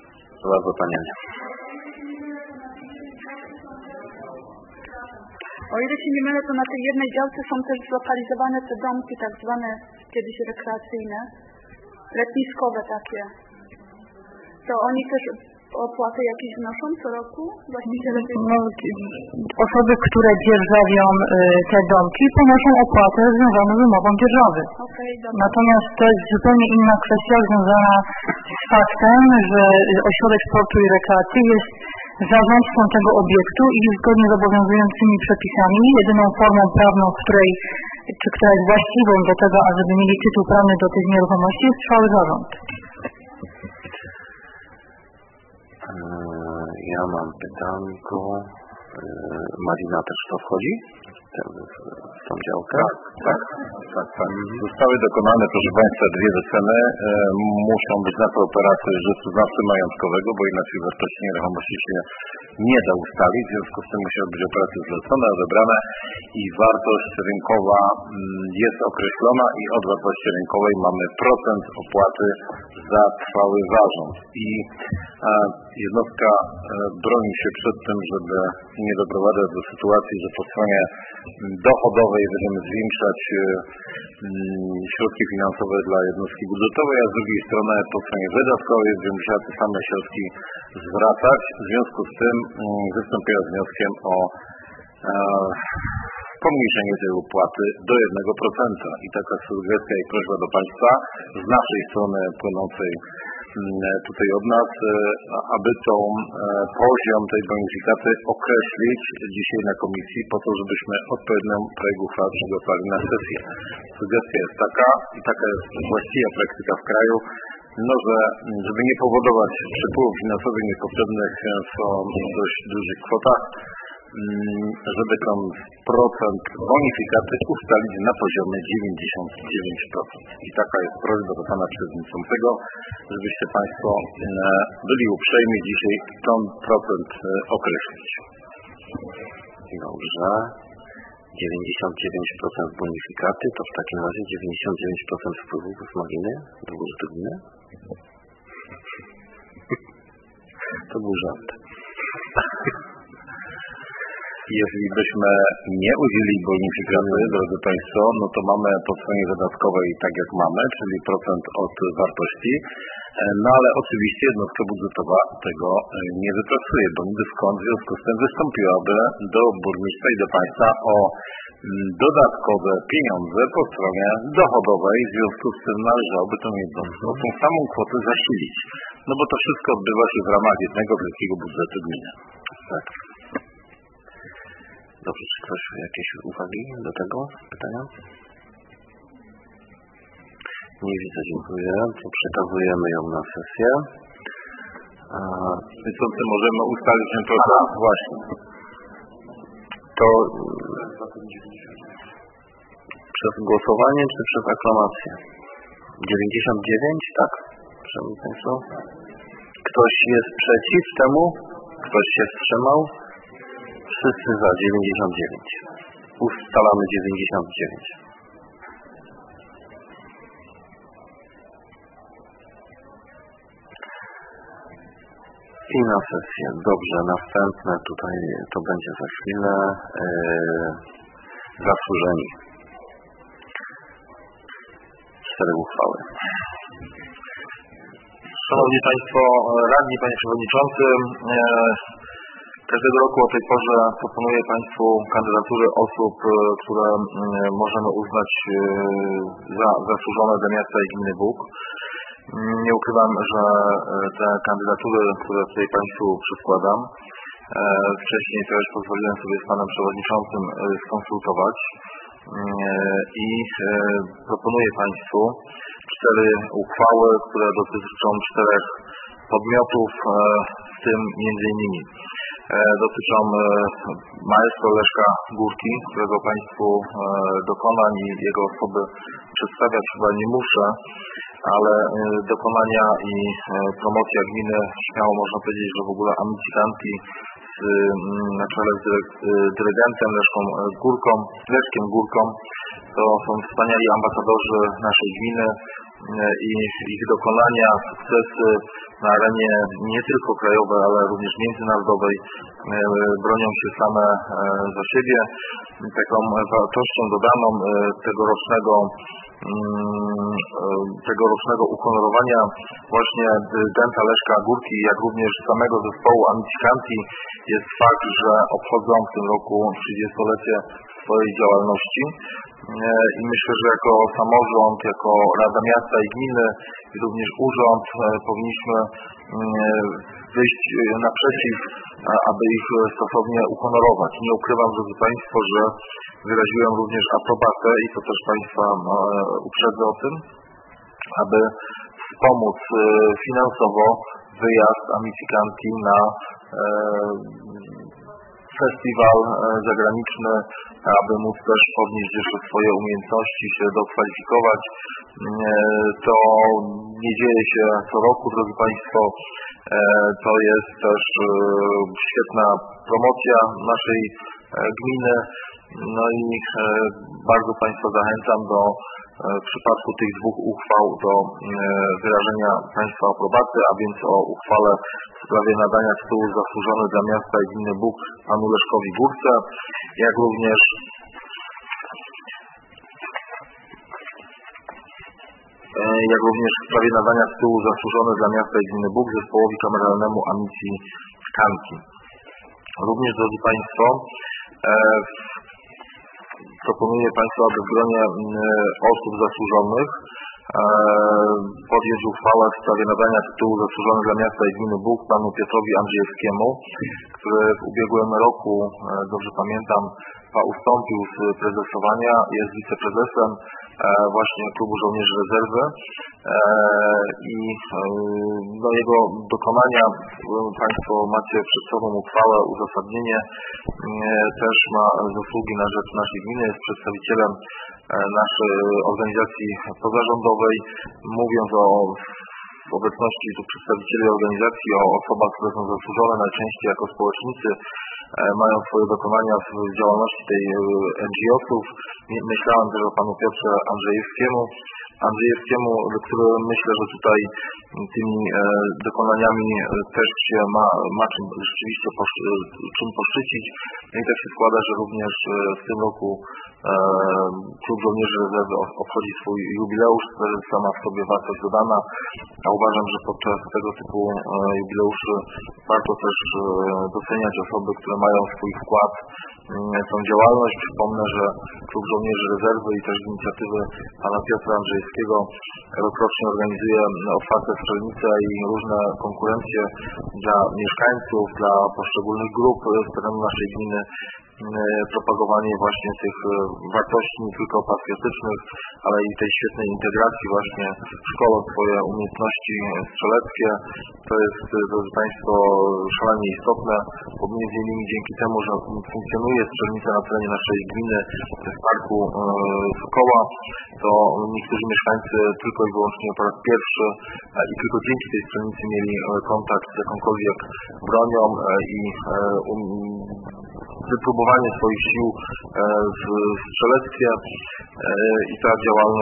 Bardzo Pani Ania. O ile się nie mylę, to na tej jednej działce są też zlokalizowane te domki tak zwane kiedyś rekreacyjne, letniskowe takie. To oni też opłaty jakieś wnoszą co roku? Właściciele tej... Osoby, które dzierżawią te domki, ponoszą opłatę związaną z umową dzierżawy. Natomiast to jest zupełnie inna kwestia związana z faktem, że ośrodek sportu i rekreacji jest zarządcą tego obiektu i zgodnie z obowiązującymi przepisami jedyną formą prawną, która jest właściwą do tego, ażeby mieli tytuł prawny do tych nieruchomości, jest trwały zarząd. Ja mam pytanko. Marina też to wchodzi? W tą działkę? Tak. Zostały dokonane, proszę Państwa, dwie wyceny. Muszą być na to operacje rzeczoznawcy majątkowego, bo inaczej wartości nieruchomości się nie da ustalić. W związku z tym musi być operacje zlecone, odebrane i wartość rynkowa jest określona i od wartości rynkowej mamy procent opłaty za trwały zarząd. I jednostka broni się przed tym, żeby nie doprowadzać do sytuacji, że po stronie dochodowej będziemy zwiększać środki finansowe dla jednostki budżetowej, a z drugiej strony po stronie wydatkowej będziemy musiała te same środki zwracać. W związku z tym wystąpiła z wnioskiem o pomniejszenie tej opłaty do 1%. I taka sugestia i prośba do Państwa z naszej strony płynącej tutaj od nas, aby tą poziom tej bonifikaty określić dzisiaj na komisji po to, żebyśmy odpowiednią projekt uchwały przygotowali na sesję. Sugestia jest taka i taka jest właściwa praktyka w kraju, że żeby nie powodować przepływów finansowych niepotrzebnych w dość dużych kwotach, żeby ten procent bonifikaty ustalić na poziomie 99%. I taka jest prośba do Pana Przewodniczącego, żebyście Państwo byli uprzejmi dzisiaj ten procent określić. Dobrze. 99% bonifikaty, to w takim razie 99% wpływów z Maliny do budżetu gminy? To był żart. Jeżeli byśmy nie udzielili bonifikaty, drodzy Państwo, no to mamy po stronie wydatkowej tak jak mamy, czyli procent od wartości, no ale oczywiście jednostka budżetowa tego nie wypracuje, bo niby skąd w związku z tym wystąpiłaby do burmistrza i do Państwa o dodatkowe pieniądze po stronie dochodowej, w związku z tym należałoby tą jednostkę o tą samą kwotę zasilić. No bo to wszystko odbywa się w ramach jednego wielkiego budżetu gminy. Tak. Dobrze, czy ktoś jakieś uwagi do tego pytania? Nie widzę, dziękuję. To przekazujemy ją na sesję. Co ty możemy ustalić, że to właśnie. To przez głosowanie czy przez aklamację? 99? Tak. Szanowni Państwo. Ktoś jest przeciw temu? Ktoś się wstrzymał? Wszyscy za 99. Ustalamy 99. I na sesję. Dobrze, następne tutaj to będzie za chwilę. Zasłużeni. 4 uchwały. Szanowni Państwo Radni, Panie Przewodniczący, każdego roku o tej porze proponuję Państwu kandydatury osób, które możemy uznać za zasłużone dla miasta i gminy Bóg. Nie ukrywam, że te kandydatury, które tutaj Państwu przedkładam, wcześniej też pozwoliłem sobie z Panem Przewodniczącym skonsultować i proponuję Państwu 4 uchwały, które dotyczą 4 podmiotów, w tym m.in. dotyczą maestro Leszka Górki, którego Państwu dokonań i jego osoby przedstawiać chyba nie muszę, ale dokonania i promocja gminy, śmiało można powiedzieć, że w ogóle amici na czele z dyrygentem Leszkiem Górką, to są wspaniali ambasadorzy naszej gminy, i ich dokonania, sukcesy na arenie nie tylko krajowej, ale również międzynarodowej bronią się same za siebie. Taką wartością dodaną tegorocznego uhonorowania właśnie dyrygenta Leszka Górki, jak również samego zespołu Amici jest fakt, że obchodzą w tym roku 30-lecie swojej działalności. I myślę, że jako samorząd, jako Rada Miasta i Gminy i również urząd powinniśmy wyjść naprzeciw, aby ich stosownie uhonorować. Nie ukrywam, drodzy Państwo, że wyraziłem również aprobatę i to też Państwa uprzedzę o tym, aby wspomóc finansowo wyjazd Amici na festiwal zagraniczny, aby móc też podnieść jeszcze swoje umiejętności, się dokwalifikować. To nie dzieje się co roku, drodzy Państwo. To jest też świetna promocja naszej gminy. No i bardzo Państwa zachęcam w przypadku tych dwóch uchwał do wyrażenia Państwa aprobaty, a więc o uchwale w sprawie nadania tytułu zasłużony dla miasta i gminy Bóg panu Leszkowi Górce, jak również w sprawie nadania tytułu zasłużony dla miasta i gminy Bóg zespołowi kameralnemu Amici Kanki. Również, drodzy Państwo, proponuję Państwu, aby w gronie osób zasłużonych podjąć uchwałę w sprawie nadania tytułu zasłużony dla miasta i gminy Bóg panu Piotrowi Andrzejewskiemu, który w ubiegłym roku, dobrze pamiętam, ustąpił z prezesowania, jest wiceprezesem właśnie Klubu Żołnierzy Rezerwy i jego dokonania, Państwo macie przed sobą uchwałę, uzasadnienie, też ma zasługi na rzecz naszej gminy, jest przedstawicielem naszej organizacji pozarządowej. Mówiąc w obecności tu przedstawicieli organizacji o osobach, które są zasłużone najczęściej jako społecznicy, mają swoje dokonania w działalności tej NGO-sów. Myślałem też o panu Piotrze Andrzejewskiemu, który myślę, że tutaj tymi dokonaniami też się ma czym rzeczywiście czym poszczycić. No i tak się składa, że również w tym roku Klub Żołnierzy Rezerwy obchodzi swój jubileusz, to jest sama w sobie wartość dodana, a uważam, że podczas tego typu jubileuszy warto też doceniać osoby, które mają swój wkład w tą działalność. Przypomnę, że Klub Żołnierzy Rezerwy i też z inicjatywy pana Piotra Andrzejewskiego rokrocznie organizuje otwarte strzelnice i różne konkurencje dla mieszkańców, dla poszczególnych grup z terenu naszej gminy, propagowanie właśnie tych wartości nie tylko patriotycznych, ale i tej świetnej integracji właśnie szkolą swoje umiejętności strzeleckie. To jest, drodzy Państwo, szalenie istotne, bo między innymi dzięki temu, że funkcjonuje strzelnica na terenie naszej gminy w parku Sokoła, to niektórzy mieszkańcy tylko i wyłącznie po raz pierwszy i tylko dzięki tej strzelnicy mieli kontakt z jakąkolwiek bronią i wypróbowanie swoich sił w strzelectwie i ta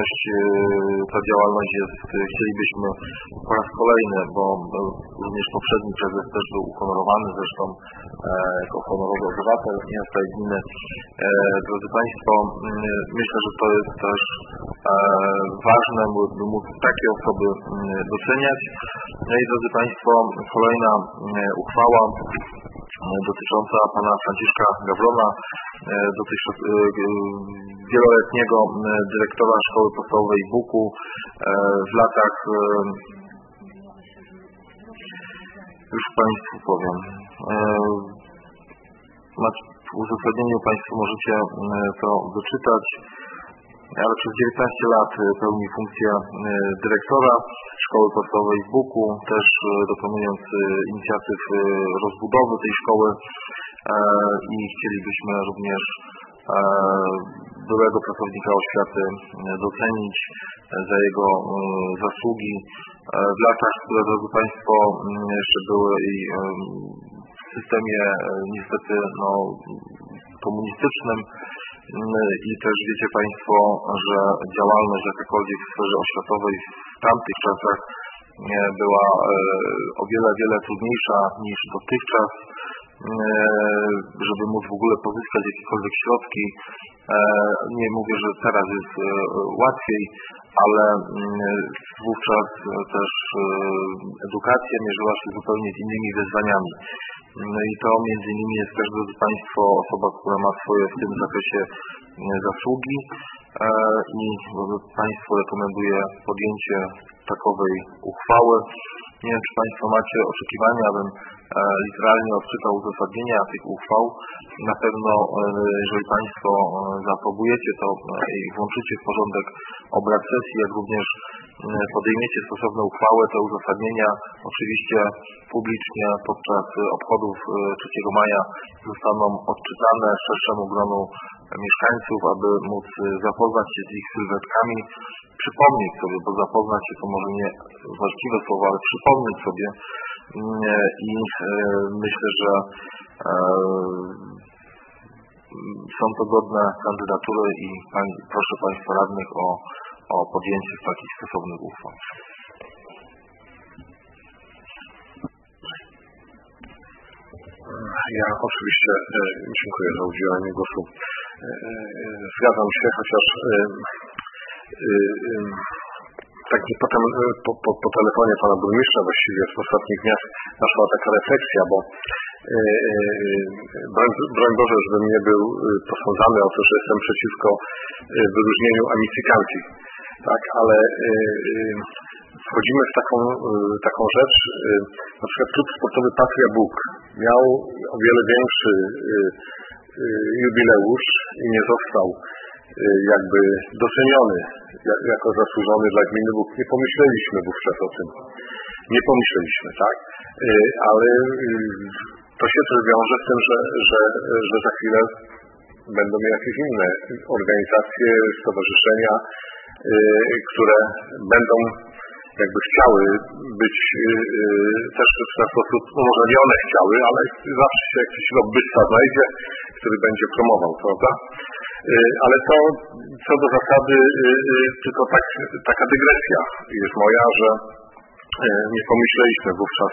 działalność jest, chcielibyśmy po raz kolejny, bo również poprzedni prezes też był uhonorowany, zresztą jako honorowy obywatel miasta i gminy. Drodzy Państwo, myślę, że to jest też ważne, by móc takie osoby doceniać. No i drodzy Państwo, kolejna uchwała dotycząca pana Franciszka Gawrona, wieloletniego dyrektora Szkoły Podstawowej w Buku w latach, już Państwu powiem, w uzasadnieniu Państwo możecie to wyczytać, ale przez 19 lat pełni funkcję dyrektora Szkoły Podstawowej w Buku, też dokonując inicjatyw rozbudowy tej szkoły i chcielibyśmy również byłego pracownika oświaty docenić za jego zasługi w latach, które, drodzy Państwo, jeszcze były i w systemie niestety komunistycznym, I też wiecie Państwo, że działalność jakakolwiek w sferze oświatowej w tamtych czasach była o wiele trudniejsza niż dotychczas, żeby móc w ogóle pozyskać jakiekolwiek środki. Nie mówię, że teraz jest łatwiej, ale wówczas też edukacja mierzyła się zupełnie z innymi wyzwaniami. I to między innymi jest też, drodzy Państwo, osoba, która ma swoje w tym zakresie zasługi i Państwu rekomenduję podjęcie takowej uchwały. Nie wiem, czy Państwo macie oczekiwania, abym literalnie odczytał uzasadnienia tych uchwał. Na pewno, jeżeli Państwo zaaprobujecie to i włączycie w porządek obrad sesji, jak również podejmiecie stosowne uchwały, te uzasadnienia oczywiście publicznie podczas obchodów 3 maja zostaną odczytane szerszemu gronu mieszkańców, aby móc zapoznać się z ich sylwetkami, przypomnieć sobie, bo zapoznać się to może nie właściwe słowo, ale przypomnieć sobie i myślę, że są to godne kandydatury i proszę Państwa radnych o podjęcie takich stosownych uchwał. Ja oczywiście dziękuję za udzielenie głosu. Zgadzam się, chociaż tak potem po telefonie pana burmistrza właściwie w ostatnich dniach naszła taka refleksja, bo broń Boże, żebym nie był posądzany o to, że jestem przeciwko wyróżnieniu amicykancji, tak, ale wchodzimy w taką rzecz, na przykład klub sportowy Patria Bóg miał o wiele większy jubileusz i nie został jakby doceniony jako zasłużony dla gminy Bóg. Nie pomyśleliśmy wówczas o tym. Nie pomyśleliśmy, tak? Ale to się też wiąże z tym, że za chwilę będą jakieś inne organizacje, stowarzyszenia, które będą jakby chciały być też w ten sposób, no może nie one chciały, ale zawsze się jakiś lobbysta znajdzie, który będzie promował, prawda? Ale to co do zasady tylko taka dygresja jest moja, że nie pomyśleliśmy wówczas,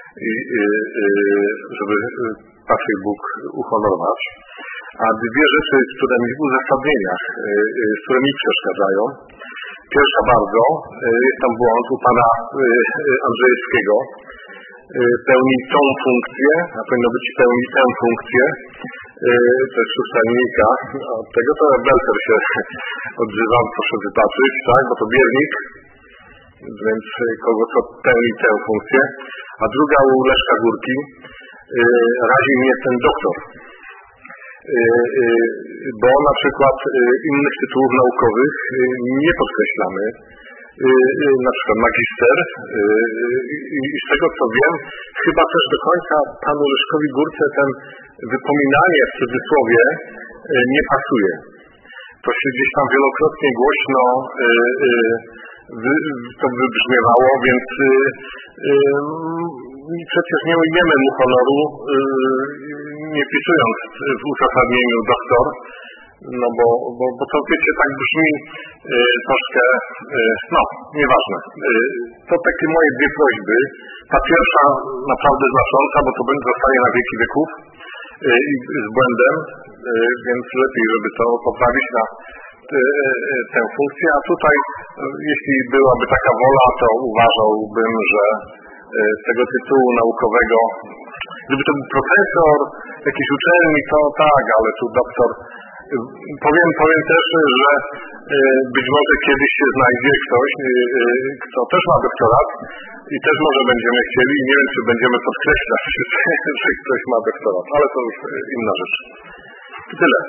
żeby Patryk Bóg uhonorować. A dwie rzeczy, które mi w uzasadnieniach, które mi przeszkadzają. Pierwsza bardzo, jest tam błąd u pana Andrzejewskiego. Pełni tą funkcję, a powinno być pełni tę funkcję. To jest szósta linijka. Od tego to Belter się odzywam, proszę wybaczyć, tak, bo to biernik, więc kogo co pełni tę funkcję. A druga u Leszka Górki, razi mnie ten doktor. Bo na przykład innych tytułów naukowych nie podkreślamy, na przykład magister i z tego co wiem, chyba też do końca panu Leszkowi Górce ten wypominanie w cudzysłowie nie pasuje. To się gdzieś tam wielokrotnie głośno to wybrzmiewało, więc przecież nie ujmiemy mu honoru, nie wpisując w uzasadnieniu doktor, no bo to wiecie, tak brzmi troszkę, no nieważne. To takie moje dwie prośby. Ta pierwsza naprawdę znacząca, bo to zostanie na wieki wieków i z błędem, więc lepiej, żeby to poprawić na tę funkcję, a tutaj jeśli byłaby taka wola, to uważałbym, że tego tytułu naukowego, gdyby to był profesor jakiejś uczelni, to tak, ale tu doktor. Powiem też, że być może kiedyś się znajdzie ktoś, kto też ma doktorat i też może będziemy chcieli i nie wiem, czy będziemy podkreślać, że ktoś ma doktorat, ale to już inna rzecz. I tyle.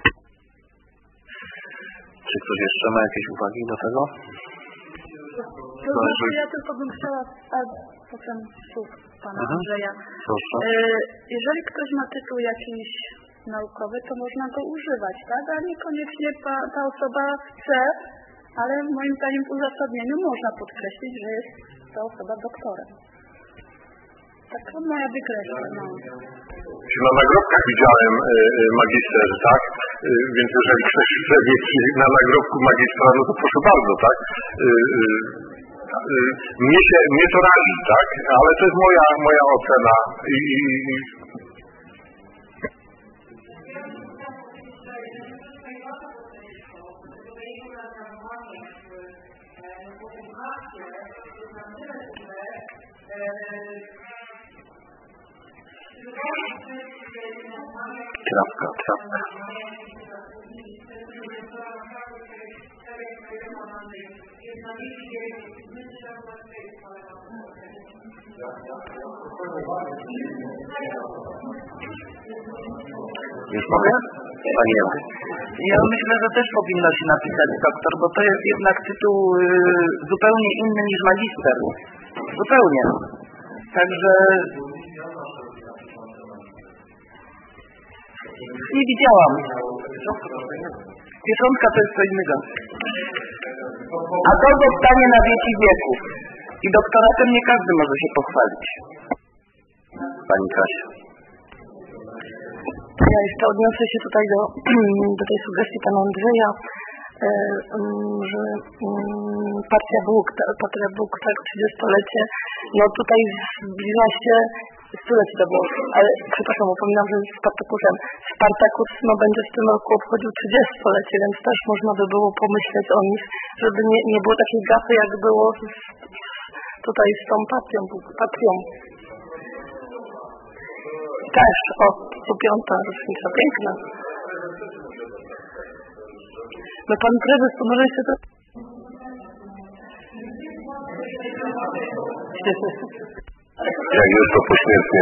Czy ktoś jeszcze ma jakieś uwagi do tego? To znaczy, ja tylko bym chciała, a potem słów pana Andrzeja. Jeżeli ktoś ma tytuł jakiś naukowy, to można go używać, tak? A niekoniecznie ta osoba chce, ale moim zdaniem w uzasadnieniu można podkreślić, że jest ta osoba doktorem. Tak To moja wykreśla, no. Na nagrobkach widziałem magister, tak? Więc jeżeli ktoś chce mieć na nagrobku magistra, no to proszę bardzo, tak? Mnie to razi, tak? Ale to jest moja ocena Trawka. Już mogę? Pani Ewa. Ja myślę, że też powinno się napisać doktor, bo to jest jednak tytuł zupełnie inny niż magister. Zupełnie. Także nie widziałam. Pieczątka to jest co innego. A to zostanie na wieki wieków. I doktoratem nie każdy może się pochwalić. Pani Kasia. Ja jeszcze odniosę się tutaj do tej sugestii pana Andrzeja, że partia Patria Bóg, tak, 30-lecie, no tutaj zbliża się, stulecie to było, ale przepraszam, upominam, że z Spartakusem. Spartakus będzie w tym roku obchodził 30-lecie, więc też można by było pomyśleć o nich, żeby nie było takiej gafy, jak było tutaj z tą patrią. Też, 105. rocznica, piękna. No pan prezes, to może jeszcze to... Jak już to pośmiertnie.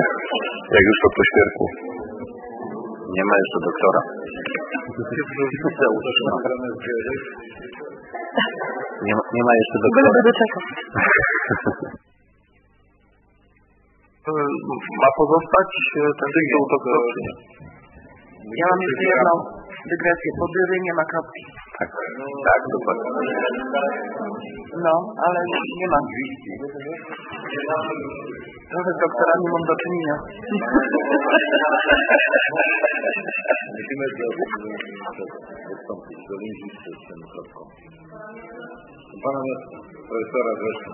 Nie ma jeszcze doktora. Nie ma jeszcze doktora. Będę czekał. Ma pozostać ten tytuł doktor, czy nie? Ja mam jeszcze jedną dygresję. Podyry nie ma kropki. Tak, dokładnie. No, ale nie ma. Trochę z doktorami mam do czynienia. Musimy dostąpić do lingwisty z tym kropką. Pana profesora zresztą.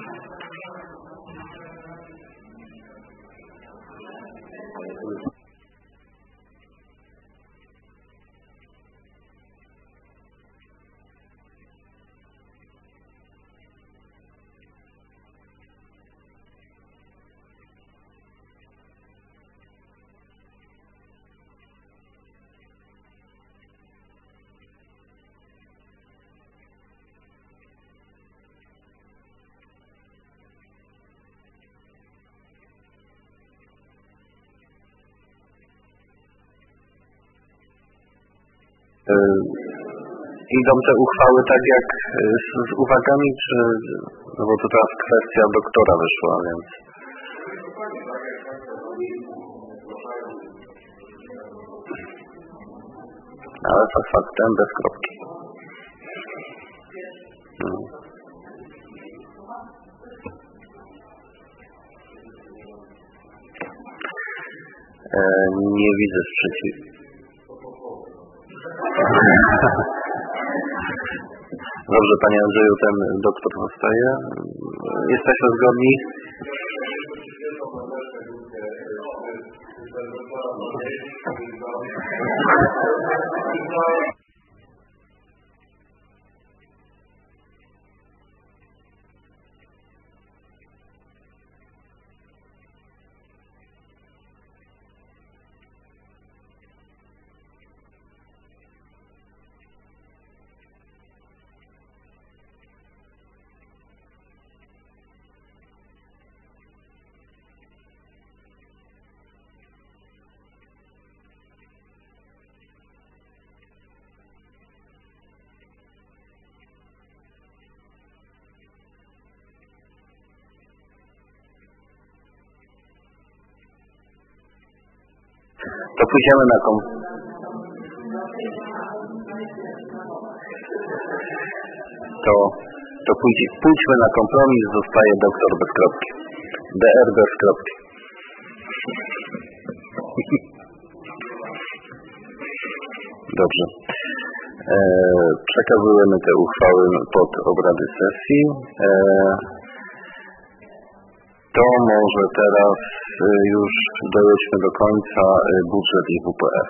Idą te uchwały tak jak z uwagami, czy... No bo to teraz kwestia doktora wyszła, więc... Ale faktem bez kropki. Nie widzę sprzeciwu. Dobrze, panie Andrzeju, ten doktor zostaje. Jesteśmy zgodni? To pójdziemy na pójdźmy na kompromis, zostaje doktor bez kropki. DR bez kropki. Dobrze. Przekazujemy te uchwały pod obrady sesji. To może teraz już dojedźmy do końca budżet i WPF.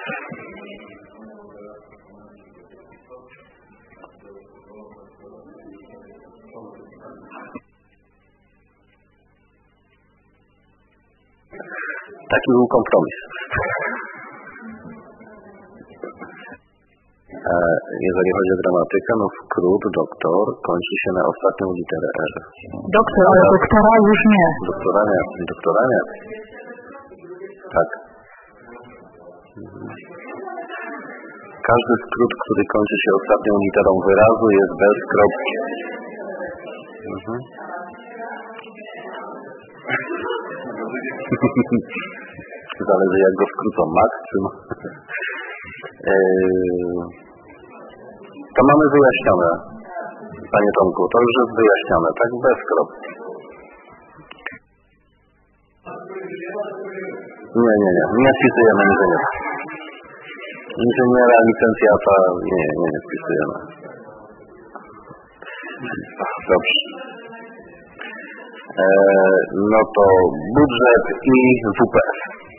Taki był kompromis. Jeżeli chodzi o gramatykę, no skrót doktor kończy się na ostatnią literę R. Doktor, ale doktora już nie. Doktora nie. Tak. Każdy skrót, który kończy się ostatnią literą wyrazu, jest bez kropki. Zależy jak go skrócą, maksym. To mamy wyjaśnione, panie Tomku, to już jest wyjaśnione, tak bez kropki. Nie wpisujemy inżyniera. Inżyniera, licencjata, nie wpisujemy. Dobrze. No to budżet i WPF.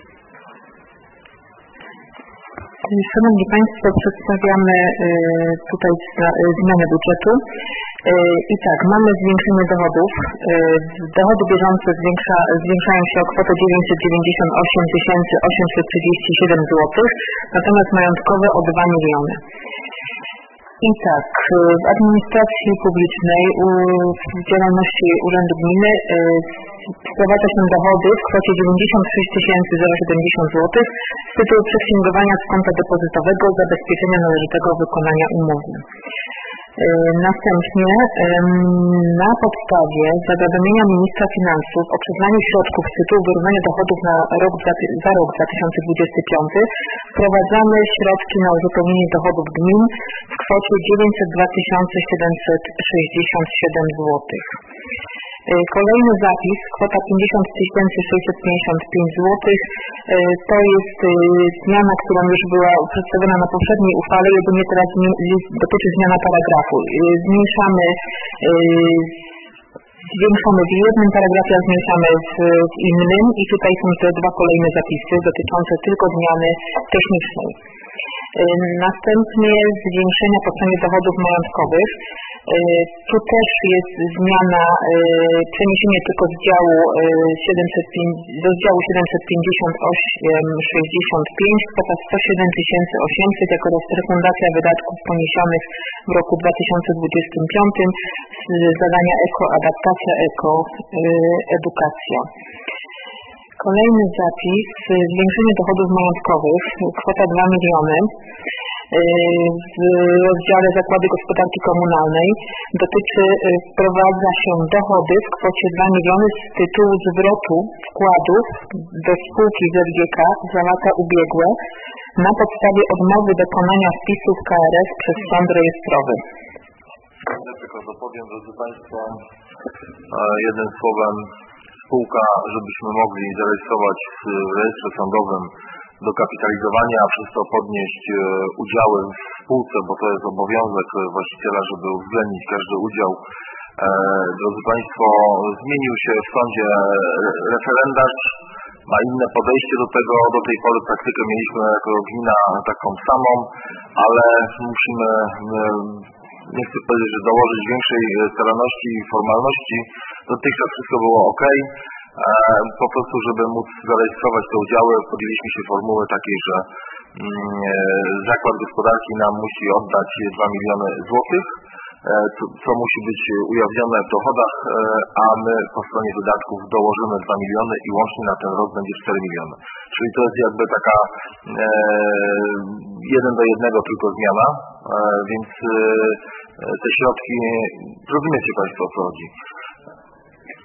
Szanowni Państwo, przedstawiamy tutaj zmianę budżetu. I tak, mamy zwiększenie dochodów. Dochody bieżące zwiększają się o kwotę 998 837 zł, natomiast majątkowe o 2 miliony. I tak, w administracji publicznej, w działalności Urzędu Gminy wprowadza się dochody w kwocie 96 070 zł z tytułu przeksięgowania z konta depozytowego zabezpieczenia należytego wykonania umowy. Następnie na podstawie zawiadomienia ministra finansów o przyznaniu środków z tytułu wyrównania dochodów za rok 2025 wprowadzamy środki na uzupełnienie dochodów gmin w kwocie 902 767 zł. Kolejny zapis, kwota 50 655 zł, to jest zmiana, która już była przedstawiona na poprzedniej uchwale, jedynie teraz dotyczy zmiana paragrafu. Zwiększamy w jednym paragrafie, a zmniejszamy w innym i tutaj są te dwa kolejne zapisy dotyczące tylko zmiany technicznej. Następnie zwiększenia po stronie dochodów majątkowych. Tu też jest zmiana, przeniesienie tylko z działu 758,65, kwota 107 800 jako refundacja wydatków poniesionych w roku 2025 z zadania ekoadaptacja, ekoedukacja. Kolejny zapis, zwiększenie dochodów majątkowych, kwota 2 miliony. W rozdziale Zakłady Gospodarki Komunalnej wprowadza się dochody w kwocie 2 miliony z tytułu zwrotu wkładów do spółki ZGK za lata ubiegłe na podstawie odmowy dokonania wpisów KRS przez sąd rejestrowy. Ja tylko dopowiem, drodzy Państwo, jednym słowem spółka, żebyśmy mogli zarejestrować w rejestrze sądowym dokapitalizowanie, a przez to podnieść udziały w spółce, bo to jest obowiązek właściciela, żeby uwzględnić każdy udział. Drodzy Państwo, zmienił się w sądzie referendarz, ma inne podejście do tego. Do tej pory praktykę mieliśmy jako gmina taką samą, ale musimy, nie chcę powiedzieć, że dołożyć większej staranności i formalności. Dotychczas wszystko było ok. Po prostu, żeby móc zarejestrować te udziały, podjęliśmy się formuły takiej, że Zakład Gospodarki nam musi oddać 2 miliony złotych, co musi być ujawnione w dochodach, a my po stronie wydatków dołożymy 2 miliony i łącznie na ten rok będzie 4 miliony. Czyli to jest jakby taka 1 do 1 tylko zmiana, więc te środki, rozumiecie Państwo, o co chodzi.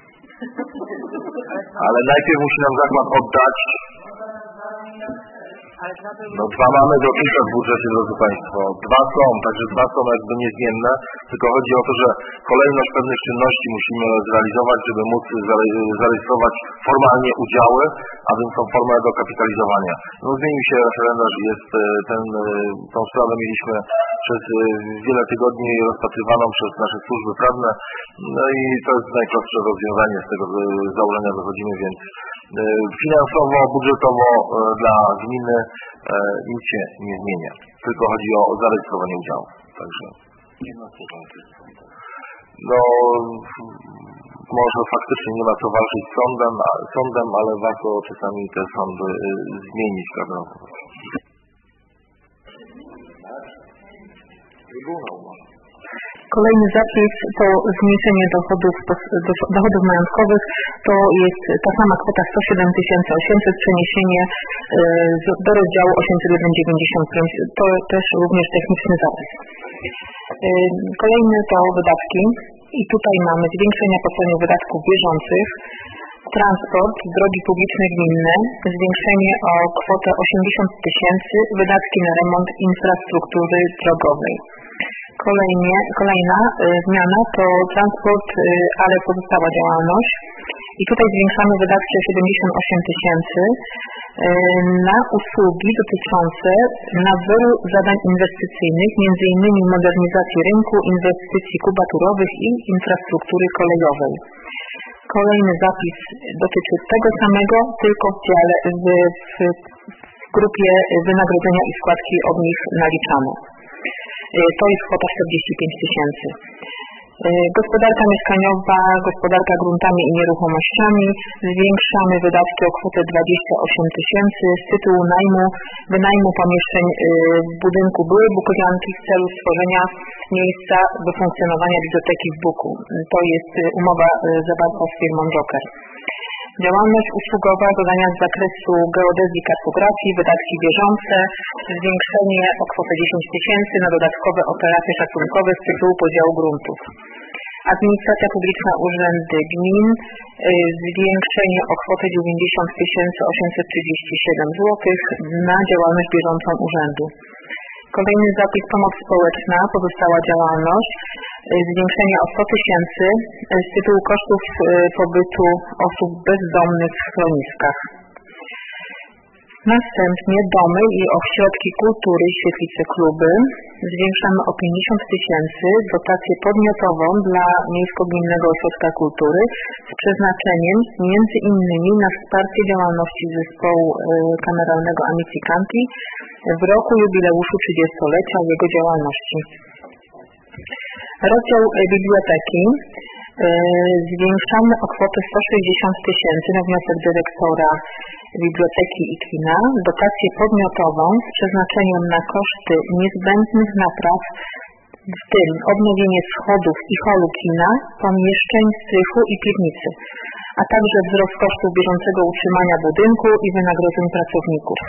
Ale najpierw musi nam zakład oddać. No dwa mamy dotychczas w budżecie, drodzy Państwo. Dwa są jakby niezmienne, tylko chodzi o to, że kolejność pewnych czynności musimy zrealizować, żeby móc zarejestrować formalnie udziały, a więc tą formę do kapitalizowania. No zmienił się referendarz, tą sprawę mieliśmy przez wiele tygodni rozpatrywaną przez nasze służby prawne, no i to jest najprostsze rozwiązanie, z tego założenia wychodzimy, więc finansowo, budżetowo dla gminy nic się nie zmienia, tylko chodzi o zarejestrowanie udziału. Także no może faktycznie nie ma co walczyć z sądem, ale warto czasami te sądy zmienić, prawda? Kolejny zapis to zmniejszenie dochodów majątkowych, to jest ta sama kwota 107 800, przeniesienie do rozdziału 801,95. To też również techniczny zapis. Kolejny to wydatki i tutaj mamy zwiększenie po stronie wydatków bieżących, transport, drogi publiczne gminne, zwiększenie o kwotę 80 000, wydatki na remont infrastruktury drogowej. Kolejna zmiana to transport, ale pozostała działalność. I tutaj zwiększamy wydatki o 78 000 na usługi dotyczące nadzoru zadań inwestycyjnych, m.in. modernizacji rynku, inwestycji kubaturowych i infrastruktury kolejowej. Kolejny zapis dotyczy tego samego, tylko w dziale w grupie wynagrodzenia i składki od nich naliczane. To jest kwota 45 000. Gospodarka mieszkaniowa, gospodarka gruntami i nieruchomościami. Zwiększamy wydatki o kwotę 28 000 z tytułu wynajmu pomieszczeń w budynku byłej Bukowianki w celu stworzenia miejsca do funkcjonowania biblioteki w Buku. To jest umowa zawarta z firmą Joker. Działalność usługowa, zadania z zakresu geodezji i kartografii, wydatki bieżące, zwiększenie o kwotę 10 000 na dodatkowe operacje szacunkowe z tytułu podziału gruntów. Administracja publiczna, urzędy gmin, zwiększenie o kwotę 90 837 zł na działalność bieżącą urzędu. Kolejny zapis pomoc społeczna, pozostała działalność, zwiększenie o 100 000 z tytułu kosztów pobytu osób bezdomnych w schroniskach. Następnie domy i ośrodki kultury, świetlice, kluby. Zwiększamy o 50 000 dotację podmiotową dla Miejsko-Gminnego Ośrodka Kultury z przeznaczeniem m.in. na wsparcie działalności zespołu kameralnego Amici Canti w roku jubileuszu 30-lecia jego działalności. Rozdział biblioteki. Zwiększamy o kwotę 160 000 na wniosek dyrektora biblioteki i kina, dotację podmiotową z przeznaczeniem na koszty niezbędnych napraw, w tym odnowienie schodów i holu kina, pomieszczeń, strychu i piwnicy, a także wzrost kosztów bieżącego utrzymania budynku i wynagrodzeń pracowników.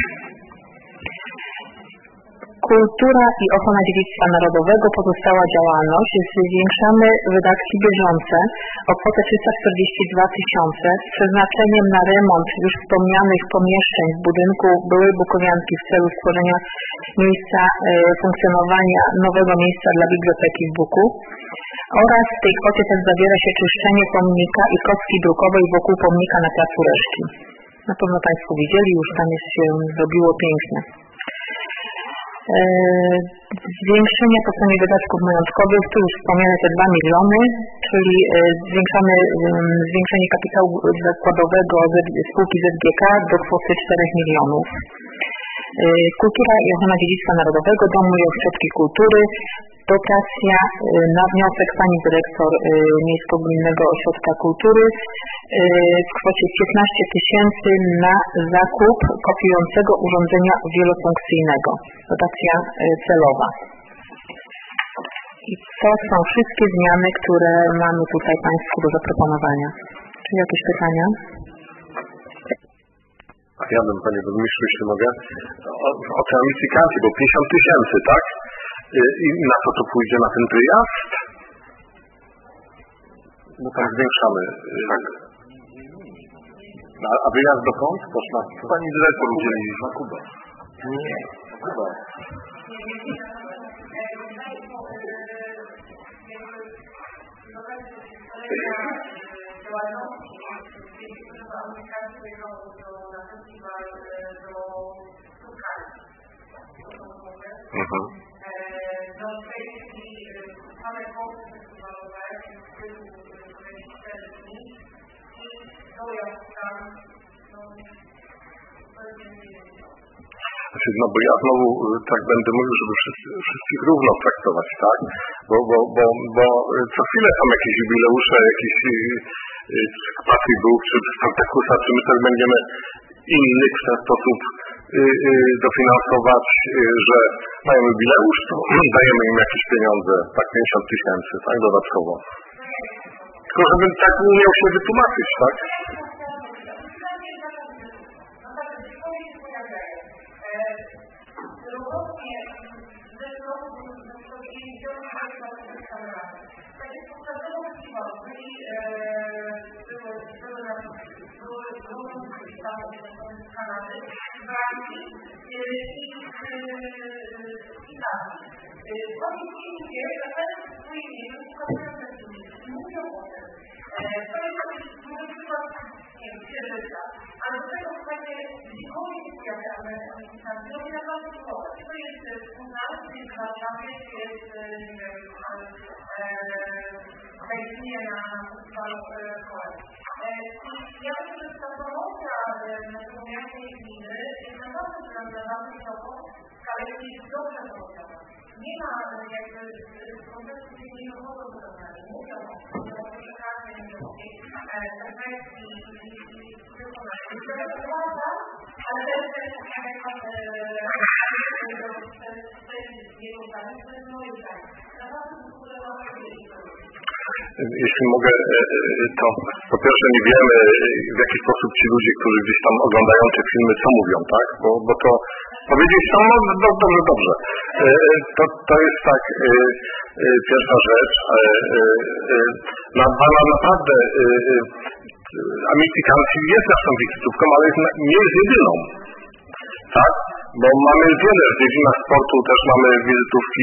Kultura i ochrona dziedzictwa narodowego, pozostała działalność. Zwiększamy wydatki bieżące o kwotę 342 000 z przeznaczeniem na remont już wspomnianych pomieszczeń w budynku byłej Bukowianki w celu stworzenia miejsca funkcjonowania nowego miejsca dla biblioteki w Buku. Oraz w tej kwocie też zawiera się czyszczenie pomnika i kostki drukowej wokół pomnika na placu Reszki. Na pewno Państwo widzieli, już tam się zrobiło pięknie. Zwiększenie po stronie wydatków majątkowych, tu już wspomniane te 2 miliony, czyli zwiększamy zwiększenie kapitału zakładowego spółki ZGK do kwoty 4 milionów. Kultura i ochrona dziedzictwa narodowego, domy i ośrodki kultury, dotacja na wniosek pani dyrektor Miejsko-Gminnego Ośrodka Kultury w kwocie 15 000 na zakup kopiującego urządzenia wielofunkcyjnego. Dotacja celowa. I to są wszystkie zmiany, które mamy tutaj Państwu do zaproponowania. Czy jakieś pytania? Ja bym, panie burmistrzu, jeśli mogę, o tej Amici Canti, bo 50 000, tak? I na co to pójdzie na ten wyjazd? No tak zwiększamy. Tak. A wyjazd dokąd? Pani dyrektor udzieli na Kubę. Nie, chyba. No bo ja znowu tak będę mówił, żeby wszystkich równo traktować, tak? Bo co chwilę są jakieś jubileusze, jakieś kwasy Bóg, czy Spartakusa, czy my też będziemy innych w ten sposób dofinansować, że mają jubileusz, to dajemy im jakieś pieniądze, tak 50 000, tak, dodatkowo. Tylko żeby tak umiał się wytłumaczyć, tak? Jeśli mogę, to po pierwsze nie wiemy, w jaki sposób ci ludzie, którzy gdzieś tam oglądają te filmy, co mówią, tak? Bo to powiedzieć tam, no dobrze. To jest tak, pierwsza rzecz. Naprawdę Amity Council jest naszą wizytówką, ale nie jest jedyną, tak? Bo mamy wiele w dziedzinach sportu, też mamy wizytówki,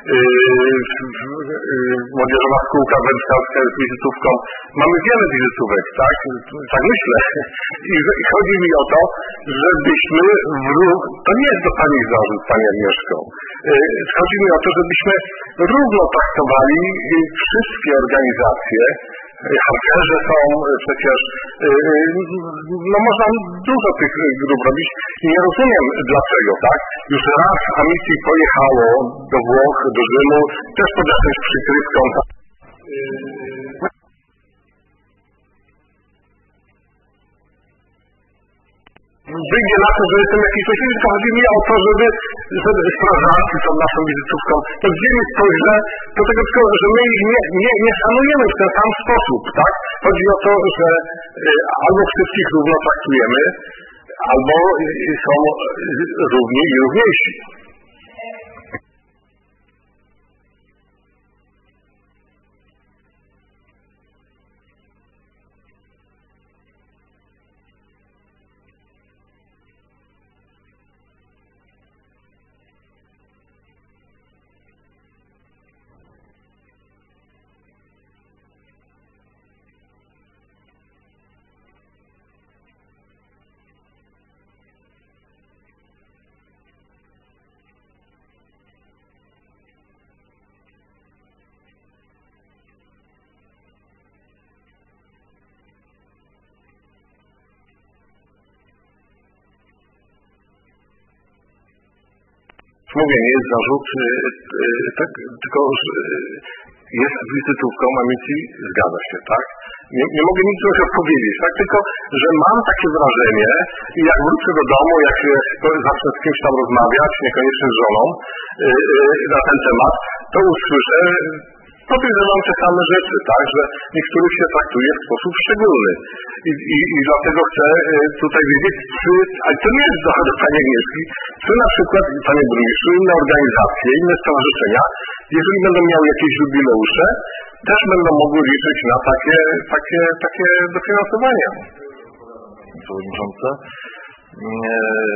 młodzieżowa spółka wędkarska jest wizytówką, mamy wiele wizytówek, tak? Tak myślę. I chodzi mi o to, żebyśmy to nie jest do Pani zarzut, Pani Agnieszko. Chodzi mi o to, żebyśmy równo traktowali wszystkie organizacje. Harcerze są przecież, no można dużo tych grup robić i nie rozumiem dlaczego, tak? Już raz Amity pojechało do Włoch, do Rzymu, też pod jakąś przykrywką. Wyjdzie na to, że jestem jakiś coś, tylko chodzi mi o to, żeby strażacy są naszą wizytówką. To gdzie nie spojrzę, do tego tylko, że my ich nie szanujemy w ten sam sposób, tak? Chodzi o to, że albo wszystkich równo traktujemy, albo są równi i równiejsi. Mówię, nie jest zarzut, tak, tylko jest wizytówką Amity, zgadza się, tak? Nie mogę nic złego powiedzieć, tak? Tylko, że mam takie wrażenie i jak wrócę do domu, jak zacznę z kimś tam rozmawiać, niekoniecznie z żoną, na ten temat, to usłyszę podejrzewam te same rzeczy, tak, że niektórych się traktuje w sposób szczególny. I dlatego chcę tutaj wiedzieć, ale to nie jest do Pani Agnieszki, czy na przykład, Panie Burmistrzu, inne organizacje, inne stowarzyszenia, jeżeli będą miały jakieś jubileusze, też będą mogły liczyć na takie dofinansowania. Przewodniczący.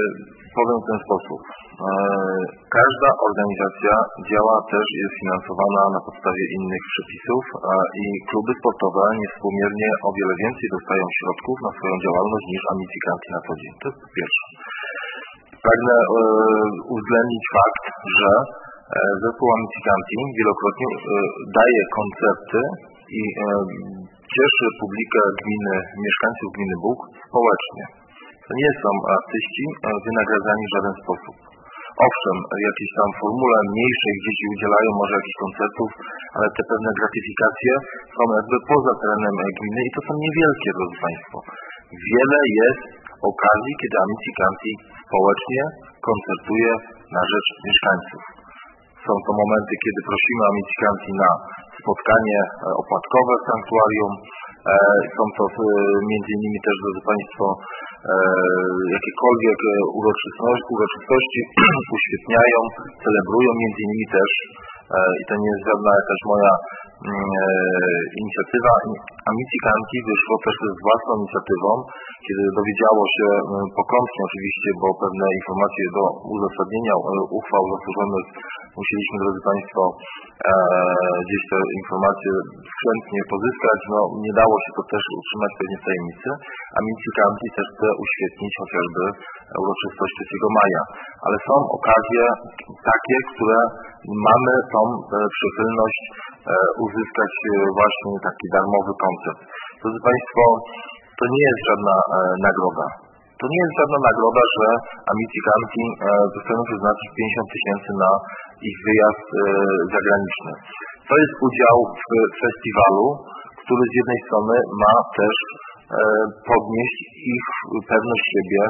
Powiem w ten sposób. Każda organizacja działa też, jest finansowana na podstawie innych przepisów i kluby sportowe niewspółmiernie o wiele więcej dostają środków na swoją działalność niż amicikanci na co dzień. To jest po pierwsze. Pragnę uwzględnić fakt, że zespół Amicicanti wielokrotnie daje koncerty i cieszy publikę gminy, mieszkańców gminy Bóg społecznie. To nie są artyści wynagradzani w żaden sposób. Owszem, jakieś tam formule mniejszej, gdzie ci udzielają może jakichś koncertów, ale te pewne gratyfikacje są jakby poza terenem gminy i to są niewielkie, drodzy Państwo. Wiele jest okazji, kiedy Amicicanti społecznie koncertuje na rzecz mieszkańców. Są to momenty, kiedy prosimy Amicicanti na spotkanie opłatkowe w sanktuarium. Są to między innymi też, drodzy Państwo, jakiekolwiek uroczystości uświetniają, celebrują między innymi też, i to nie jest żadna jakaś moja inicjatywa, Amicicanti wyszło też z własną inicjatywą, kiedy dowiedziało się pokątnie oczywiście, bo pewne informacje do uzasadnienia uchwał zasłużonych musieliśmy, drodzy Państwo, gdzieś te informacje skrzętnie pozyskać. No, nie dało się to też utrzymać pewnie w tajemnicy. Amicicanti też chce uświetnić chociażby uroczystość 3 maja. Ale są okazje takie, które mamy tą przychylność uzyskać właśnie taki darmowy koncert. Drodzy Państwo, to nie jest żadna nagroda. To nie jest żadna nagroda, że Amicicanti chcą przeznaczyć 50 000 na ich wyjazd zagraniczny. To jest udział w festiwalu, który z jednej strony ma też podnieść ich pewność siebie,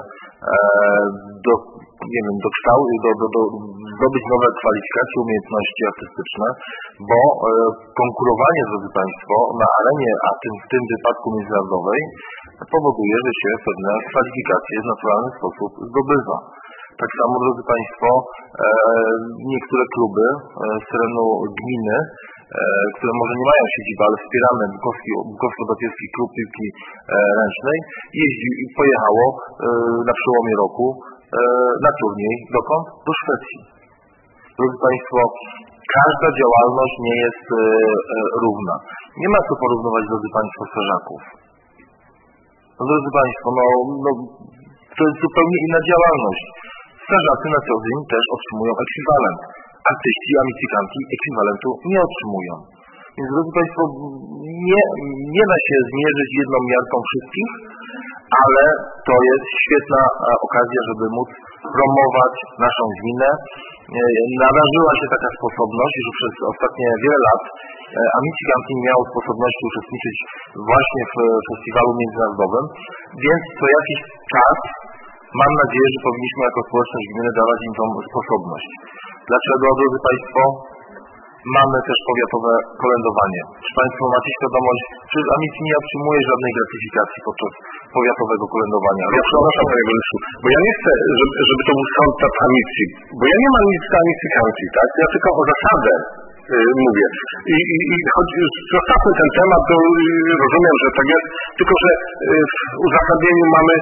zdobyć nowe kwalifikacje, umiejętności artystyczne, bo konkurowanie, drodzy Państwo, na arenie, a w tym wypadku międzynarodowej, powoduje, że się pewne kwalifikacje w naturalny sposób zdobywa. Tak samo, drodzy Państwo, niektóre kluby z terenu gminy, które może nie mają siedziby, ale wspieramy Bukowsko-Dopierski Klub Piłki Ręcznej, pojechało na przełomie roku na turniej. Dokąd? Do Szwecji. Drodzy Państwo, każda działalność nie jest równa. Nie ma co porównywać, drodzy Państwo, strażaków. No, drodzy Państwo, to jest zupełnie inna działalność. Strażacy na co dzień też otrzymują ekwiwalent. Artyści, Amicicanti ekwiwalentu nie otrzymują. Więc, drodzy Państwo, nie da się zmierzyć jedną miarką wszystkich, ale to jest świetna okazja, żeby móc promować naszą gminę. Nadarzyła się taka sposobność, że przez ostatnie wiele lat Amicicanti miało sposobności uczestniczyć właśnie w festiwalu międzynarodowym, więc co jakiś czas mam nadzieję, że powinniśmy jako społeczność gminy dawać im tą sposobność. Dlaczego, drodzy Państwo? Mamy też powiatowe kolędowanie. Czy Państwo macie świadomość, że Amici nie otrzymuje żadnej gratyfikacji podczas powiatowego kolędowania? Ja przepraszam, Panie Burmistrzu, bo ja nie chcę, żeby to był soundtrack Amici, bo ja nie mam nic z Amicicanti, tak? Ja tylko o zasadę mówię. I choć zostawmy ten temat, to rozumiem, że tak jest, tylko że w uzasadnieniu mamy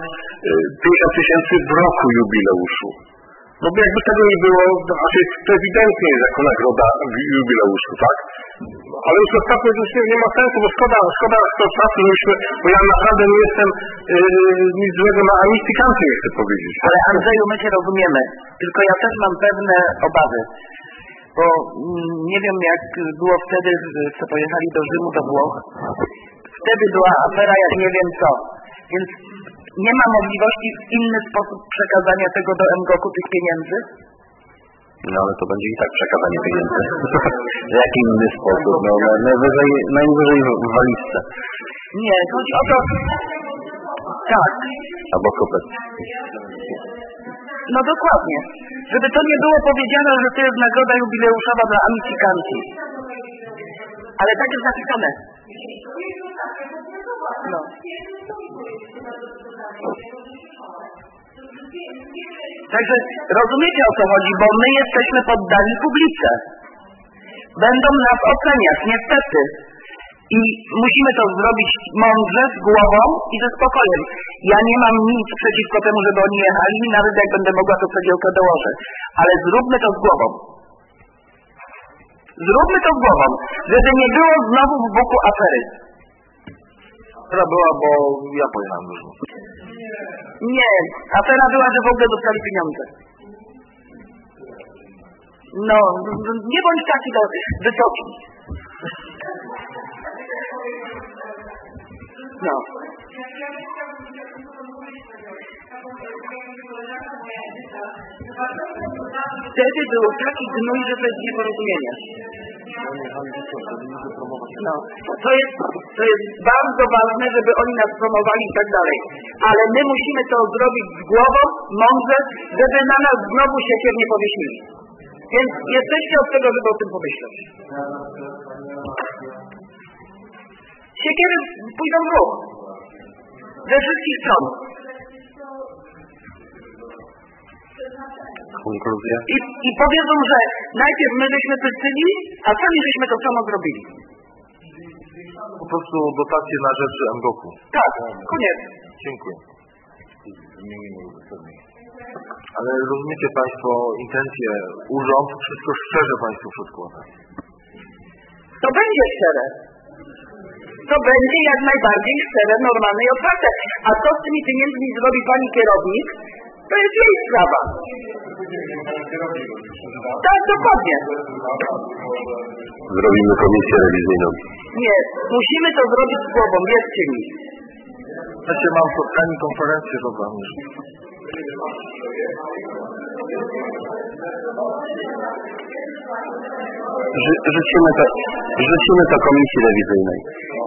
50 000 w roku jubileuszu. No bo jakby tego nie było, to ewidentnie jest jako nagroda jubileuszu, tak? Ale już zostawmy, to nie ma sensu, bo szkoda to czasu, bo ja naprawdę nie jestem nic złego na Amicicanti, nie chcę powiedzieć. Ale Andrzeju, my się rozumiemy, tylko ja też mam pewne obawy. Bo nie wiem, jak było wtedy, co pojechali do Rzymu, do Włoch. Wtedy była afera, jak nie wiem co. Więc nie ma możliwości w inny sposób przekazania tego do MGOK-u tych pieniędzy? No ale to będzie i tak przekazanie pieniędzy. W jaki inny sposób? No najwyżej w walizce. Nie, chodzi o to... Tak. Albo kopet. No dokładnie. Żeby to nie było powiedziane, że to jest nagroda jubileuszowa dla Amicicanti. Ale tak jest napisane. No. Także rozumiecie, o co chodzi, bo my jesteśmy poddani publice. Będą nas oceniać, niestety. I musimy to zrobić mądrze, z głową i ze spokojem. Ja nie mam nic przeciwko temu, żeby oni jechali, nawet jak będę mogła, to cegiełkę dołożę. Ale zróbmy to z głową. Zróbmy to z głową, żeby nie było znowu w boku afery. Afera była, bo ja pojechałem już. Nie, afera była, że w ogóle dostali pieniądze. No, nie bądź taki wysoki. No. Wtedy był taki gnój, że to jest nieporozumienie. No, to jest bardzo ważne, żeby oni nas promowali i tak dalej. Ale my musimy to zrobić z głową, mądrze, żeby na nas znowu siekier nie powiesili. Więc jesteście od tego, żeby o tym pomyśleć. Siekiery pójdą w ruch. Ze wszystkich stron. I powiedzą, że najpierw my żeśmy pystyli, a sami żeśmy to samo zrobili. Po prostu dotacje na rzecz MGOK-u. Tak, koniec. Dziękuję. Ale rozumiecie Państwo intencje, urząd, wszystko szczerze Państwo przedkłada. To będzie szczere. To będzie jak najbardziej szczere, normalne i otwarte. A co z tymi pieniędzmi zrobi pani kierownik, to jest jej sprawa. Tak, dokładnie. Zrobimy komisję rewizyjną. Nie, musimy to zrobić z głową, wierzcie mi. Znaczy mam spotkanie, konferencję do wami. Rzucimy to komisji rewizyjnej.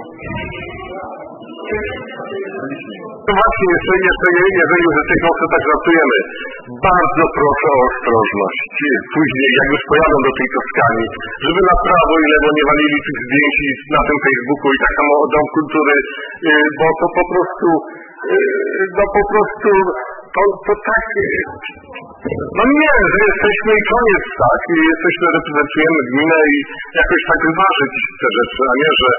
Właśnie, jeżeli już jesteśmy tak żartujemy, bardzo proszę o ostrożność. Później, jak już pojadą do tej Toskanii, żeby na prawo i lewo nie walili tych zdjęć na tym Facebooku i tak samo Dom Kultury, bo to po prostu, to tak, no nie, że jesteśmy i koniec, tak, i jesteśmy, reprezentujemy gminę i jakoś tak wyważyć te rzeczy, a nie, że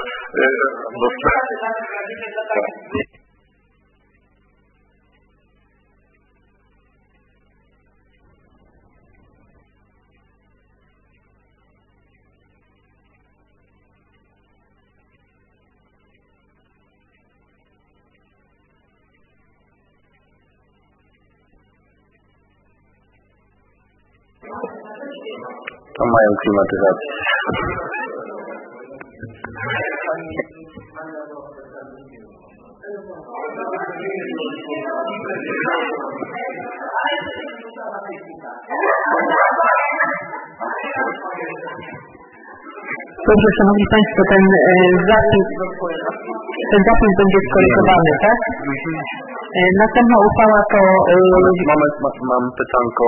to mają klimatyzację. Dobrze, Szanowni Państwo, ten zapis będzie skorygowany, tak? Następna uchwała to... Moment, mam pytanko.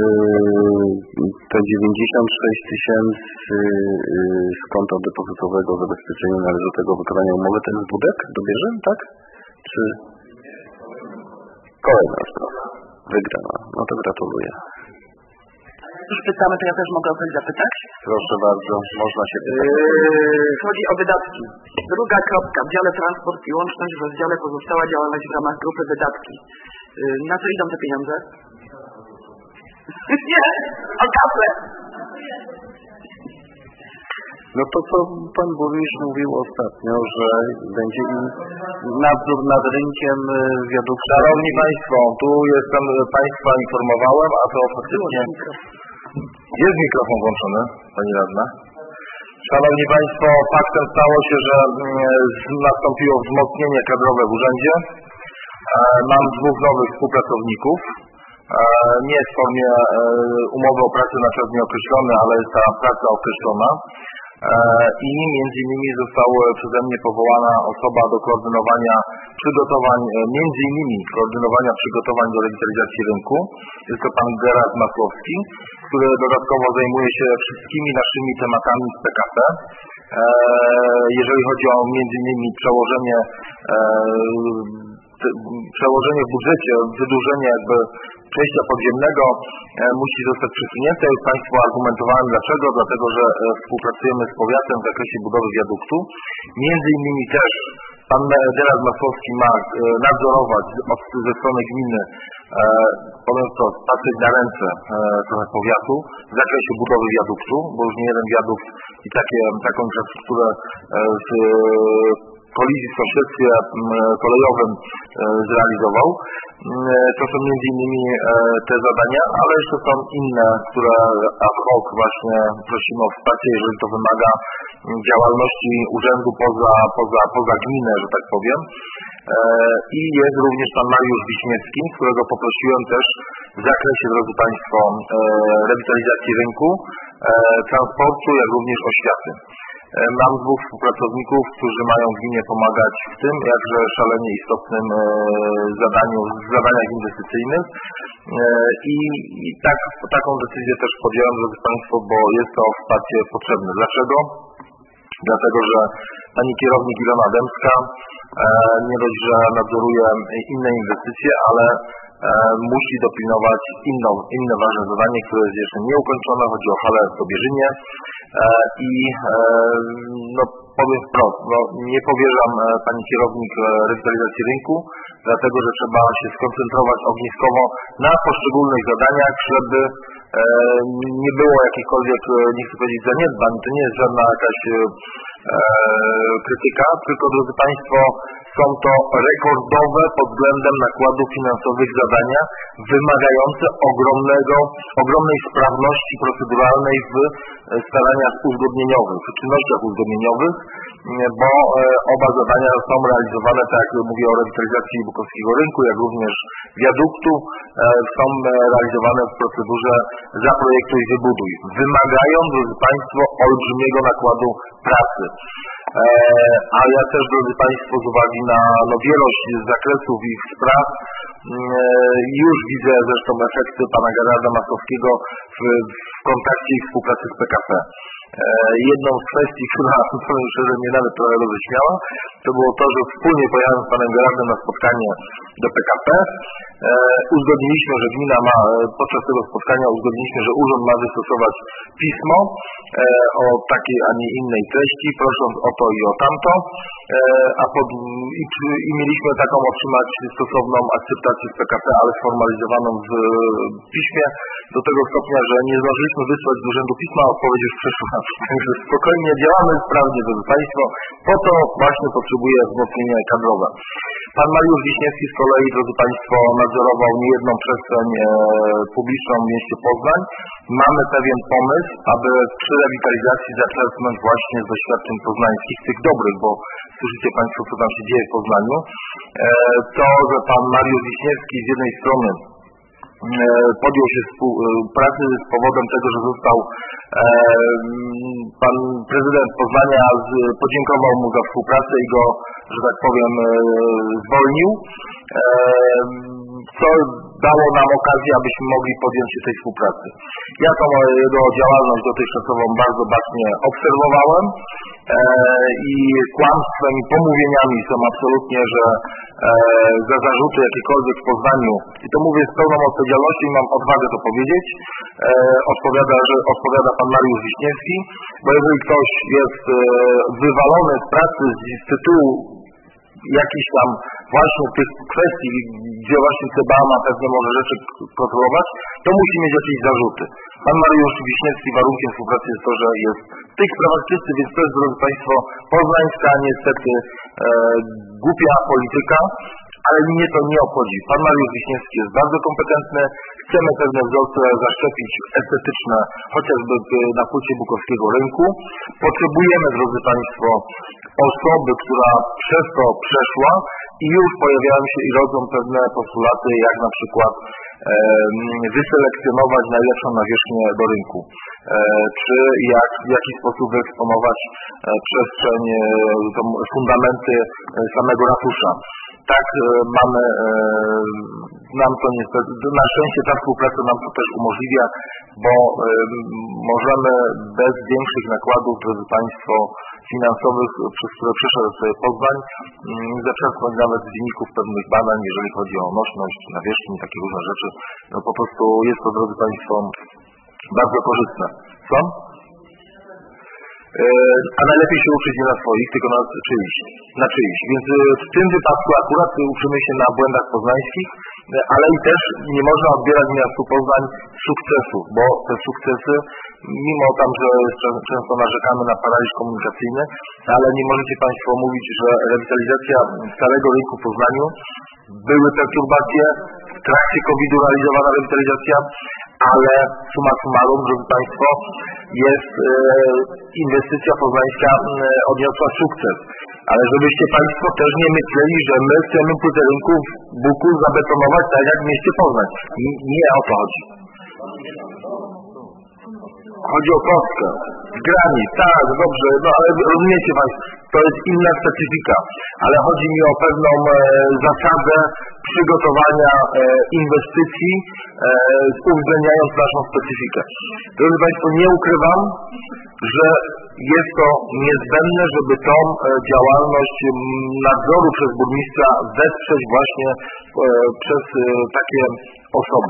Te 96 000 z konta depozytowego zabezpieczenia należytego wykonania umowy, ten z budek dobierze, tak? Czy... Kolejna sprawa. Wygrana. No to gratuluję. Już pytamy, to ja też mogę o coś zapytać? Proszę bardzo, można się pytać. Chodzi o wydatki. Druga kropka. W dziale transport i łączność w rozdziale pozostała działalność w ramach grupy wydatki. Na co idą te pieniądze? Nie, o kasę. No to co pan burmistrz mówił ostatnio, że będzie nadzór nad rynkiem wiaduktu. Szanowni Państwo, tu jestem Państwa informowałem, a to faktycznie... Jest mikrofon włączony, Pani Radna. Szanowni Państwo, faktem stało się, że nastąpiło wzmocnienie kadrowe w urzędzie. Mam 2 nowych współpracowników. Nie w formie umowy o pracę na czas nieokreślony, ale jest ta praca określona. I między innymi została przeze mnie powołana osoba do koordynowania przygotowań, między innymi koordynowania przygotowań do rewitalizacji rynku. Jest to pan Gerard Masłowski, który dodatkowo zajmuje się wszystkimi naszymi tematami z PKP. Jeżeli chodzi o między innymi przełożenie w budżecie, wydłużenie jakby przejścia podziemnego musi zostać przesunięte. Już Państwu argumentowałem dlaczego. Dlatego, że współpracujemy z powiatem w zakresie budowy wiaduktu. Między innymi też pan Gerard Masłowski ma nadzorować ze strony gminy, powiem to, patrzeć na ręce trochę powiatu w zakresie budowy wiaduktu, bo już nie jeden wiadukt i taką infrastrukturę w kolizji w sąsiedztwie kolejowym zrealizował. To są między innymi te zadania, ale jeszcze są inne, które ad hoc właśnie prosimy o wsparcie, jeżeli to wymaga działalności urzędu poza gminę, że tak powiem. I jest również pan Mariusz Wiśniewski, którego poprosiłem też w zakresie, drodzy Państwo, rewitalizacji rynku, transportu, jak również oświaty. Mam dwóch współpracowników, którzy mają gminie pomagać w tym, jakże szalenie istotnym zadaniach inwestycyjnych i taką decyzję też podjąłem, drodzy Państwo, bo jest to wsparcie potrzebne. Dlaczego? Dlatego, że pani kierownik Ilona Dębska nie dość, że nadzoruje inne inwestycje, ale musi dopilnować inne ważne zadanie, które jest jeszcze nieukończone. Chodzi o halę w Dobierzynie i powiem wprost, nie powierzam pani kierownik rewitalizacji rynku, dlatego, że trzeba się skoncentrować ogniskowo na poszczególnych zadaniach, żeby nie było jakichkolwiek, nie chcę powiedzieć, zaniedbań. To nie jest żadna jakaś krytyka, tylko, drodzy Państwo, są to rekordowe pod względem nakładów finansowych zadania, wymagające ogromnej sprawności proceduralnej w staraniach uzgodnieniowych, w czynnościach uzgodnieniowych, bo oba zadania są realizowane, tak jak mówię o rewitalizacji Bukowskiego Rynku, jak również wiaduktu, są realizowane w procedurze zaprojektuj i wybuduj. Wymagają, drodzy Państwo, olbrzymiego nakładu pracy. A ja też, drodzy Państwo, z uwagi na wielość zakresów ich spraw, już widzę zresztą efekty pana Gerarda Masłowskiego w kontakcie i współpracy z PKP. Jedną z kwestii, która, powiem szczerze, mnie nawet trochę roześmiała, to było to, że wspólnie pojechałem z panem Gerardem na spotkanie do PKP. Uzgodniliśmy, że gmina ma, podczas tego spotkania uzgodniliśmy, że urząd ma wystosować pismo o takiej, a nie innej treści, prosząc o to i o tamto, i mieliśmy taką otrzymać stosowną akceptację z PKP, ale sformalizowaną w piśmie, do tego stopnia, że nie zdążyliśmy wysłać z urzędu pisma, a odpowiedź już przeszła. Także spokojnie działamy sprawnie, drodzy Państwo, po to właśnie potrzebuje wzmocnienia kadrowe. Pan Mariusz Wiśniewski z kolei, drodzy Państwo, nadzorował niejedną przestrzeń publiczną w mieście Poznań. Mamy pewien pomysł, aby przy rewitalizacji zaczerpnąć właśnie z doświadczeń poznańskich, tych dobrych, bo słyszycie Państwo, co tam się dzieje w Poznaniu. To, że pan Mariusz Wiśniewski z jednej strony podjął się pracy z powodem tego, że został pan prezydent Poznania podziękował mu za współpracę i go, że tak powiem, zwolnił, co dało nam okazję, abyśmy mogli podjąć się tej współpracy. Ja tą jego działalność dotychczasową bardzo bacznie obserwowałem i kłamstwem i pomówieniami są absolutnie, że za zarzuty jakiekolwiek w Poznaniu, i to mówię z pełną odpowiedzialnością i mam odwagę to powiedzieć, odpowiada pan Mariusz Wiśniewski, bo jeżeli ktoś jest wywalony z pracy z tytułu jakichś tam właśnie tych kwestii, gdzie właśnie CBA ma pewne może rzeczy kontrolować, to musi mieć jakieś zarzuty. Pan Mariusz Wiśniewski, warunkiem współpracy jest to, że jest w tych sprawach czysty, więc to jest, drodzy Państwo, poznańska niestety głupia polityka, ale mnie to nie obchodzi. Pan Mariusz Wiśniewski jest bardzo kompetentny, chcemy pewne wzorce zaszczepić estetyczne, chociażby na płycie Bukowskiego Rynku. Potrzebujemy, drodzy Państwo, osoby, która przez to przeszła i już pojawiają się i rodzą pewne postulaty, jak na przykład wyselekcjonować najlepszą nawierzchnię do rynku, czy w jaki sposób wyeksponować przestrzeń, fundamenty samego ratusza. tak, mamy, nam to niestety, na szczęście ta współpraca nam to też umożliwia, bo możemy bez większych nakładów, drodzy Państwo, finansowych, przez które przeszedł sobie Poznań, zaczerpnąć nawet z wyników pewnych badań, jeżeli chodzi o nośność, nawierzchnię i takie różne rzeczy. No po prostu jest to, drodzy Państwo, bardzo korzystne. Co? A najlepiej się uczyć nie na swoich, tylko na czyichś. Więc w tym wypadku akurat uczymy się na błędach poznańskich, ale i też nie można odbierać miastu Poznań sukcesów, bo te sukcesy, mimo tam, że często narzekamy na paraliż komunikacyjny, ale nie możecie Państwo mówić, że rewitalizacja całego rynku w Poznaniu, były perturbacje, w trakcie COVID-u realizowana rewitalizacja, ale summa summarum, drodzy Państwo, jest inwestycja poznańska odniosła sukces. Ale żebyście Państwo też nie myśleli, że my chcemy płytę rynku w Buku zabetonować tak jak w mieście Poznań. Nie o to chodzi. Chodzi o kostkę. Z granic, tak, dobrze, no ale rozumiecie Państwo, to jest inna specyfika. Ale chodzi mi o pewną zasadę przygotowania inwestycji, uwzględniając naszą specyfikę. Drodzy Państwo, nie ukrywam, że jest to niezbędne, żeby tą działalność nadzoru przez burmistrza wesprzeć właśnie przez takie osoby.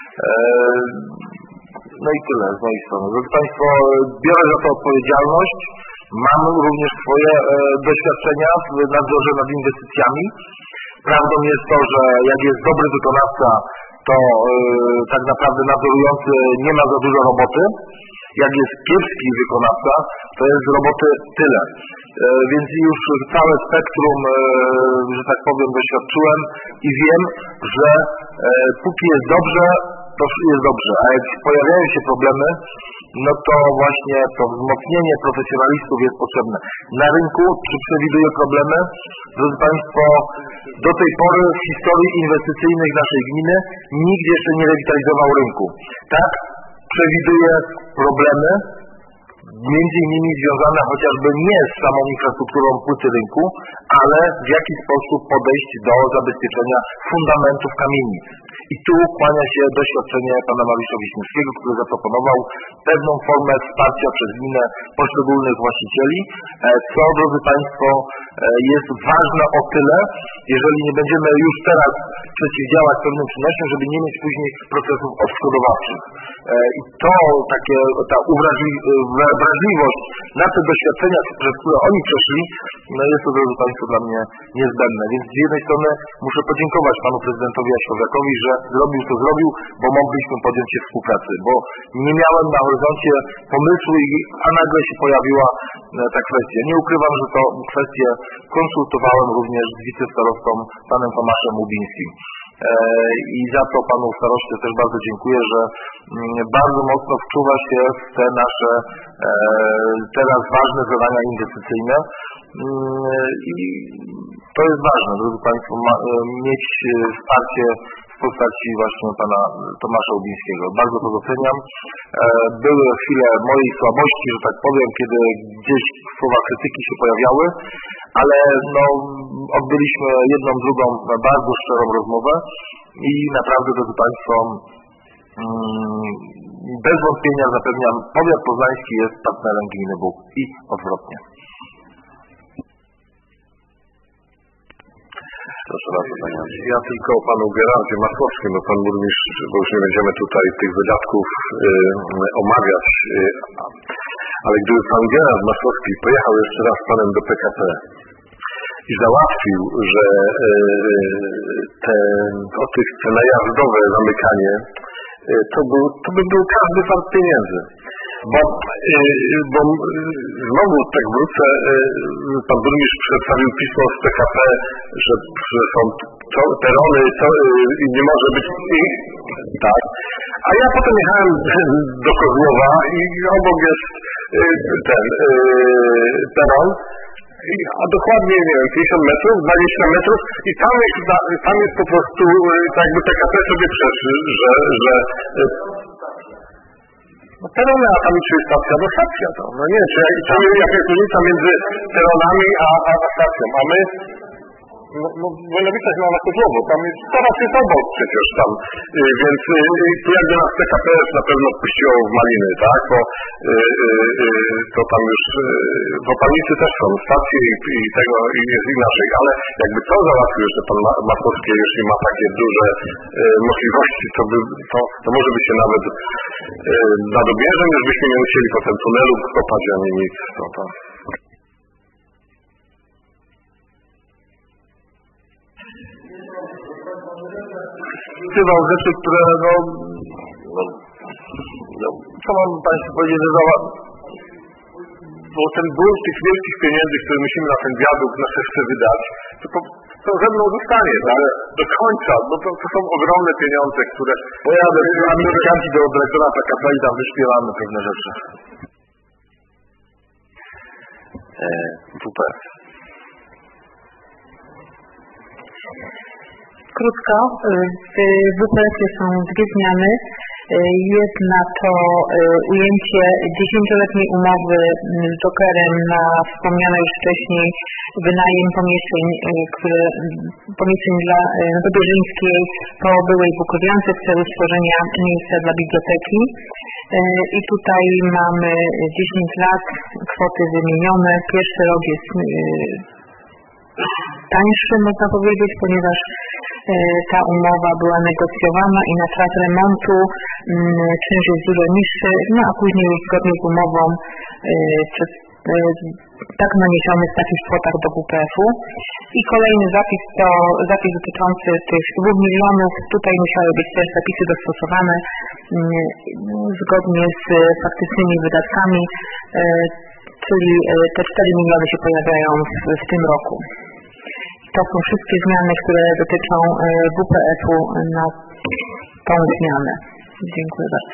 No i tyle z mojej strony. Drodzy Państwo, biorę za to odpowiedzialność. Mam również swoje doświadczenia w nadzorze nad inwestycjami. Prawdą jest to, że jak jest dobry wykonawca, to tak naprawdę nadzorujący nie ma za dużo roboty. Jak jest kiepski wykonawca, to jest roboty tyle. Więc już całe spektrum, że tak powiem, doświadczyłem i wiem, że póki jest dobrze, to jest dobrze. A jak pojawiają się problemy, no to właśnie to wzmocnienie profesjonalistów jest potrzebne. Na rynku, czy przewiduje problemy? Drodzy Państwo, do tej pory w historii inwestycyjnej naszej gminy nikt jeszcze nie rewitalizował rynku. Tak? Przewiduje problemy, między innymi związane chociażby nie z samą infrastrukturą płyty rynku, ale w jaki sposób podejść do zabezpieczenia fundamentów kamienic. I tu kłania się doświadczenie pana Mariusza Wiśniewskiego, który zaproponował pewną formę wsparcia przez gminę poszczególnych właścicieli, co, drodzy Państwo, jest ważne o tyle, jeżeli nie będziemy już teraz przeciwdziałać pewnym czynnościom, żeby nie mieć później procesów odszkodowawczych. I to takie, ta wrażliwość na te doświadczenia, przez które oni przeszli, no jest to, drodzy Państwo, dla mnie niezbędne. Więc z jednej strony muszę podziękować panu prezydentowi Jaśkowiakowi, że zrobił to zrobił, bo mogliśmy podjąć się współpracy, bo nie miałem na horyzoncie pomysłu, a nagle się pojawiła ta kwestia. Nie ukrywam, że to kwestię konsultowałem również z wicestarostą panem Tomaszem Łubińskim. I za to panu staroście też bardzo dziękuję, że bardzo mocno wczuwa się w te nasze teraz ważne zadania inwestycyjne. I to jest ważne, drodzy Państwo, mieć wsparcie w postaci właśnie pana Tomasza Łubińskiego. Bardzo to doceniam. Były chwile mojej słabości, że tak powiem, kiedy gdzieś słowa krytyki się pojawiały, ale no, odbyliśmy jedną, drugą bardzo szczerą rozmowę i naprawdę, drodzy Państwo, bez wątpienia zapewniam, powiat poznański jest partnerem gminy Bóg i odwrotnie. Proszę bardzo, panie. Ja tylko o panu Gerardzie Masłowskim, bo pan burmistrz, bo już nie będziemy tutaj tych wydatków omawiać, ale gdyby pan Gerard Masłowski pojechał jeszcze raz z panem do PKP i załatwił, że te najazdowe zamykanie, to by był każdy fart pieniędzy. Bo znowu tak wrócę, pan burmistrz przedstawił pismo z PKP, że są perony i nie może być tak. A ja potem jechałem do Kozłowa i obok jest ten peron, a dokładnie, nie wiem, 50 metrów, 20 metrów i tam jest po prostu tak jakby PKP sobie przeczy, że no perony, a tam czy stacja, bo stacja to. No nie, czy jaka jest różnica między peronami a stacją, a my Wojnowica na Kozłowo, tam jest, teraz jest obok przecież tam, więc tu jakby nas PKPS na pewno puściło w maliny, tak, bo to tam już w Opalnicy też są stacje i tego i jest inaczej, ale jakby to załatwił, że pan Masłowski jeśli ma takie duże możliwości, to może by się nawet na dobierze, już byśmy nie musieli potem tunelu kopać, ani nic, to. Wpływał rzeczy, które co mam Państwu powiedzieć, że bo ten ból tych wielkich pieniędzy, które musimy na ten wiadukt nasze chce wydać, to ze mną zostanie, ale do końca, bo to są ogromne pieniądze, które pojadę z Amerykanki do dyrektora PKP i tam wyśpiewamy pewne rzeczy. WPF. Krótko, w WPF-ie są dwie zmiany. Jedna to ujęcie 10-letniej umowy z Jokerem na wspomniane już wcześniej wynajem pomieszczeń dla Dobierzyńskiej po byłej Bukowiance w celu stworzenia miejsca dla biblioteki. I tutaj mamy 10 lat, kwoty wymienione. Pierwszy rok jest tańszy, można powiedzieć, ponieważ ta umowa była negocjowana i na czas remontu czynsz jest dużo niższy, no a później już zgodnie z umową tak naniesiony w takich kwotach do WPF-u. I kolejny zapis to zapis dotyczący tych 2 milionów. Tutaj musiały być też zapisy dostosowane zgodnie z faktycznymi wydatkami, czyli te 4 miliony się pojawiają w tym roku. To są wszystkie zmiany, które dotyczą WPF-u na tą zmianę. Dziękuję bardzo.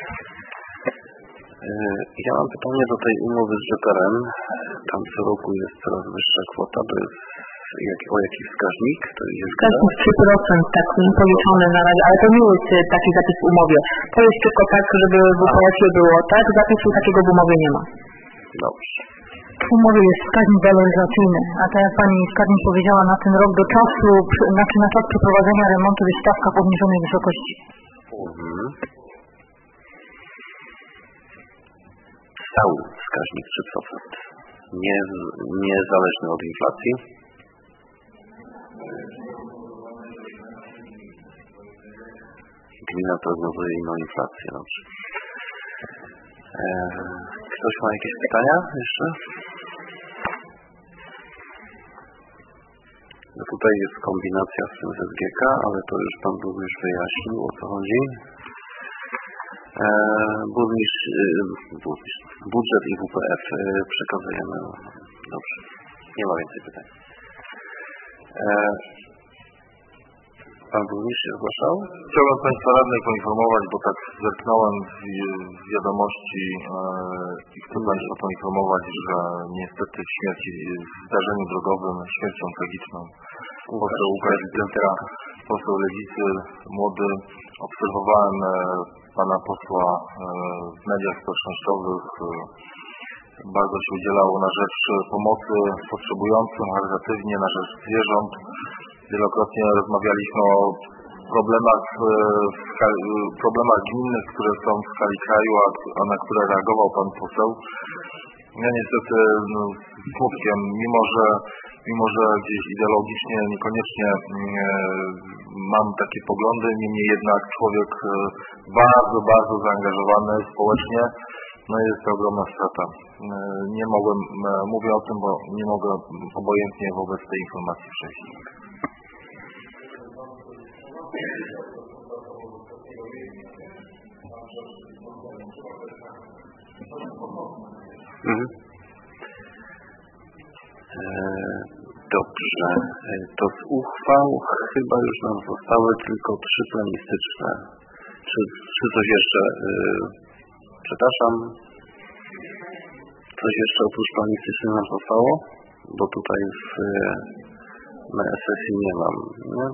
Ja mam pytanie do tej umowy z Jokerem. Tam co roku jest coraz wyższa kwota. To jest o jaki wskaźnik? To jest wskaźnik 3%, tak policzony na razie, ale to nie jest taki zapis w umowie. To jest tylko tak, żeby w WPF-ie było tak, zapisu takiego w umowie nie ma. Dobrze. W umowie jest wskaźnik waloryzacyjny, a tak jak Pani Skarbnik powiedziała, na ten rok do czasu, na czas przeprowadzenia remontu jest stawka w obniżonej wysokości. Stały wskaźnik 3%. Niezależny od inflacji. Gmina prognozuje inną inflację. Dobrze. Ktoś ma jakieś pytania jeszcze? No tutaj jest kombinacja z tym ZGK, ale to już Pan Burmistrz wyjaśnił, o co chodzi. Budżet i WPF przekazujemy. Dobrze. Nie ma więcej pytań. Pan Burmistrz się zgłaszał? Chciałbym Państwa radnych poinformować, bo tak zerknąłem w wiadomości i chcę Państwa poinformować, że niestety w zdarzeniu drogowym śmiercią tragiczną poseł Łukasz Wittera, poseł Lewicy, młody. Obserwowałem pana posła w mediach społecznościowych. Bardzo się udzielało na rzecz pomocy potrzebującym, charytatywnie, na rzecz zwierząt. Wielokrotnie rozmawialiśmy o problemach gminnych, które są w skali kraju, a na które reagował pan poseł. Ja niestety z smutkiem, mimo że gdzieś ideologicznie niekoniecznie mam takie poglądy, niemniej jednak człowiek bardzo, bardzo zaangażowany społecznie, no jest to ogromna strata. Nie mogłem, mówię o tym, bo nie mogę obojętnie wobec tej informacji przejść. Dobrze. To z uchwał chyba już nam zostały tylko 3 planistyczne. Czy coś jeszcze? Przepraszam. Coś jeszcze oprócz planistycznych nam zostało? Bo tutaj na sesji nie mam. Nie?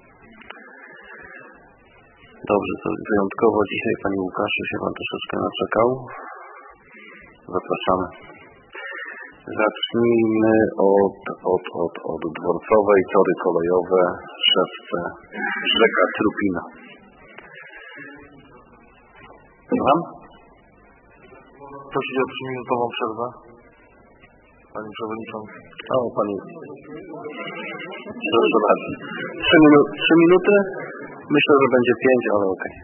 Dobrze, to wyjątkowo dzisiaj Panie Łukaszu się Pan troszeczkę naczekał. Zapraszamy. Zacznijmy od dworcowej, tory kolejowe, szewce, rzeka Trupina. Słucham? Prosić o 3-minutową przerwę. Panie Przewodniczący. O, Pani. Proszę bardzo. 3 minuty? Myślę, że będzie 5, ale okej.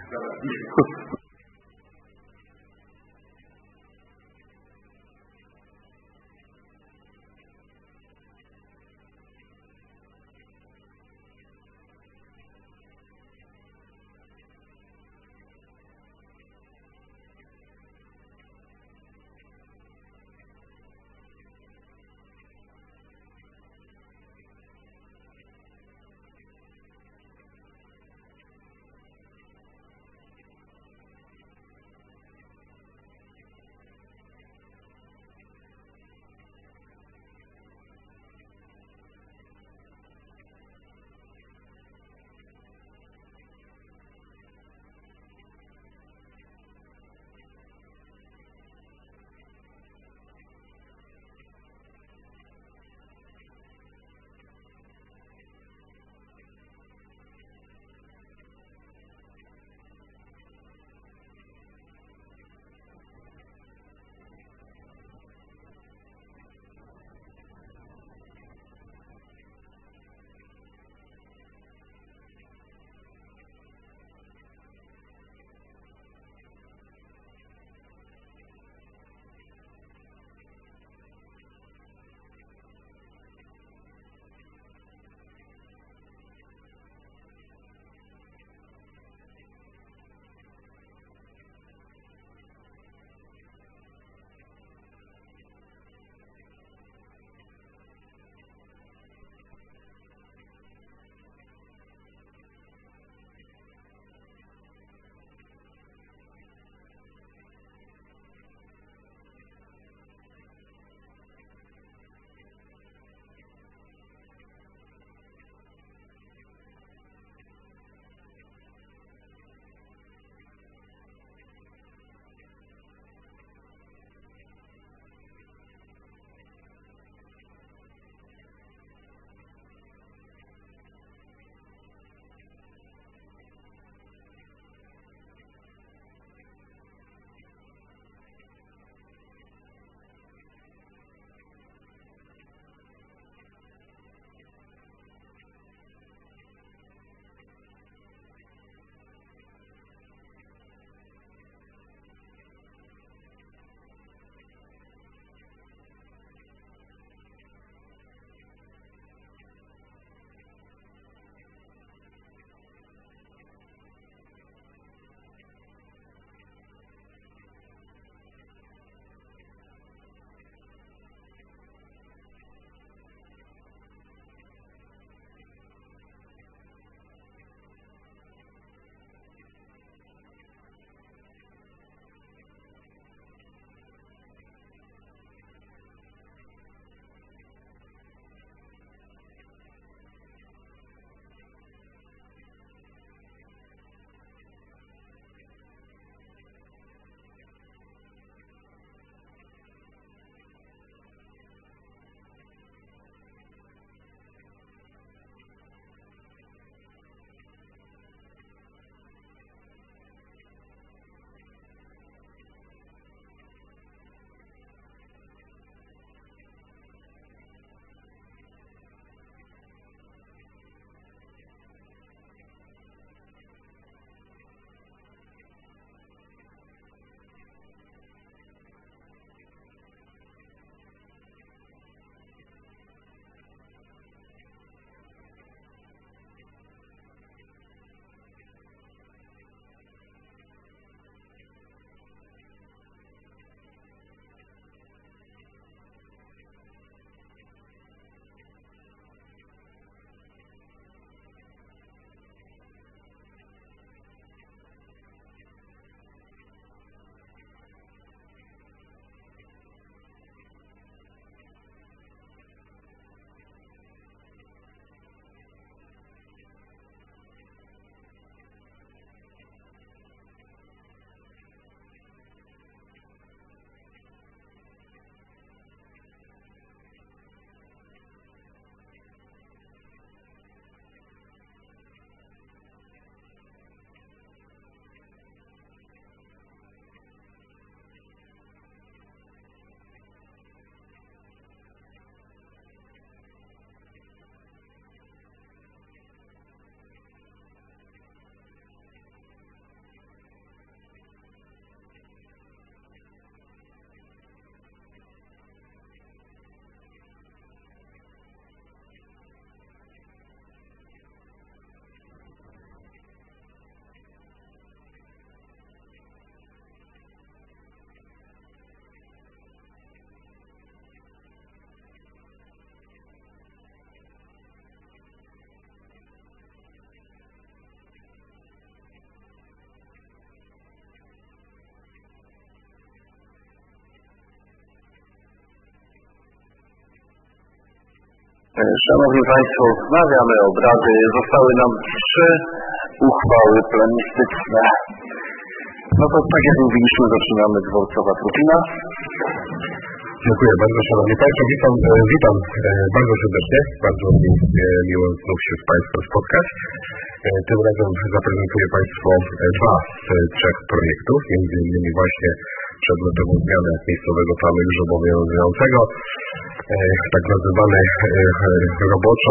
Szanowni Państwo, wznawiamy obrady. Zostały nam 3 uchwały planistyczne. No to tak jak mówiliśmy, zaczynamy z Dworcowa-Trupina. Dziękuję bardzo, Szanowni Państwo. Witam bardzo serdecznie. Bardzo mi miło znów się z Państwem spotkać. Tym razem zaprezentuję Państwu 2 z 3 projektów, między innymi właśnie przedmiotową zmianę miejscowego planu już obowiązującego, tak nazywany roboczo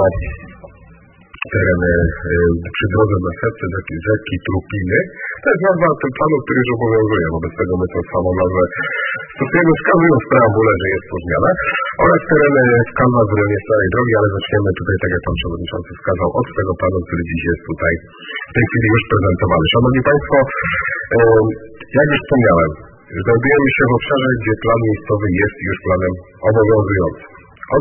tereny przy drodze na serce rzeki Trupiny. To jest nazwa tego planu, który już obowiązuje. Wobec tego my tą samą nazwę stosujemy, wskazując w preambule, że jest to zmiana, oraz tereny w kanwa w rejonie Starej Drogi, ale zaczniemy tutaj, tak jak Pan Przewodniczący wskazał, od tego planu, który dziś jest tutaj w tej chwili już prezentowany. Szanowni Państwo, jak już wspomniałem, znajdujemy się w obszarze, gdzie plan miejscowy jest już planem obowiązującym. Od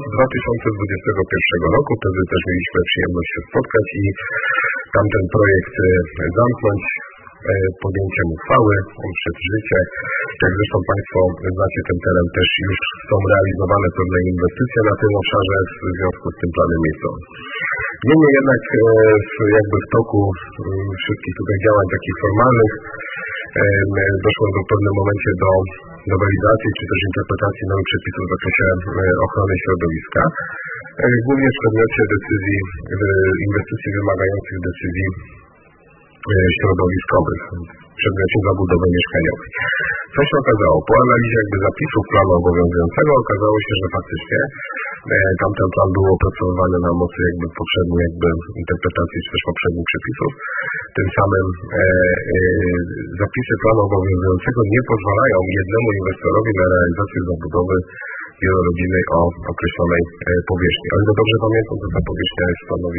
2021 roku, wtedy też mieliśmy przyjemność się spotkać i tamten projekt zamknąć podjęciem uchwały, on wszedł w życie. Jak zresztą Państwo znacie ten teren, też już są realizowane pewne inwestycje na tym obszarze w związku z tym planem miejscowym. Niemniej jednak jakby w toku wszystkich tutaj działań takich formalnych doszło w pewnym momencie do nowelizacji czy też interpretacji nowych przepisów w zakresie ochrony środowiska, głównie w przedmiocie decyzji, inwestycji wymagających decyzji środowiskowych, w przedmiocie zabudowy mieszkaniowej. Co się okazało? Po analizie jakby zapisów planu obowiązującego okazało się, że faktycznie tamten plan był opracowywany na mocy jakby poprzedniej interpretacji czy też poprzednich przepisów. Tym samym zapisy planu obowiązującego nie pozwalają jednemu inwestorowi na realizację zabudowy wielorodzinnej o określonej powierzchni. O ile dobrze pamiętam, to ta powierzchnia stanowi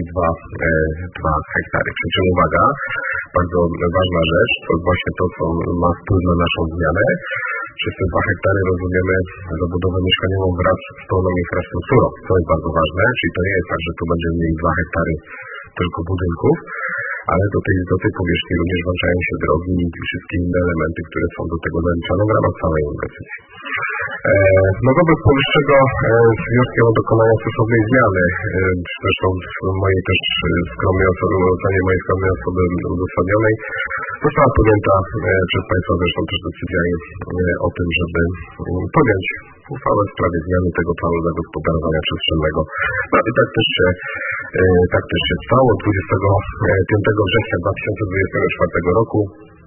2 hektary. Przy czym uwaga, bardzo ważna rzecz, to właśnie to, co ma wpływ na naszą zmianę. Przez te 2 hektary rozumiemy zabudowę mieszkaniową wraz z pełną infrastrukturą, co jest bardzo ważne, czyli to nie jest tak, że tu będziemy mieli 2 hektary tylko budynków, ale do tej powierzchni również włączają się drogi i wszystkie inne elementy, które są do tego zaliczane w ramach całej inwestycji. No wobec powyższego z wnioskiem o dokonanie stosownej zmiany, zresztą w mojej też skromnej osoby uzasadnionej, została podjęta przez Państwa zresztą też decyzja o tym, żeby podjąć uchwałę w sprawie zmiany tego planu zagospodarowania przestrzennego. No i tak też się stało. 25 września 2024 roku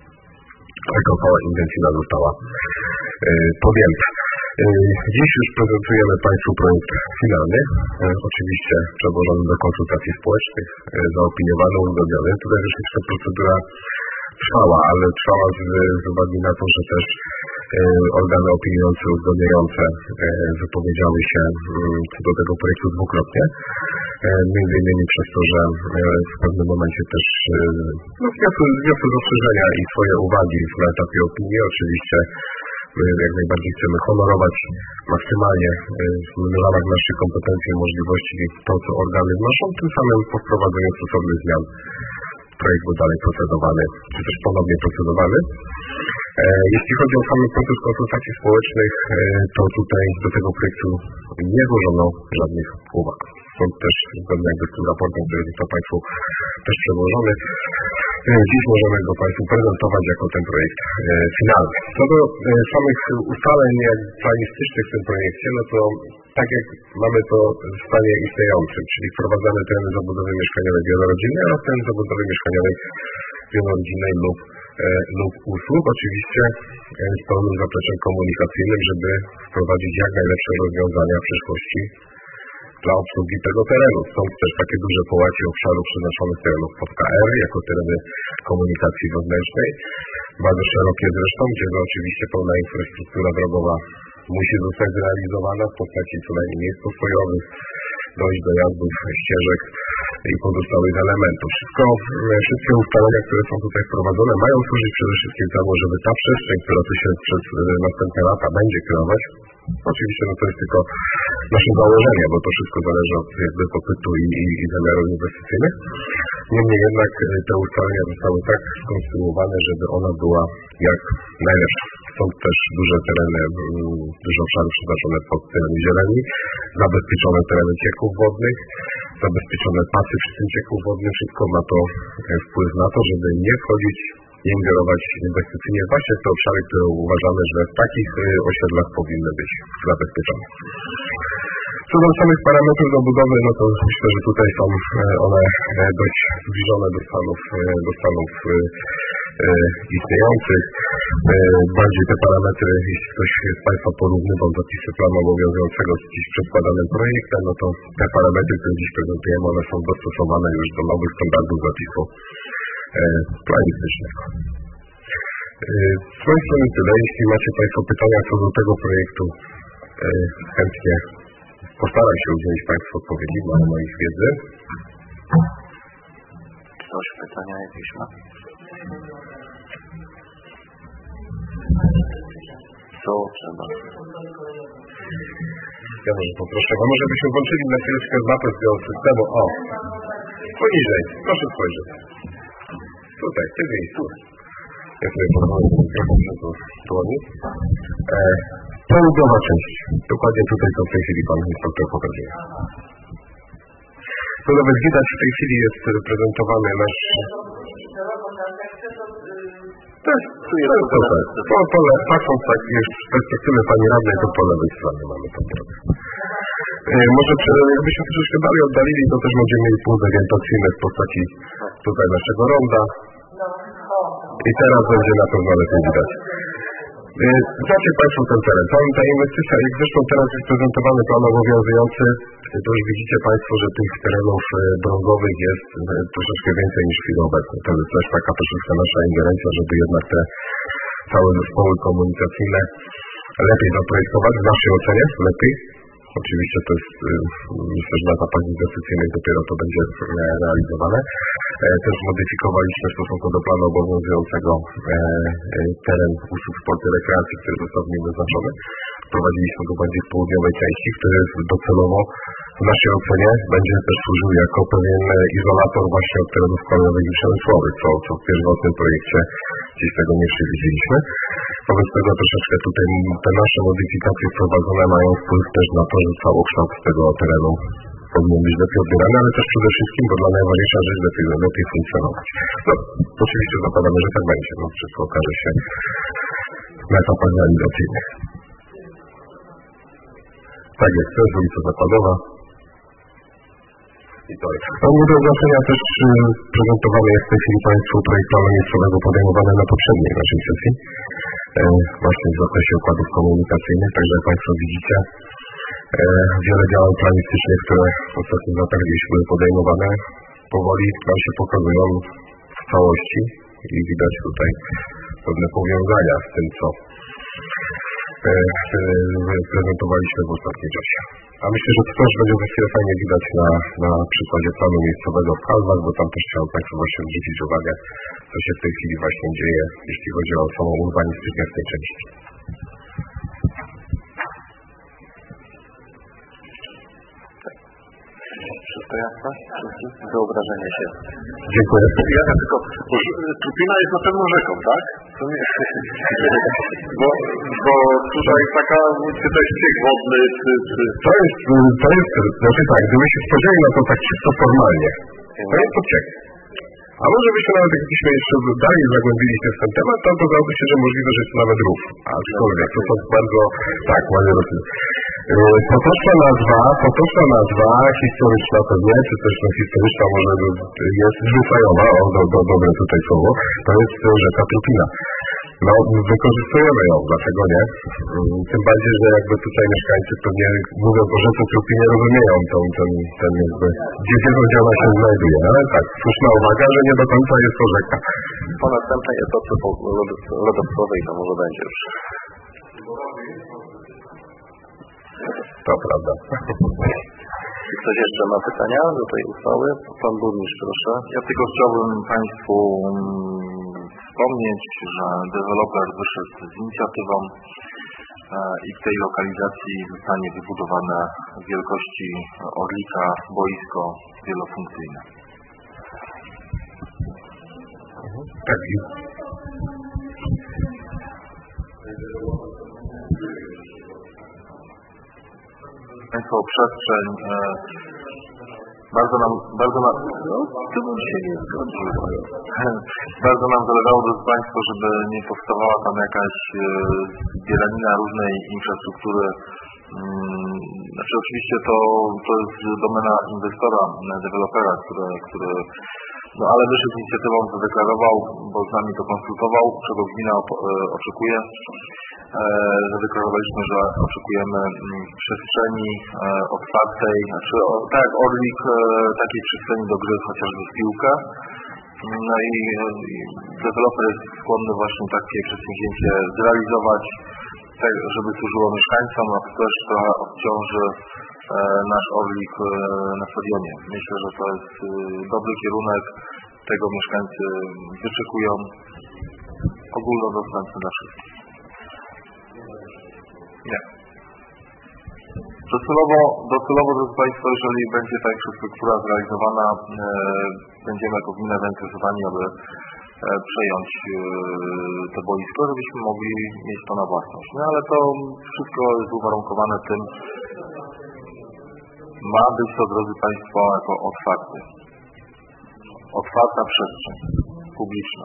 taka uchwała intencyjna została podjęta. Dziś już prezentujemy Państwu projekt finalny, oczywiście przedłożony do konsultacji społecznych, zaopiniowany, uzgodniony. Tutaj rzeczywiście procedura trwała, ale trwała z uwagi na to, że też organy opiniujące, uzgodniające wypowiedziały się co do tego projektu dwukrotnie. Między innymi przez to, że w pewnym momencie też wniosły zastrzeżenia i swoje uwagi na etapie opinii. Oczywiście jak najbardziej chcemy honorować maksymalnie w ramach naszych kompetencji i możliwości to, co organy wnoszą, tym samym po wprowadzeniu stosownych zmian projekt był dalej procedowany, czy też ponownie procedowany. Jeśli chodzi o sam proces konsultacji społecznych, to tutaj do tego projektu nie złożono żadnych uwag. Stąd też zgodnie jakby z tym raportem, który został Państwu też przedłożony, dziś możemy go Państwu prezentować jako ten projekt finalny. Co do samych ustaleń planistycznych w tym projekcie, no to tak jak mamy to w stanie istniejącym, czyli wprowadzane tereny zabudowy mieszkaniowej wielorodzinnej oraz tereny zabudowy mieszkaniowej wielorodzinnej lub usług, oczywiście z pełnym zapleczem komunikacyjnym, żeby wprowadzić jak najlepsze rozwiązania w przyszłości dla obsługi tego terenu. Stąd też takie duże połacie obszarów przeznaczonych terenów pod KR jako tereny komunikacji wewnętrznej. Bardzo szerokie zresztą, gdzie oczywiście pełna infrastruktura drogowa musi zostać zrealizowana w postaci co najmniej miejsc postojowych, dojść do jazdów, ścieżek i pozostałych elementów. Wszystkie ustalenia, które są tutaj wprowadzone, mają służyć przede wszystkim temu, żeby ta przestrzeń, która tu się przez następne lata będzie kreować, oczywiście to jest tylko nasze założenie, bo to wszystko zależy od jakby popytu i zamiarów inwestycyjnych. Niemniej jednak te ustalenia zostały tak skonstruowane, żeby ona była jak najlepsza. stąd też duże tereny, duże obszary przeznaczone pod tereny zieleni, zabezpieczone tereny cieków wodnych, zabezpieczone pasy przy tym cieku wodnym. Wszystko ma to wpływ na to, żeby nie wchodzić, nie ingerować inwestycyjnie właśnie w te obszary, które uważamy, że w takich osiedlach powinny być zabezpieczone. Co do samych parametrów do budowy, no to myślę, że tutaj są one dość zbliżone do stanów istniejących. Bardziej te parametry, jeśli ktoś z Państwa porównywał zapisy planu obowiązującego z dziś przedkładanym projektem, no to te parametry, które dziś prezentujemy, one są dostosowane już do nowych standardów zapisu planistycznego. Z mojej strony tyle. Jeśli macie Państwo pytania co do tego projektu, chętnie postaram się udzielić Państwu odpowiedzi na moich wiedzy. Ktoś pytania jakieś ma? Co trzeba? Ja może poproszę, a może byśmy włączyli na chwileczkę mapę z geosystemu. O! Poniżej, proszę spojrzeć. Tutaj, w tej miejscu. Ja sobie pozwolę mikrofon przez dłoni. Południowa część. Dokładnie tutaj, co w tej chwili Pan instruktor pokazuje. To nawet widać, w tej chwili jest prezentowany nasz... To pole, patrząc tak już z perspektywy Pani Radnej, to po lewej stronie mamy to drogę. Może jakbyśmy troszeczkę dalej oddalili, to też będziemy mieli punkt orientacyjny w postaci tutaj naszego ronda. I teraz będzie na pewno lepiej widać. Zobaczcie Państwo ten teren. Ta inwestycja, jak zresztą teraz jest prezentowany plan obowiązujący, to już widzicie Państwo, że tych terenów brązowych jest troszeczkę więcej niż w chwili obecnej. To jest też taka troszeczkę nasza ingerencja, żeby jednak te całe zespoły komunikacyjne lepiej zaprojektować, w naszej ocenie lepiej. Oczywiście to jest, myślę, że na etapach inwestycyjnych dopiero to będzie realizowane. Też modyfikowaliśmy w stosunku do planu obowiązującego teren usług sportu i rekreacji, który został w nim wyznaczony. Wprowadziliśmy go bardziej w południowej części, który docelowo w naszej ocenie będzie też służył jako pewien izolator właśnie od terenów kolejowych i przemysłowych, co w pierwotnym projekcie gdzieś tego nie przewidzieliśmy. Wobec tego troszeczkę tutaj te nasze modyfikacje wprowadzone mają wpływ też na to, że całokształt tego terenu powinien być lepiej odbierany, ale też przede wszystkim, bo dla najważniejsza rzecz lepiej funkcjonować. No, oczywiście zakładamy, że tak będzie, no wszystko okaże się na etapach realizacyjnych. Tak jest, to jest ulica Zakładowa. I to jest. No nie do znaczenia też prezentowany jest w tej chwili Państwu projekt planu miejscowego podejmowany na poprzedniej naszej sesji, właśnie w zakresie układów komunikacyjnych, także jak Państwo widzicie, wiele działań planistycznych, które w ostatnich latach gdzieś były podejmowane, powoli nam się pokazują w całości i widać tutaj pewne powiązania z tym, co prezentowaliśmy w ostatnim czasie. A myślę, że to też będzie za chwilę fajnie widać na przykładzie planu miejscowego w Kalwach, bo tam też chciałem Państwu właśnie zwrócić uwagę, co się w tej chwili właśnie dzieje, jeśli chodzi o samą urbanistykę w tej części. Wszystko jasne? Wyobrażenie się. Dziękuję. Ja tylko, Trupina jest na pewno rzeką, tak? To nie, bo tutaj taka, czy to jest ciek wodny, czy... To jest, znaczy tak, gdyby się spojrzeli na to tak czysto formalnie, to jest to ciek. A może byśmy nawet, jakbyśmy jeszcze dalej zagłębili się w ten temat, to okazałoby się, że możliwe, że jest to nawet rów. Aczkolwiek, to są bardzo, tak, ładnie rośnie. Potoczna nazwa, historyczna pewnie, czy też historyczna może jest zwyczajowa, dobre tutaj słowo, to jest rzeka Trupina. No, wykorzystujemy ją, dlaczego nie? Tym bardziej, że jakby tutaj mieszkańcy pewnie mówiąc o rzece Trupinie rozumieją ten jakby, gdzie ona się znajduje. Ale tak, słuszna uwaga, że nie do końca jest to rzeka. Po następnej etapie lodowcowej to może będzie już. To prawda. Czy ktoś jeszcze ma pytania do tej uchwały? Pan burmistrz, proszę. Ja tylko chciałbym Państwu wspomnieć, że deweloper wyszedł z inicjatywą i w tej lokalizacji zostanie wybudowane w wielkości Orlika boisko wielofunkcyjne. Tak. Państwo o przestrzeń. Bardzo nam zależało, drodzy Państwo, żeby nie powstawała tam jakaś zbieranina różnej infrastruktury. Znaczy oczywiście to jest domena inwestora, dewelopera, który ale wyszedł z inicjatywą, zadeklarował, bo z nami to konsultował, czego gmina oczekuje. Zadeklarowaliśmy, że oczekujemy przestrzeni otwartej, znaczy tak jak Orlik, takiej przestrzeni do gry chociażby w piłkę. No i deweloper jest skłonny właśnie takie przedsięwzięcie zrealizować, tak żeby służyło mieszkańcom, a to też trochę odciąży nasz Orlik na stadionie. Myślę, że to jest dobry kierunek, tego mieszkańcy wyczekują, ogólnodostępny dla wszystkich. Nie. Docelowo, drodzy Państwo, jeżeli będzie ta infrastruktura zrealizowana, będziemy jako gmina zainteresowani, aby przejąć to boisko, żebyśmy mogli mieć to na własność. No ale to wszystko jest uwarunkowane tym, ma być to, drodzy Państwo, jako otwarta przestrzeń publiczna.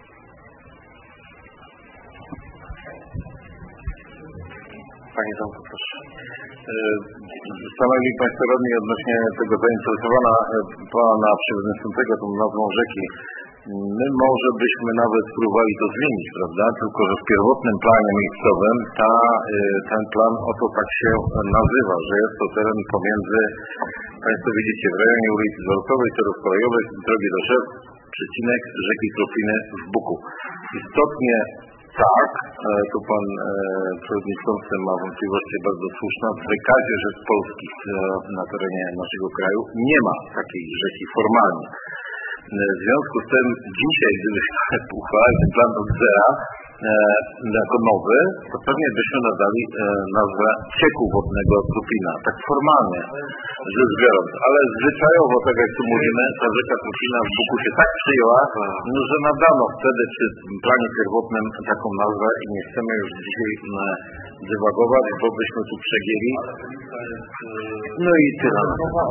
Panie Tomku, proszę. Szanowni Państwo radni, odnośnie tego zainteresowania Pana Przewodniczącego tą nazwą rzeki, my może byśmy nawet spróbowali to zmienić, prawda? Tylko że w pierwotnym planie miejscowym ten plan oto tak się nazywa, że jest to teren pomiędzy, Państwo widzicie, w rejonie ulicy Dworcowej, torów kolejowych, drogi do Szew, przecinek, rzeki Krupiny w Buku. Istotnie tak, tu Pan Przewodniczący ma wątpliwości bardzo słuszne, w wykazie rzek polskich na terenie naszego kraju nie ma takiej rzeki formalnie. W związku z tym dzisiaj, gdybyśmy uchwalali ten plan od zera jako nowy, to pewnie byśmy nadali nazwę cieku wodnego Krupina, tak formalnie rzecz biorąc, ale zwyczajowo, tak jak tu mówimy, ta rzeka Krupina w Buku się tak przyjęła, że nadano wtedy przy planie pierwotnym taką nazwę i nie chcemy już dzisiaj dywagować, bo byśmy tu przegięli. No i tyle.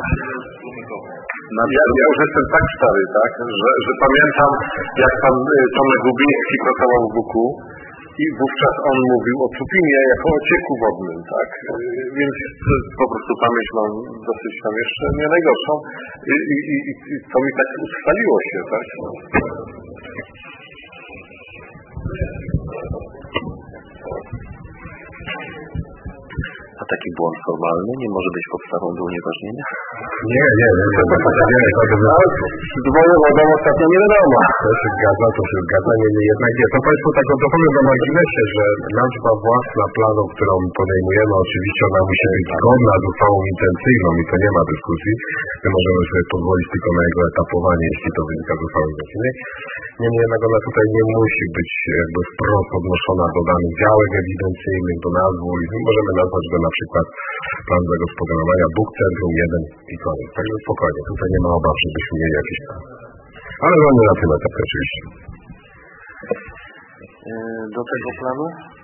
Ja już jestem tak stary, tak, że pamiętam, jak Pan Tomek Gubiński pracował w Buku i wówczas on mówił o Krupinie jako o cieku wodnym, tak, więc po prostu pamięć mam dosyć tam jeszcze nie najgorszą i to mi tak ustaliło się, tak. A taki błąd formalny nie może być podstawą do unieważnienia? Nie. Dwoje wodą ostatnio nie wiadomo. To się zgadza, nie, jednak nie. To Państwu tak dopowiem na marginesie, że nazwa własna planu, którą podejmujemy, oczywiście ona musi być zgodna z uchwałą intencyjną i to nie ma dyskusji. My możemy sobie pozwolić tylko na jego etapowanie, jeśli to wynika z uchwały intencyjnej. Niemniej jednak ona tutaj nie musi być jakby wprost odnoszona do danych działek ewidencyjnych, do nazwy i możemy nazwać go na przykład plan zagospodarowania Bóg Centrum 1 i koniec. Także spokojnie, tutaj nie ma obaw, żebyśmy mieli jakieś tam. Ale nie na tym etapie oczywiście. Do tego planu?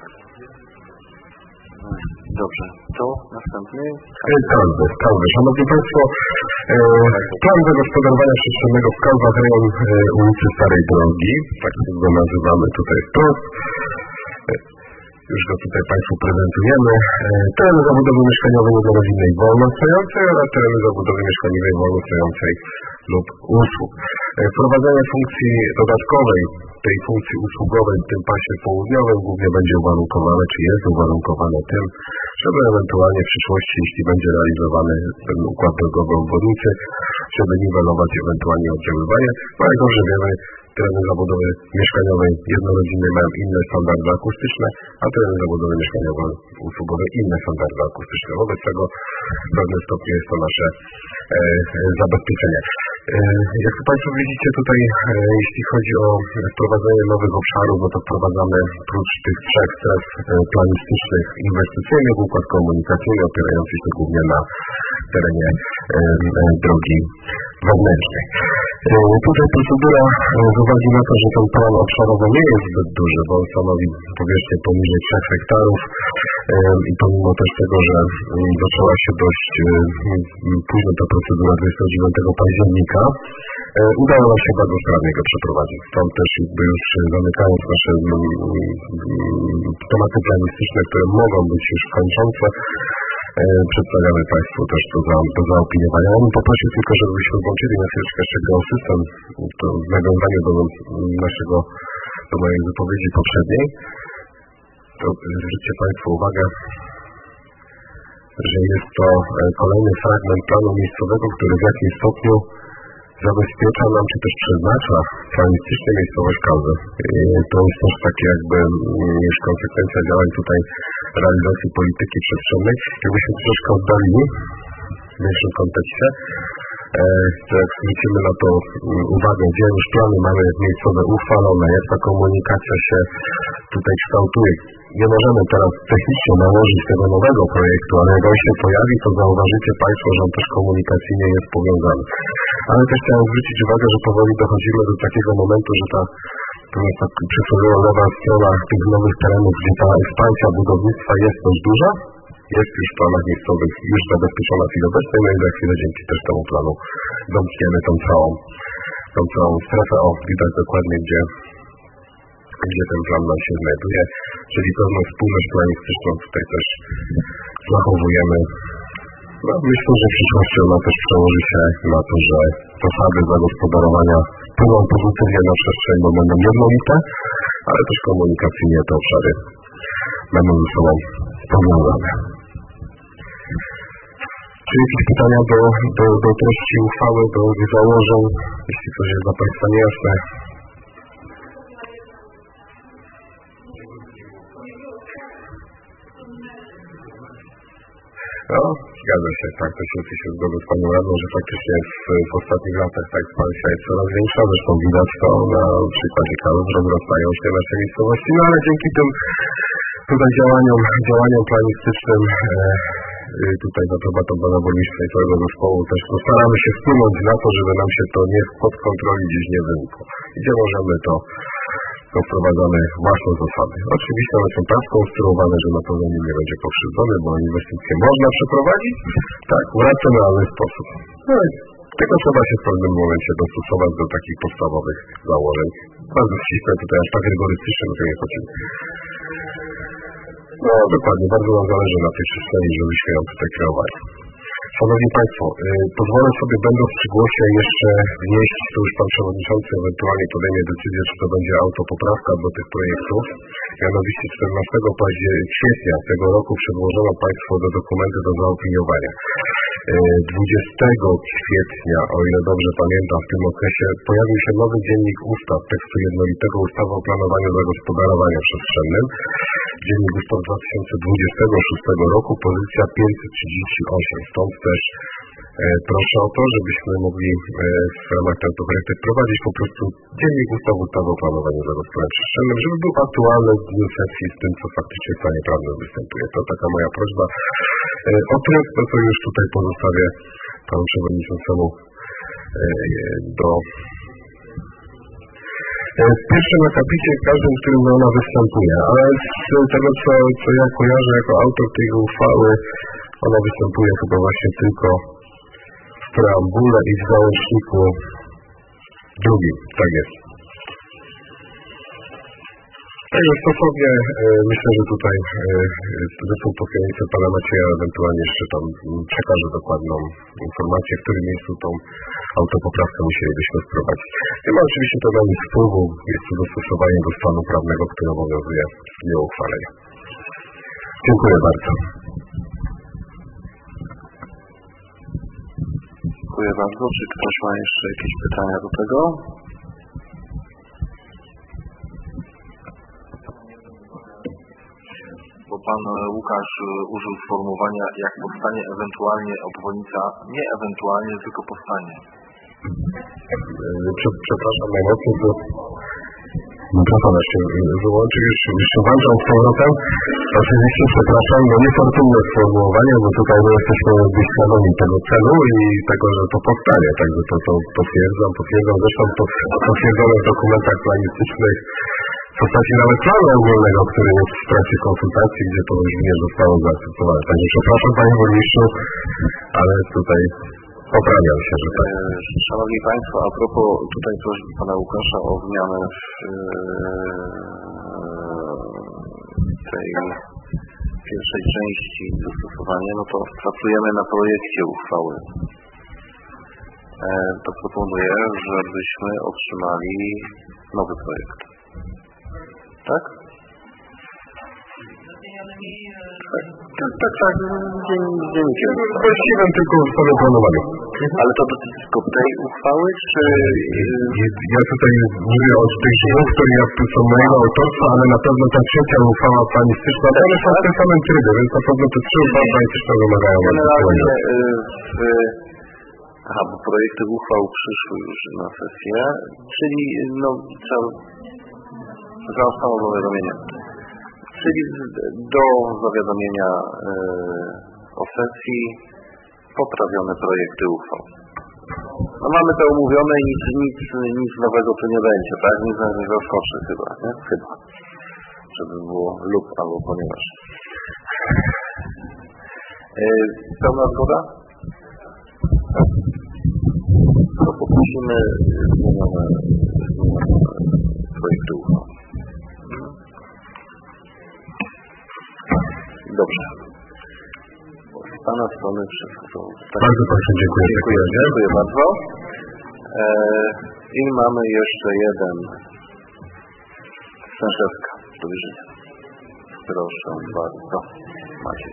Dobrze, to następny. Kalwy. Szanowni Państwo, plan zagospodarowania przestrzennego w Kalwach, rejon ulicy Starej Drogi, tak go nazywamy tutaj wprost. Już go tutaj Państwu prezentujemy. Tereny zabudowy mieszkaniowej jednorodzinnej wolnostojącej oraz tereny zabudowy mieszkaniowej wolnostojącej lub usług. Wprowadzenie funkcji dodatkowej, tej funkcji usługowej w tym pasie południowym głównie będzie uwarunkowane, czy jest uwarunkowane tym, żeby ewentualnie w przyszłości, jeśli będzie realizowany ten układ drogowy obwodnicy, żeby niwelować ewentualnie oddziaływanie. No jak dobrze wiemy, tereny zabudowy mieszkaniowej jednorodzinnej mają inne standardy akustyczne, a tereny zabudowy mieszkaniowe usługowe inne standardy akustyczne. Wobec czego w pewnym stopniu jest to nasze zabezpieczenie. Jak Państwo widzicie tutaj, jeśli chodzi o wprowadzenie nowych obszarów, no to wprowadzamy prócz tych trzech stref planistycznych inwestycyjnych układ komunikacyjny opierający się głównie na terenie drogi wewnętrznej. Tutaj procedura, z uwagi na to, że ten plan obszarowy nie jest zbyt duży, bo on stanowi powierzchnię poniżej 3 hektarów, i pomimo też tego, że zaczęła się dość późno ta procedura 29 października, udało nam się bardzo sprawnie go przeprowadzić. Stąd też jakby już zamykając nasze tematy planistyczne, które mogą być już kończące, przedstawiamy Państwu też do zaopiniowania. Ja bym poprosił tylko, żebyśmy włączyli na chwileczkę jeszcze geosystem, to w nawiązaniu do mojej wypowiedzi poprzedniej. To zwróćcie Państwo uwagę, że jest to kolejny fragment planu miejscowego, który w jakimś stopniu zabezpiecza nam, czy też przeznacza planistycznie miejscowość Kałdę. To jest też takie jakby już konsekwencja działań tutaj realizacji polityki przestrzennej. Jakbyśmy troszkę oddali w większym kontekście, to jak zwrócimy na to uwagę, gdzie już plany mamy miejscowe uchwalone, jak ta komunikacja się tutaj kształtuje. Nie możemy teraz technicznie nałożyć tego nowego projektu, ale jak on się pojawi, to zauważycie Państwo, że on też komunikacyjnie jest powiązany. Ale też chciałem zwrócić uwagę, że powoli dochodzimy do takiego momentu, że ta przysłowiowa lewa strona tych nowych terenów, gdzie ta ekspansja budownictwa jest dość duża, jest już w planach miejscowych już zabezpieczona w chwili obecnej, no i za chwilę dzięki też temu planu domkniemy tą całą strefę. O, widać dokładnie, gdzie ten plan nam się znajduje, czyli pewną spójność planistyczną tutaj też zachowujemy. No, myślę, że w przyszłości ona też przełoży się na to, że zasady zagospodarowania wpłyną pozytywnie na przestrzeń, bo będą jednolite, ale też komunikacyjnie te obszary będą ze sobą powiązane. Czy jakieś pytania do treści uchwały, do założeń, jeśli coś jest dla Państwa niejasne? No, zgadza się, tak, to się zgodzę z Panią Radną, że faktycznie w ostatnich latach ta ekspansja jest coraz większa, zresztą widać to na przykładzie Kałdy, rozrastają się nasze miejscowości, no ale dzięki tym tutaj działaniom planistycznym, tutaj za aprobatą Pana Burmistrza i całego zespołu też staramy się wpłynąć na to, żeby nam się to nie spod kontroli gdzieś nie wymkło. Gdzie możemy to wprowadzamy własne zasady. Oczywiście one są tak skonstruowane, że na pewno nie będzie pokrzywdzony, bo inwestycje można przeprowadzić tak, w racjonalny sposób. No i tylko trzeba się w pewnym momencie dostosować do takich podstawowych założeń. Bardzo ścisłe tutaj, aż tak rygorystycznie do tego nie chodzimy. No dokładnie, bardzo nam zależy na tej przestrzeni, żebyśmy ją tutaj kreowali. Szanowni Państwo, pozwolę sobie, będąc przy głosie, jeszcze wnieść, to już Pan Przewodniczący ewentualnie podejmie decyzję, czy to będzie autopoprawka do tych projektów. Mianowicie 14 kwietnia tego roku przedłożono Państwo do dokumenty do zaopiniowania. 20 kwietnia, o ile dobrze pamiętam, w tym okresie pojawił się nowy dziennik ustaw, tekstu jednolitego ustawy o planowaniu zagospodarowania przestrzennym. Dziennik ustaw 2026 roku, pozycja 538. Stąd też proszę o to, żebyśmy mogli w ramach tej autokorekty wprowadzić po prostu dziennik ustawy o planowaniu zagospodarowania przestrzennym, żeby był aktualny w dniu sesji z tym, co faktycznie w stanie prawnym występuje. To taka moja prośba. O tyle to już tutaj pozostawię Panu Przewodniczącemu w pierwszym akapicie, każdym, w którym ona występuje, ale z tego, co ja kojarzę jako autor tej uchwały, ona występuje chyba właśnie tylko w preambule i w załączniku drugim. Tak jest. Także stosownie myślę, że tutaj zespół pod kierownictwem Pana Macieja ewentualnie jeszcze tam przekaże dokładną informację, w którym miejscu tą autopoprawkę musielibyśmy wprowadzić. Nie ma oczywiście to dla nic wpływu, jest to dostosowanie do stanu prawnego, który obowiązuje w dniu uchwalenia. Dziękuję bardzo. Dziękuję bardzo. Czy ktoś ma jeszcze jakieś pytania do tego? Bo Pan Łukasz użył sformułowania, jak powstanie ewentualnie obwodnica, nie ewentualnie, tylko powstanie. Przepraszam najmocniej, bo mikrofon się wyłączył, już włączam z powrotem. Oczywiście przepraszam, no niefortunne sformułowanie, bo tutaj my jesteśmy świadomi tego celu i tego, że to powstanie. Także to potwierdzam, zresztą to potwierdzone w dokumentach planistycznych w postaci nawet planu ogólnego, który jest w trakcie konsultacji, gdzie to również zostało zaakceptowane. Także przepraszam Panie Burmistrzu, ale tutaj poprawiam się, że tak. Szanowni Państwo, a propos tutaj prośby Pana Łukasza o zmianę tej pierwszej części dostosowania, no to pracujemy na projekcie uchwały. To proponuję, żebyśmy otrzymali nowy projekt. Tak? Tak, dziennikiem. Właściwym tylko sobie planowaniem. Ale to dotyczy tylko tej uchwały, czy... Ja tutaj mówię o tych dwóch, które są mojego autorstwa, ale na pewno ta trzecia uchwała planistyczna, to one są w tym samym trybie, więc na pewno te trzy uchwały planistyczne wymagają. Generalnie bo projekty uchwał przyszły już na sesję, czyli zostało zawiadomienie. Czyli do zawiadomienia o sesji poprawione projekty uchwał. No mamy to umówione i nic nowego tu nie będzie, tak? Nic nas nie zaskoczy chyba, nie? Chyba. Żeby było lub albo ponieważ. Pełna zgoda? Tak. To poprosimy zmienione projekty uchwał. Dobrze. Z Pana strony wszystko. Bardzo proszę, dziękuję. Dziękuję bardzo. I mamy jeszcze jeden. Stężewska do wyżycia. Proszę bardzo. Macie.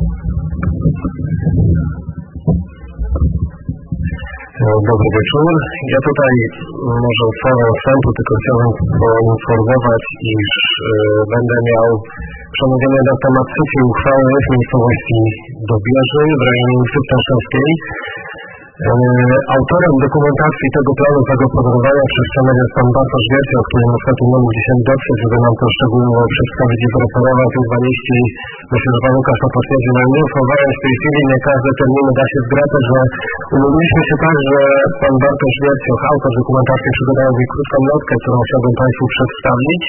Dobry wieczór. Ja tutaj może słowem wstępu tylko chciałbym poinformować, iż będę miał przemówienie na temat trzeciej uchwały w miejscowości Dobieży w rejonie ulicy Stężewskiej. Autorem dokumentacji tego planu zagospodarowania przestrzennego jest pan Bartosz Wiercio, który niestety nie mógł dzisiaj dotrzeć, żeby nam to szczegółowo przedstawić i zreferować, więc jeśli myślę, że pan Łukasz to potwierdzi, no nie ufowając w tej chwili, nie każde terminy da się zgrać, że umówiliśmy się tak, że pan Bartosz Wiercio, autor dokumentacji, przygotował mi krótką notkę, którą chciałbym Państwu przedstawić.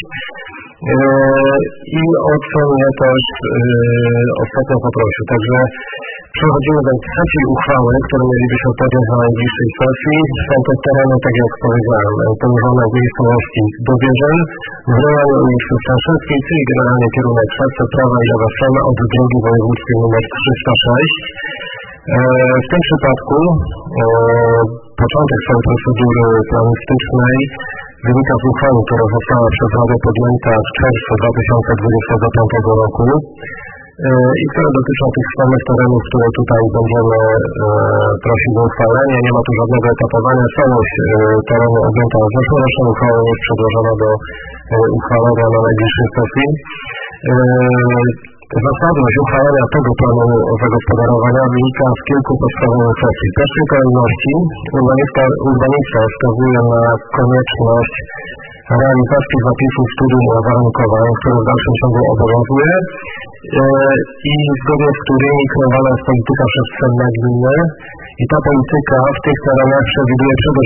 I o co mnie też ostatnio poprosił. Także przechodzimy do trzeciej uchwały, którą mielibyśmy podjąć na najbliższej sesji. Są to tereny, tak jak powiedziałem, położone w miejscowości Dobieżel, w rejonie ulicy Stężewskiej, czyli generalnie kierunek szosy, prawa i lewa strona od drogi wojewódzkiej nr 306. W tym przypadku początek całej procedury planistycznej wynika z uchwały, która została przez Radę podjęta w czerwcu 2025 roku i które dotyczą tych samych terenów, które tutaj będziemy prosić o uchwalenie. Nie ma tu żadnego etapowania. Całość terenu objęta zeszłoroczną uchwałą jest przedłożona do uchwalenia na najbliższej sesji. Zasadność uchwalenia tego planu zagospodarowania wynika z kilku podstawowych kwestii. W pierwszej kolejności urbanista wskazuje na konieczność realizacji zapisów studium uwarunkowań, które w dalszym ciągu obowiązuje i zgodnie z którymi kreowana jest polityka przestrzenna gminy i ta polityka w tych terenach przewiduje przede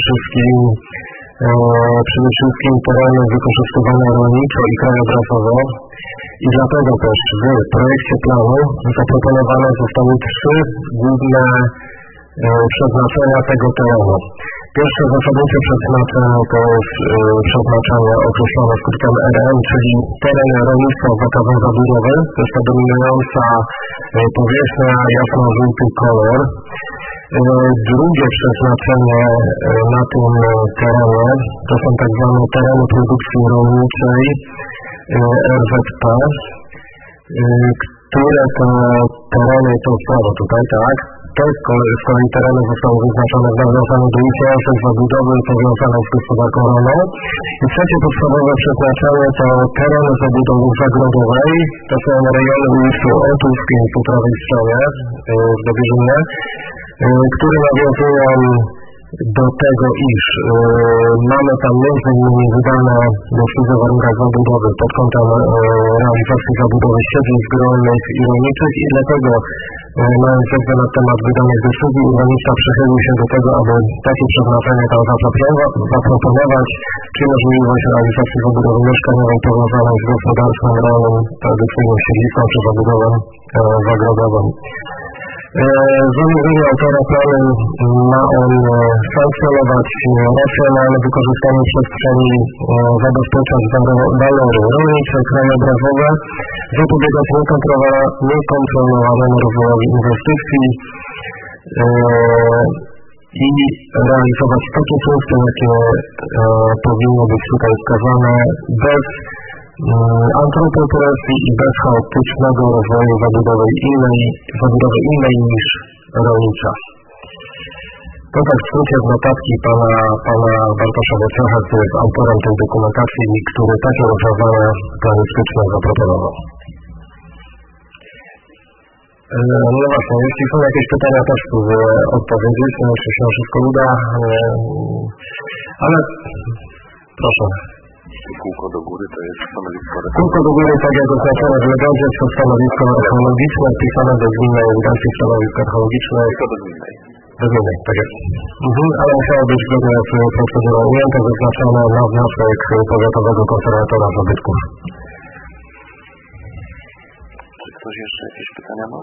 wszystkim tereny wykorzystywane rolniczo i krajobrazowo i dlatego też w projekcie planu zaproponowane zostały trzy główne przeznaczenia tego terenu. Pierwsze zasadnicze przeznaczenie to jest przeznaczenie określone skrótem RM, czyli teren rolnictwa z zakazem zabudowy. To jest ta dominująca powierzchnia, jasno-żółty kolor. Drugie przeznaczenie na tym terenie to są tak zwane tereny produkcji rolniczej RZP, które to tereny, to słowo tutaj, tak? Te z kolei tereny zostały wyznaczone w nawiązaniu do istniejącej zabudowy powiązanej z gospodarką rolną. I trzecie podstawowe przeznaczenie to tereny zabudowy zagrodowej. To są rejony ulicy Otówskiej po prawej stronie w Dobierzynie, które nawiązują do tego, iż mamy tam m.in. wydane decyzje o warunkach zabudowy pod kątem realizacji zabudowy siedlisk rolnych i rolniczych i dlatego, mając wiedzę na temat wydanych decyzji, urbanista przychylił się do tego, aby takie przeznaczenie tam zaproponować, czy możliwość realizacji zabudowy mieszkaniowej powiązanej z gospodarstwem rolnym, tradycyjnym siedliskiem czy zabudową zagrodową. Zamówienie autora planu ma on sankcjonować racjonalne wykorzystanie przestrzeni, zabezpieczać walory rolnicze, krajobrazowe, zapobiegać niekontrolowanemu rozwojowi inwestycji i realizować takie funkcje, jakie powinny być tutaj wskazane bez antropopresji i bez chaotycznego rozwoju zabudowy innej niż rolnicza. To tak w skrócie z notatki pana Bartosza Wojciecha, który jest autorem tej dokumentacji i który takie rozwiązania planistyczne zaproponował. No właśnie, jeśli są jakieś pytania, też spróbuję odpowiedzieć, no jeśli się wszystko uda, ale proszę. Kółko do góry to jest stanowisko Kółko do góry, tak jak oznaczone w legendzie, jest to stanowisko archeologiczne wpisane do gminnej ewidencji stanowisk archeologicznych. To do gminnej. Do gminnej, tak jest. Ale musiało być zgodnie z procedurą ujęte, zaznaczone na wniosek powiatowego konserwatora zabytków. Czy ktoś jeszcze jakieś pytania ma?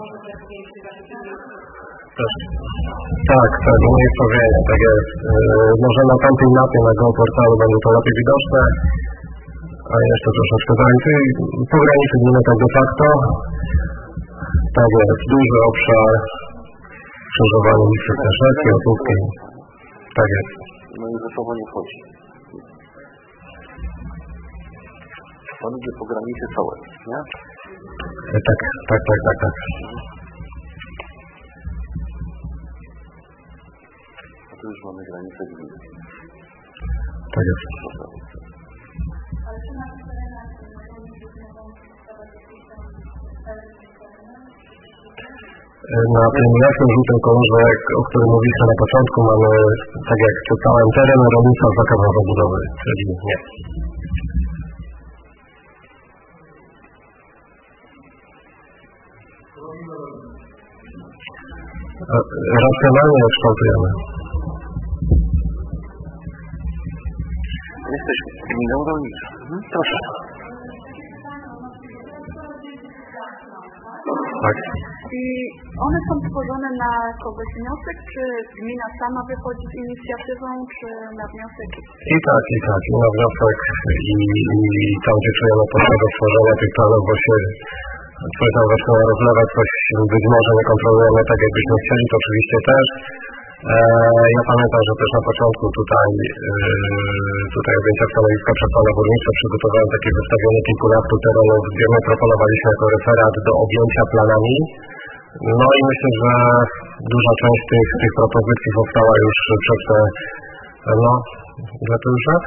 Tak, umiejscowienie, tak jest. Może na tamtej mapie na geoportalu będzie to lepiej widoczne, a jeszcze troszeczkę dalej. Czyli po granicy gminy tak de facto. Tak jest, duży obszar, skrzyżowanie ulicy Staszewskiej, Osuskiej. Tak jest. No i ze sobą nie chodzi. On idzie po granicy całej, nie? Tak. Tu już mamy granicę gminy. Tak jest. Na tym jasnym żółtym kolorze, o którym mówiliśmy na początku, mamy, tak jak czytałem, teren rolnictwa z zakazem zabudowy, czyli nie. Racjonalnie kształtujemy. Jesteś gminą rolniczą. Proszę. Tak. I one są tworzone na kogoś wniosek, czy gmina sama wychodzi z inicjatywą, czy na wniosek? I tak. I na wniosek i tam, gdzie czujemy potrzebę stworzenia tych planów, bo się coś tam zaczyna rozlewać, coś być może nie kontrolujemy tak, jakbyśmy chcieli, to oczywiście też. Ja pamiętam, że też na początku tutaj objęcia stanowiska przez pana burmistrza przygotowałem takie zestawienie kilkunastu terenów, gdzie my proponowaliśmy jako referat do objęcia planami. No i myślę, że duża część tych propozycji została już przez te, ile to już lat?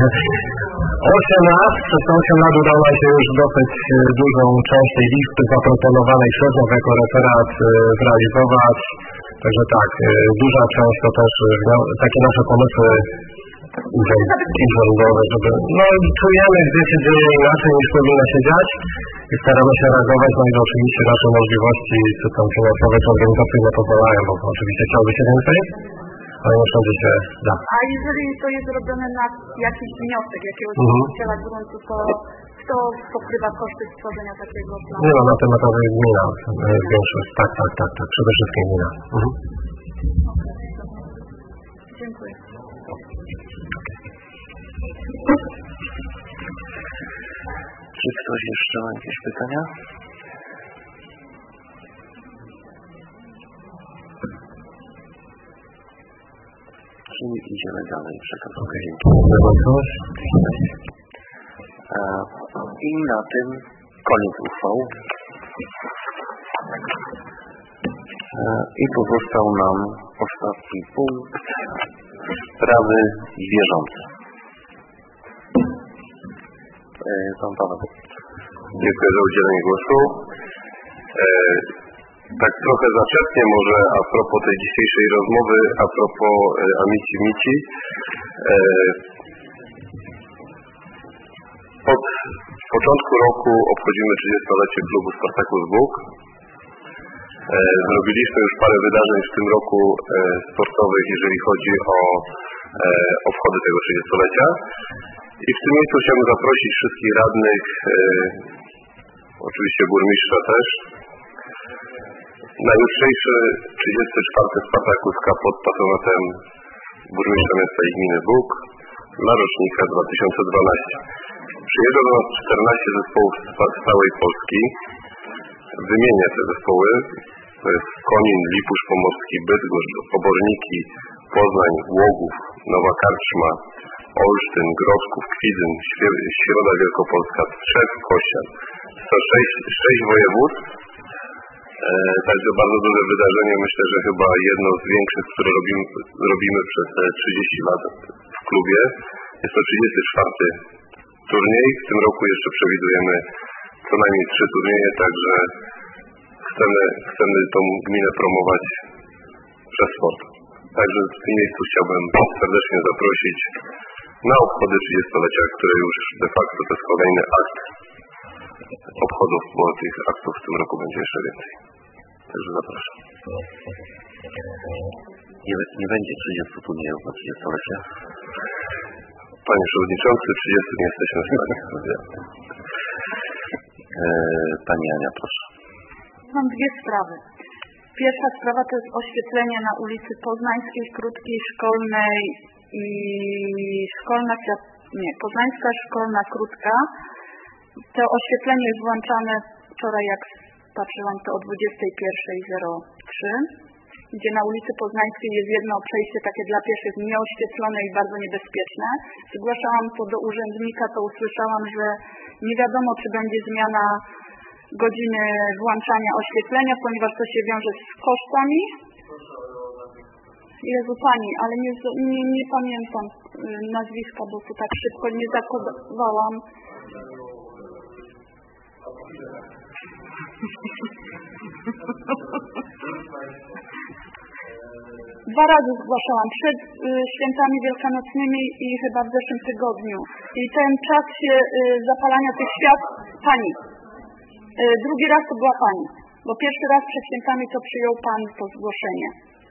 8 lat. Przez te 8 lat udało się już dosyć dużą część tej listy zaproponowanej przez nas jako referat zrealizować. Także tak, duża część to też takie nasze pomysły urzędowe, żeby, czujemy, gdzie się dzieje inaczej niż powinno się dziać i staramy się reagować, no i oczywiście nasze możliwości, czy tam finansowe, czy organizacyjne pozwalają, bo oczywiście chciałby się więcej, ale nie wszędzie się da. A jeżeli to jest robione na jakiś wniosek jakiegoś właściciela gruntu, to kto pokrywa koszty stworzenia takiego planu? Nie, na tym etapie gmina, większość, tak, przede wszystkim gmina. Dziękuję. Czy ktoś jeszcze ma jakieś pytania? Czyli idziemy dalej. I na tym koniec uchwał. I pozostał nam ostatni punkt. Sprawy bieżące. Pan Paweł. Dziękuję za udzielenie głosu. Tak trochę zaczepnie może a propos tej dzisiejszej rozmowy, a propos Amici Mici. Pod początku roku obchodzimy 30-lecie klubu Spartacus Bóg. Zrobiliśmy już parę wydarzeń w tym roku sportowych, jeżeli chodzi o obchody tego 30-lecia. I w tym miejscu chciałbym zaprosić wszystkich radnych, oczywiście burmistrza też, na jutrzejszy 34. Spartacus Cup pod patronatem burmistrza miasta i gminy Bóg dla rocznika 2012. Przyjeżdża do nas 14 zespołów z całej Polski. Wymienię te zespoły. To jest Konin, Lipusz Pomorski, Bydgoszcz, Oborniki, Poznań, Głogów, Nowa Karczma, Olsztyn, Grodzków, Kwidzyn, Środa Wielkopolska, Strzew, Kościan. To 6 województw. Także bardzo duże wydarzenie. Myślę, że chyba jedno z większych, które robimy przez te 30 lat w klubie. Jest to 34. turniej. W tym roku jeszcze przewidujemy co najmniej 3 turnieje, także chcemy tą gminę promować przez sport. Także w tym miejscu chciałbym serdecznie zaprosić na obchody 30-lecia, które już de facto to jest kolejny akt obchodów, bo tych aktów w tym roku będzie jeszcze więcej. Także zapraszam. Nie będzie 30 turniejów na 30-lecie? Panie Przewodniczący, 30 nie jesteśmy w stanie. Pani Ania, proszę. Mam dwie sprawy. Pierwsza sprawa to jest oświetlenie na ulicy Poznańskiej, Krótkiej, Szkolnej i Poznańska, Szkolna, Krótka. To oświetlenie jest włączane wczoraj, jak patrzyłam, to o 21:03, gdzie na ulicy Poznańskiej jest jedno przejście takie dla pieszych nieoświetlone i bardzo niebezpieczne. Zgłaszałam to do urzędnika, to usłyszałam, że nie wiadomo, czy będzie zmiana godziny włączania oświetlenia, ponieważ to się wiąże z kosztami. Jezu Pani, ale nie pamiętam nazwiska, bo tu tak szybko nie zakodowałam. Dwa razy zgłaszałam, przed świętami wielkanocnymi i chyba w zeszłym tygodniu. I ten czas się zapalania tych świat, Pani. Drugi raz to była Pani, bo pierwszy raz przed świętami to przyjął Pan to zgłoszenie.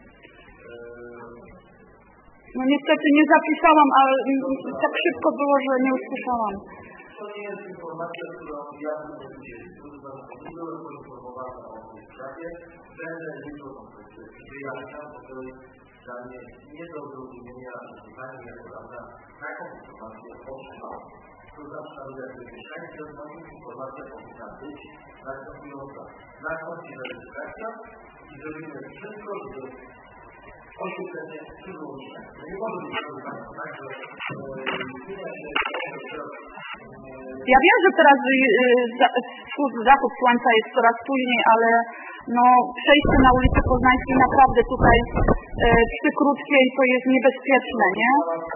No niestety nie zapisałam, ale tak szybko było, że nie usłyszałam. To nie jest informacja, którą ja bym udzielił. Byłem poinformowany o tej sprawie. Będę jutro wyjaśniał, bo to jest dla mnie nie do zrozumienia, że Pani jako radna taką informację otrzymała. To znaczy, że jako mieszkańcy informacja powinna być następująca. Nastąpi rejestracja i zrobimy wszystko, żeby oświetlenie przybyło mieszkańców. No nie może być tak, że zmienia się Ja wiem, że teraz zachód słońca jest coraz później, ale no przejście na ulicę Poznańskiej naprawdę tutaj przy Krótkiej to jest niebezpieczne, nie?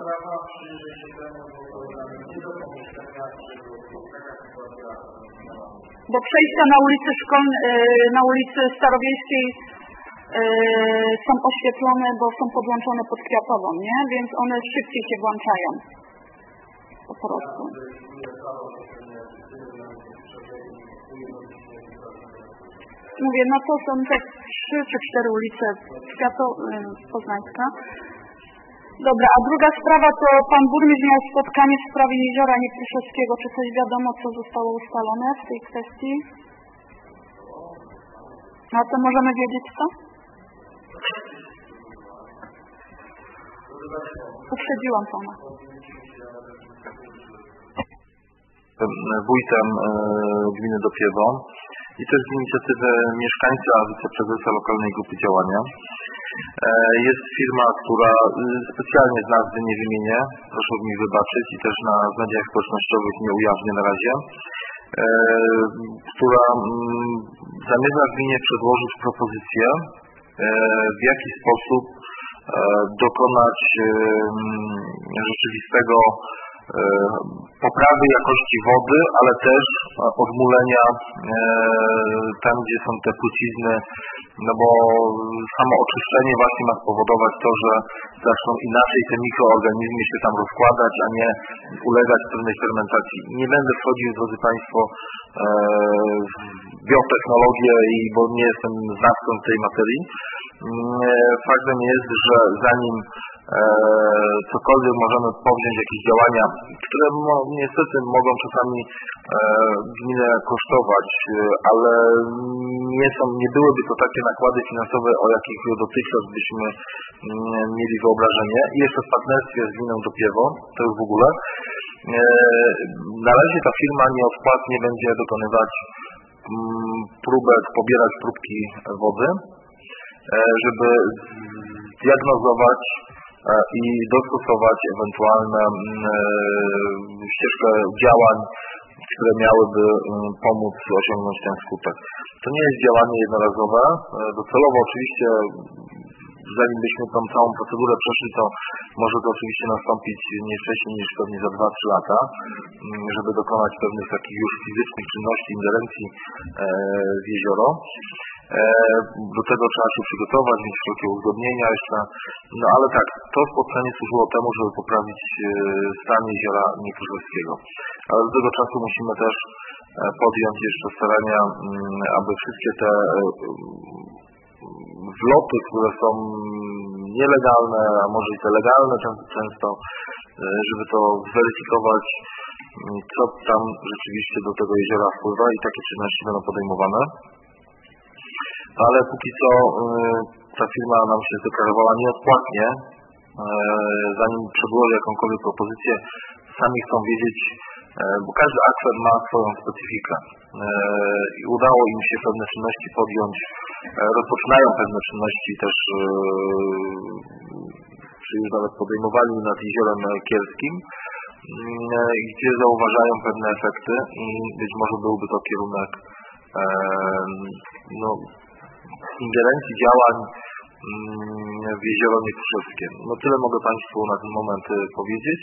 Bo przejścia na ulicy Starowiejskiej są oświetlone, bo są podłączone pod Kwiatową, nie? Więc one szybciej się włączają. Po prostu. Mówię, no to są te 3 czy 4 ulice Poznańska. Dobra, a druga sprawa to pan burmistrz miał spotkanie w sprawie jeziora Niepliszewskiego. Czy coś wiadomo, co zostało ustalone w tej kwestii? No to możemy wiedzieć co? Uprzedziłam pana. Wójtem gminy Dopiewo i też z inicjatywy mieszkańca, wiceprezesa lokalnej grupy działania. Jest firma, która specjalnie z nazwy nie wymienię, proszę mi wybaczyć i też na mediach społecznościowych nie ujawnię na razie, która zamierza gminie przedłożyć propozycję, w jaki sposób dokonać rzeczywistego poprawy jakości wody, ale też odmulenia tam gdzie są te trucizny, no bo samo oczyszczenie właśnie ma spowodować to, że zaczną inaczej te mikroorganizmy się tam rozkładać, a nie ulegać pewnej fermentacji. Nie będę wchodził, drodzy Państwo, w biotechnologię, bo nie jestem znawcą tej materii. Faktem jest, że zanim cokolwiek możemy powziąć, jakieś działania, które niestety mogą czasami gminę kosztować, ale nie byłyby to takie nakłady finansowe, o jakich dotychczas byśmy mieli wyobrażenie. I jeszcze w partnerstwie z gminą Dopiewo, to już w ogóle. Na razie ta firma nieodpłatnie będzie dokonywać pobierać próbki wody, żeby zdiagnozować i dostosować ewentualne ścieżkę działań, które miałyby pomóc osiągnąć ten skutek. To nie jest działanie jednorazowe. Docelowo oczywiście, zanim byśmy tą całą procedurę przeszli, to może to oczywiście nastąpić nie wcześniej niż pewnie za 2-3 lata, żeby dokonać pewnych takich już fizycznych czynności, ingerencji w jezioro. Do tego trzeba się przygotować, mieć wszelkie uzgodnienia jeszcze, no ale tak, to spotkanie służyło temu, żeby poprawić stan jeziora Niekróżewskiego. Ale do tego czasu musimy też podjąć jeszcze starania, aby wszystkie te wloty, które są nielegalne, a może i te legalne często, żeby to zweryfikować, co tam rzeczywiście do tego jeziora wpływa i takie czynności będą podejmowane. Ale póki co ta firma nam się zdeklarowała nieodpłatnie, zanim przedłoży jakąkolwiek propozycję, sami chcą wiedzieć, bo każdy akwen ma swoją specyfikę i udało im się pewne czynności podjąć, rozpoczynają pewne czynności też, czy już nawet podejmowali nad Jeziorem Kielskim, gdzie zauważają pewne efekty i być może byłby to kierunek ingerencji działań w jezioro Niekróżewskie. No tyle mogę Państwu na ten moment powiedzieć.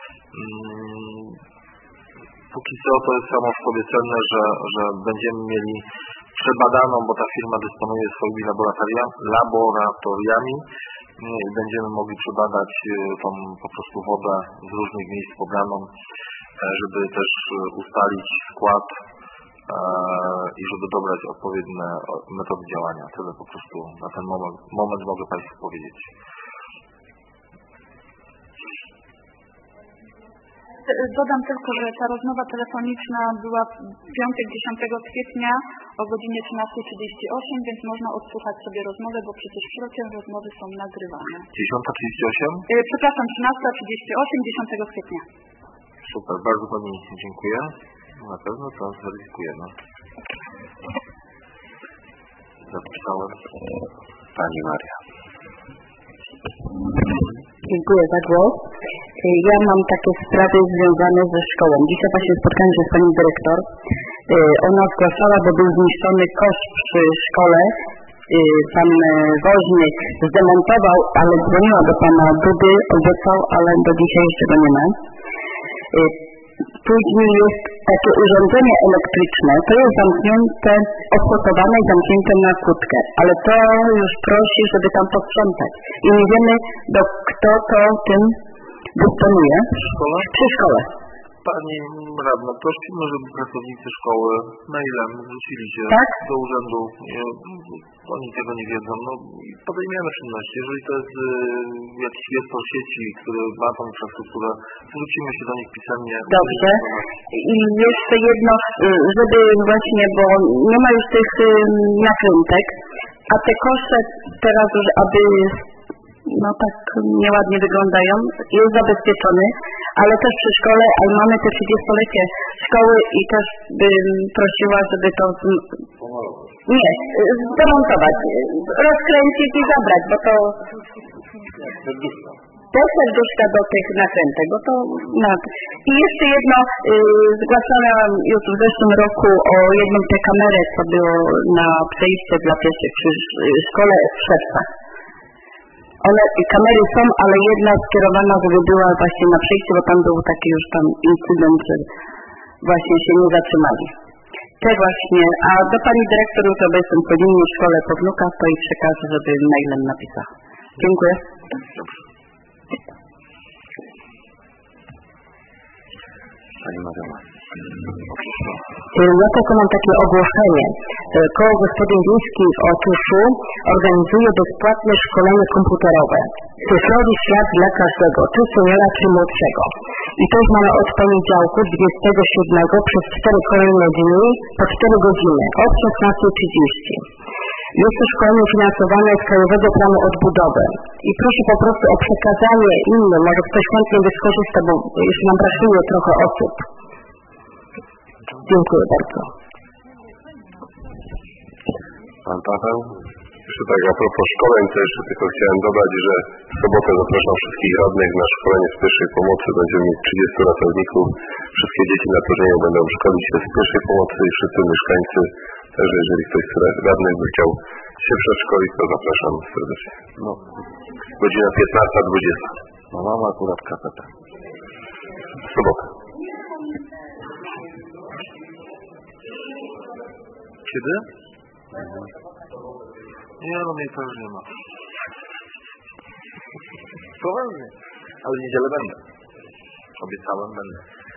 Póki co to jest samo w sobie cenne, że będziemy mieli przebadaną, bo ta firma dysponuje swoimi laboratoriami. Będziemy mogli przebadać tą po prostu wodę z różnych miejsc pobraną, żeby też ustalić skład i żeby dobrać odpowiednie metody działania. Tyle po prostu na ten moment mogę Państwu powiedzieć. Dodam tylko, że ta rozmowa telefoniczna była w piątek 10 kwietnia o godzinie 13:38, więc można odsłuchać sobie rozmowę, bo przecież wszelkie rozmowy są nagrywane. 10:38? Przepraszam, 13:38, 10 kwietnia. Super, bardzo Pani dziękuję. Na pewno to zweryfikujemy. Zapisałem. Pani Maria. Dziękuję za głos. Ja mam takie sprawy związane ze szkołą. Dzisiaj właśnie spotkałem się z pani dyrektor. Ona zgłaszała, bo był zniszczony kosz przy szkole. Pan woźnik zdemontował, ale dzwoniła do pana Dudy, obiecał, ale do dzisiaj jeszcze go nie ma. Później jest takie urządzenie elektryczne, to jest zamknięte, odstosowane i zamknięte na kłódkę, ale to już prosi, żeby tam posprzątać. I nie wiemy, kto to tym dysponuje. Przy szkole. Pani radna, prosimy, żeby pracownicy szkoły mailem zwrócili się do urzędu. Oni tego nie wiedzą. No i podejmiemy czynności. Jeżeli to jest jakiś gestor sieci, który ma tą infrastrukturę, zwrócimy się do nich pisemnie. Dobrze. I jeszcze jedno, żeby właśnie, bo nie ma już tych nakrętek, a te kosze teraz już, aby tak nieładnie wyglądają, jest zabezpieczony, ale też przy szkole, ale mamy te 30-lecie szkoły i też bym prosiła, żeby to zdemontować, rozkręcić i zabrać, bo to te serduszka do tych nakrętek, bo to I jeszcze jedno, zgłaszałam już w zeszłym roku o jedną tę kamerę, co było na przejście dla pieszych przy szkole w Szewcach. Kamery są, ale jedna skierowana, żeby była właśnie na przejściu, bo tam był taki już tam incydent, że właśnie się nie zatrzymali. Te właśnie, a do pani dyrektor już jestem po linii w szkole po wnukach, to i przekażę, żeby mailem napisała. Dziękuję. Pani Marzena. Ja tylko mam takie ogłoszenie. Koło Gospodyń Wiejskich w Otuszu organizuje bezpłatne szkolenie komputerowe. Cyfrowy świat dla każdego, czy seniora, czy młodszego. I to już mamy od poniedziałku 27 przez 4 kolejne dni po 4 godziny od 16:30. Jest to szkolenie finansowane z Krajowego Planu Odbudowy. I proszę po prostu o przekazanie innym, może ktoś chętnie by skorzystał, bo już nam brakuje trochę osób. Dziękuję bardzo. Pan Paweł? Jeszcze tak, a propos szkoleń, to jeszcze tylko chciałem dodać, że w sobotę zapraszam wszystkich radnych na szkolenie z pierwszej pomocy. Będziemy mieć 30 ratowników. Wszystkie dzieci na Toruniu będą szkolić się z pierwszej pomocy i wszyscy mieszkańcy. Także jeżeli ktoś z radnych by chciał się przeszkolić, to zapraszam serdecznie. No. Godzina 15:20. No mam akurat kasetę. W sobotę. Kiedy? Nie, no mnie to już nie ma. Poważnie. Ale w niedzielę będę. Obiecałem, będę.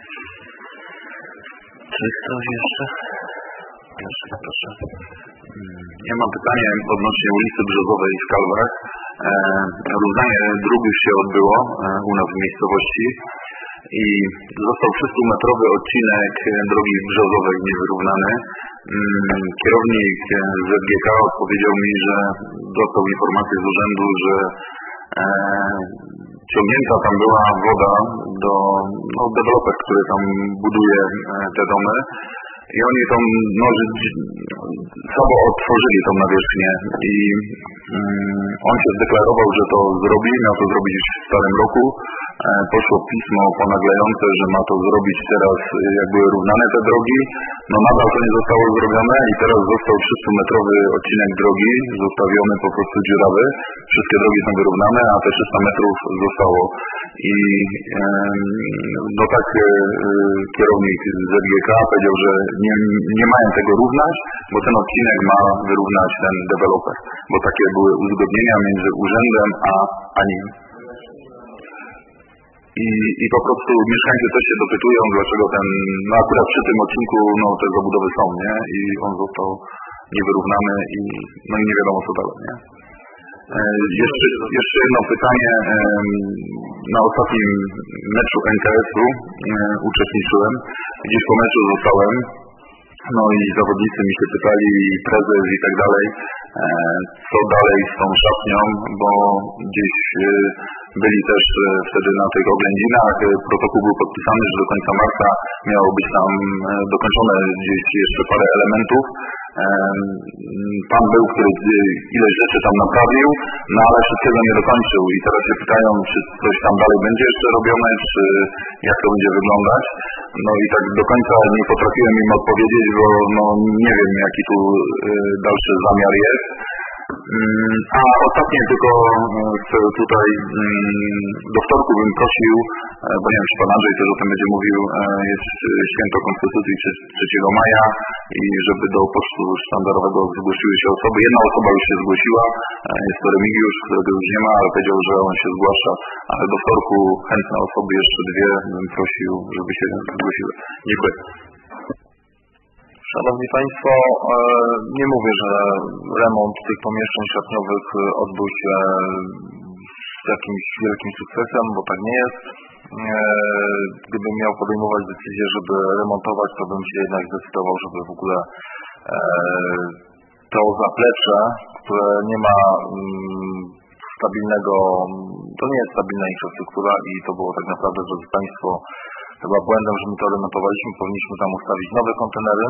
Czy ktoś jeszcze? Proszę. Ja mam pytanie odnośnie ulicy Brzozowej w Kalwach. Równanie dróg już się odbyło u nas w miejscowości i został 300-metrowy odcinek drogi brzozowej niewyrównany. Kierownik ZGK odpowiedział mi, że dostał informację z urzędu, że ciągnięta tam była woda do deweloper, który tam buduje te domy. I oni tą słabo otworzyli tą nawierzchnię i on się zdeklarował, że to zrobi, miał to zrobić w starym roku. Poszło pismo ponaglające, że ma to zrobić teraz, jak były równane te drogi. No nadal to nie zostało zrobione i teraz został 300-metrowy odcinek drogi, zostawiony po prostu dziurawy. Wszystkie drogi są wyrównane, a te 300 metrów zostało. I no tak kierownik z ZGK powiedział, że nie mają tego równać, bo ten odcinek ma wyrównać ten deweloper. Bo takie były uzgodnienia między urzędem a nim. I po prostu mieszkańcy też się dopytują, dlaczego no akurat przy tym odcinku, te zabudowy są, nie? I on został niewyrównany i nie wiadomo co dalej, nie? Jeszcze jedno pytanie. Na ostatnim meczu NKS-u uczestniczyłem. Gdzieś po meczu zostałem. No i zawodnicy mi się pytali, prezes i tak dalej, co dalej z tą szatnią, bo gdzieś byli też wtedy na tych oględzinach. Protokół był podpisany, że do końca marca miało być tam dokończone gdzieś jeszcze parę elementów. Pan był, który ileś rzeczy tam naprawił, no ale wszystkiego nie dokończył i teraz się pytają, czy coś tam dalej będzie jeszcze robione, czy jak to będzie wyglądać. No i tak do końca nie potrafiłem im odpowiedzieć, bo nie wiem jaki tu dalszy zamiar jest. A ostatnie tylko chcę tutaj do wtorku bym prosił, bo nie wiem czy pan Andrzej też o tym będzie mówił, jest święto Konstytucji 3 maja i żeby do pocztu sztandarowego zgłosiły się osoby. Jedna osoba już się zgłosiła, jest to Remigiusz, którego już nie ma, ale powiedział, że on się zgłasza, ale do wtorku chętne osoby, jeszcze 2 bym prosił, żeby się zgłosiły. Dziękuję. Szanowni Państwo, nie mówię, że remont tych pomieszczeń szatniowych odbył się z jakimś wielkim sukcesem, bo tak nie jest. Gdybym miał podejmować decyzję, żeby remontować, to bym się jednak zdecydował, żeby w ogóle to zaplecze, które nie ma stabilnego, to nie jest stabilna infrastruktura i to było tak naprawdę, drodzy Państwo, chyba błędem, że my to remontowaliśmy, powinniśmy tam ustawić nowe kontenery.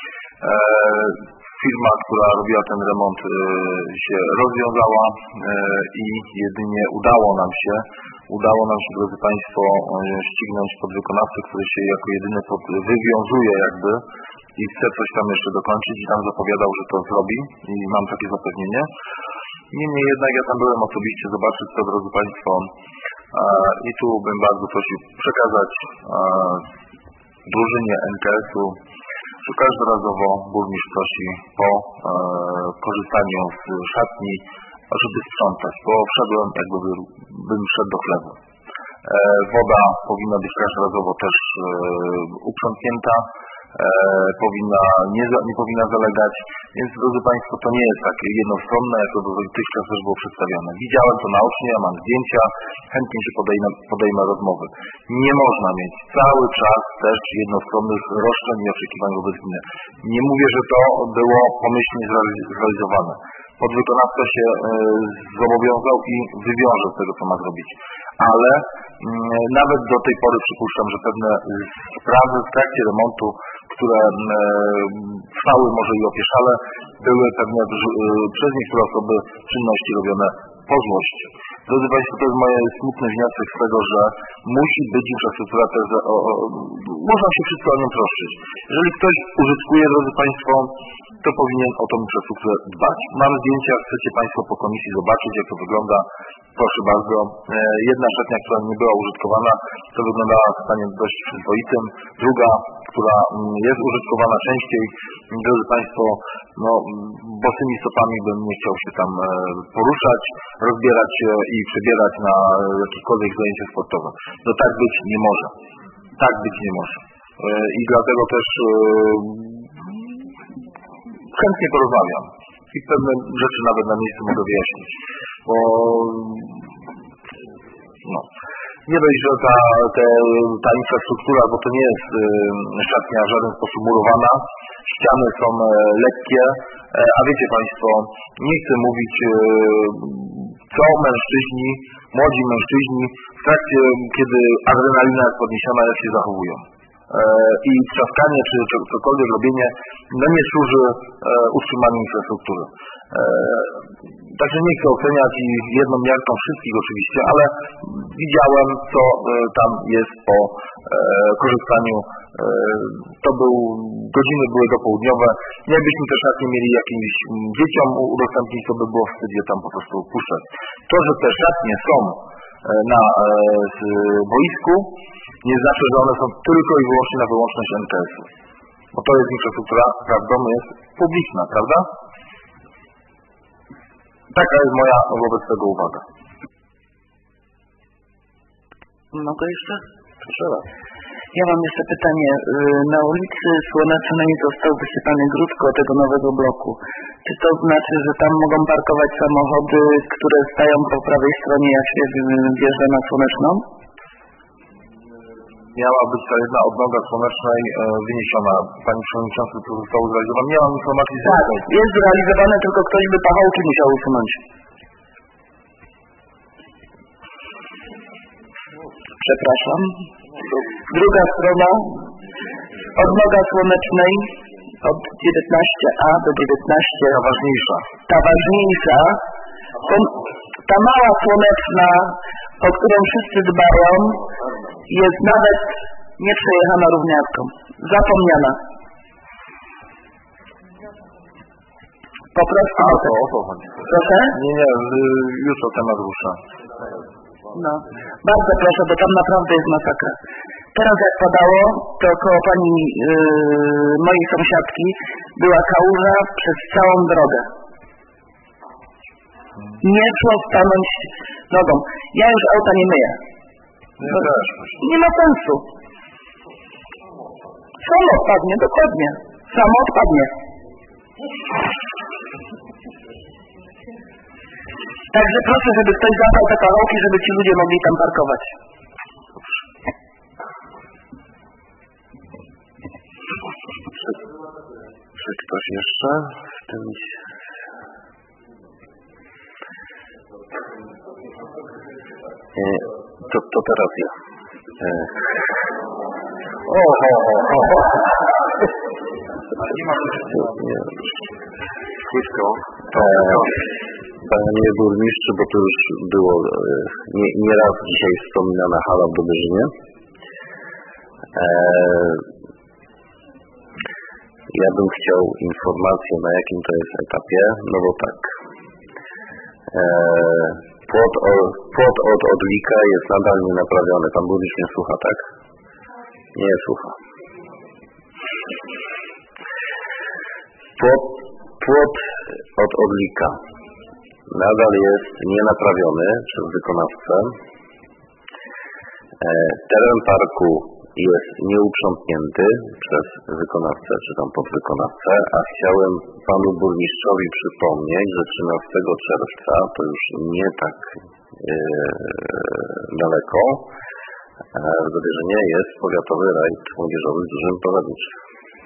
Firma, która robiła ten remont się rozwiązała i jedynie udało nam się, drodzy Państwo, ścignąć podwykonawcę, który się jako jedyny wywiązuje jakby i chce coś tam jeszcze dokończyć i tam zapowiadał, że to zrobi i mam takie zapewnienie. Niemniej jednak ja tam byłem osobiście zobaczyć to, drodzy Państwo, i tu bym bardzo prosił przekazać drużynie NKS-u Każdorazowo burmistrz prosi po korzystaniu z szatni, żeby sprzątać, bo wszedłem, bym wszedł do chlewu. Woda powinna być każdorazowo też uprzątnięta, nie powinna zalegać, więc drodzy Państwo, to nie jest takie jednostronne, jak to dotychczas też było przedstawione. Widziałem to naocznie, ja mam zdjęcia, chętnie się podejmę rozmowy. Nie można mieć cały czas też jednostronnych roszczeń i oczekiwań wobec gminy. Nie mówię, że to było pomyślnie zrealizowane. Podwykonawca się zobowiązał i wywiąże z tego, co ma zrobić. Ale nawet do tej pory przypuszczam, że pewne sprawy w trakcie remontu, które trwały może i opieszale, były pewne przez niektóre osoby czynności robione po złości. Drodzy Państwo, to jest moje smutny wniosek z tego, że musi być infrastruktura, można się wszyscy o nią troszczyć. Jeżeli ktoś użytkuje, drodzy Państwo, to powinien o tą infrastrukturę dbać. Mam zdjęcia, chcecie Państwo po komisji zobaczyć, jak to wygląda. Proszę bardzo. Jedna szatnia, która nie była użytkowana, to wyglądała w stanie dość przyzwoitym. Druga, która jest użytkowana częściej. Drodzy Państwo, bosymi stopami bym nie chciał się tam poruszać, rozbierać się i przebierać na jakiekolwiek zajęcia sportowe. No tak być nie może. Tak być nie może. I dlatego też chętnie porozmawiam i pewne rzeczy nawet na miejscu mogę wyjaśnić, bo nie dość, że ta infrastruktura, bo to nie jest szatnia w żaden sposób murowana, ściany są lekkie, a wiecie Państwo, nie chcę mówić, co młodzi mężczyźni w trakcie, kiedy adrenalina jest podniesiona, jak się zachowują. I trzaskanie czy cokolwiek robienie nie służy utrzymaniu infrastruktury. Także nie chcę oceniać i jedną miarką wszystkich oczywiście, ale widziałem, co tam jest po korzystaniu. Godziny były dopołudniowe. Jakbyśmy też szatnie mieli jakimś dzieciom udostępnić, to by było wstydzie tam po prostu puszczać. To, że te szatnie są na boisku, nie znaczy, że one są tylko i wyłącznie na wyłączność NKS-u. Bo to jest infrastruktura, prawdą jest publiczna, prawda? Taka jest moja wobec tego uwaga. Mogę jeszcze? Proszę raz. Ja mam jeszcze pytanie. Na ulicy Słonecznej został wysypany gród koło tego nowego bloku. Czy to znaczy, że tam mogą parkować samochody, które stają po prawej stronie, jak się wjeżdża na Słoneczną? Miała być ta jedna odnoga Słonecznej wyniesiona. Pani Przewodniczący, co zostało zrealizowane? Nie mam informacji. Tak, jest zrealizowane, tylko ktoś by pachołki musiał usunąć. Przepraszam. Druga strona, odnoga Słonecznej od 19A do 19. Ta ważniejsza. Ta ważniejsza. Ta mała Słoneczna, o którą wszyscy dbają, jest nawet nieprzejechana równiarką. Zapomniana. Po prostu. O to chodzi. Proszę? Nie, już o temat rusza. No, bardzo proszę, bo tam naprawdę jest masakra. Teraz jak padało, to koło mojej sąsiadki była kałuża przez całą drogę. Nie szło stanąć nogą. Ja już auta nie myję. Nie ma sensu. Samo odpadnie, dokładnie. Samo odpadnie. Także proszę, żeby ktoś zabrał te kawałki, żeby ci ludzie mogli tam parkować. Czy ktoś jeszcze w tym... To teraz ja. Panie burmistrzu, bo to już było nieraz dzisiaj wspominana hala w Dobierzynie. Ja bym chciał informację, na jakim to jest etapie, no bo tak. Płot od Odlika jest nadal nienaprawiony. Pan burmistrz mnie słucha, tak? Nie słucha. Płot od Orlika nadal jest nienaprawiony przez wykonawcę. Teren parku jest nieuprzątnięty przez wykonawcę czy tam podwykonawcę, a chciałem panu burmistrzowi przypomnieć, że 13 czerwca, to już nie tak daleko, w Zabierzynie jest powiatowy rajd młodzieżowy z dużym poradniczym.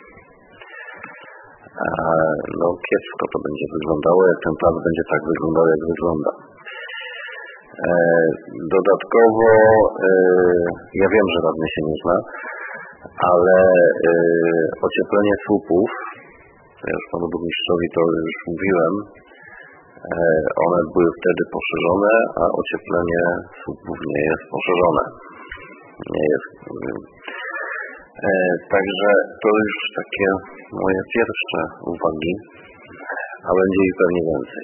No kiepsko to będzie wyglądało, jak ten plac będzie tak wyglądał, jak wygląda. Dodatkowo, ja wiem, że radny się nie zna, ale ocieplenie słupów, ja już panu burmistrzowi to już mówiłem, one były wtedy poszerzone, a ocieplenie słupów nie jest poszerzone. Nie jest. Także to już takie moje pierwsze uwagi, a będzie ich pewnie więcej.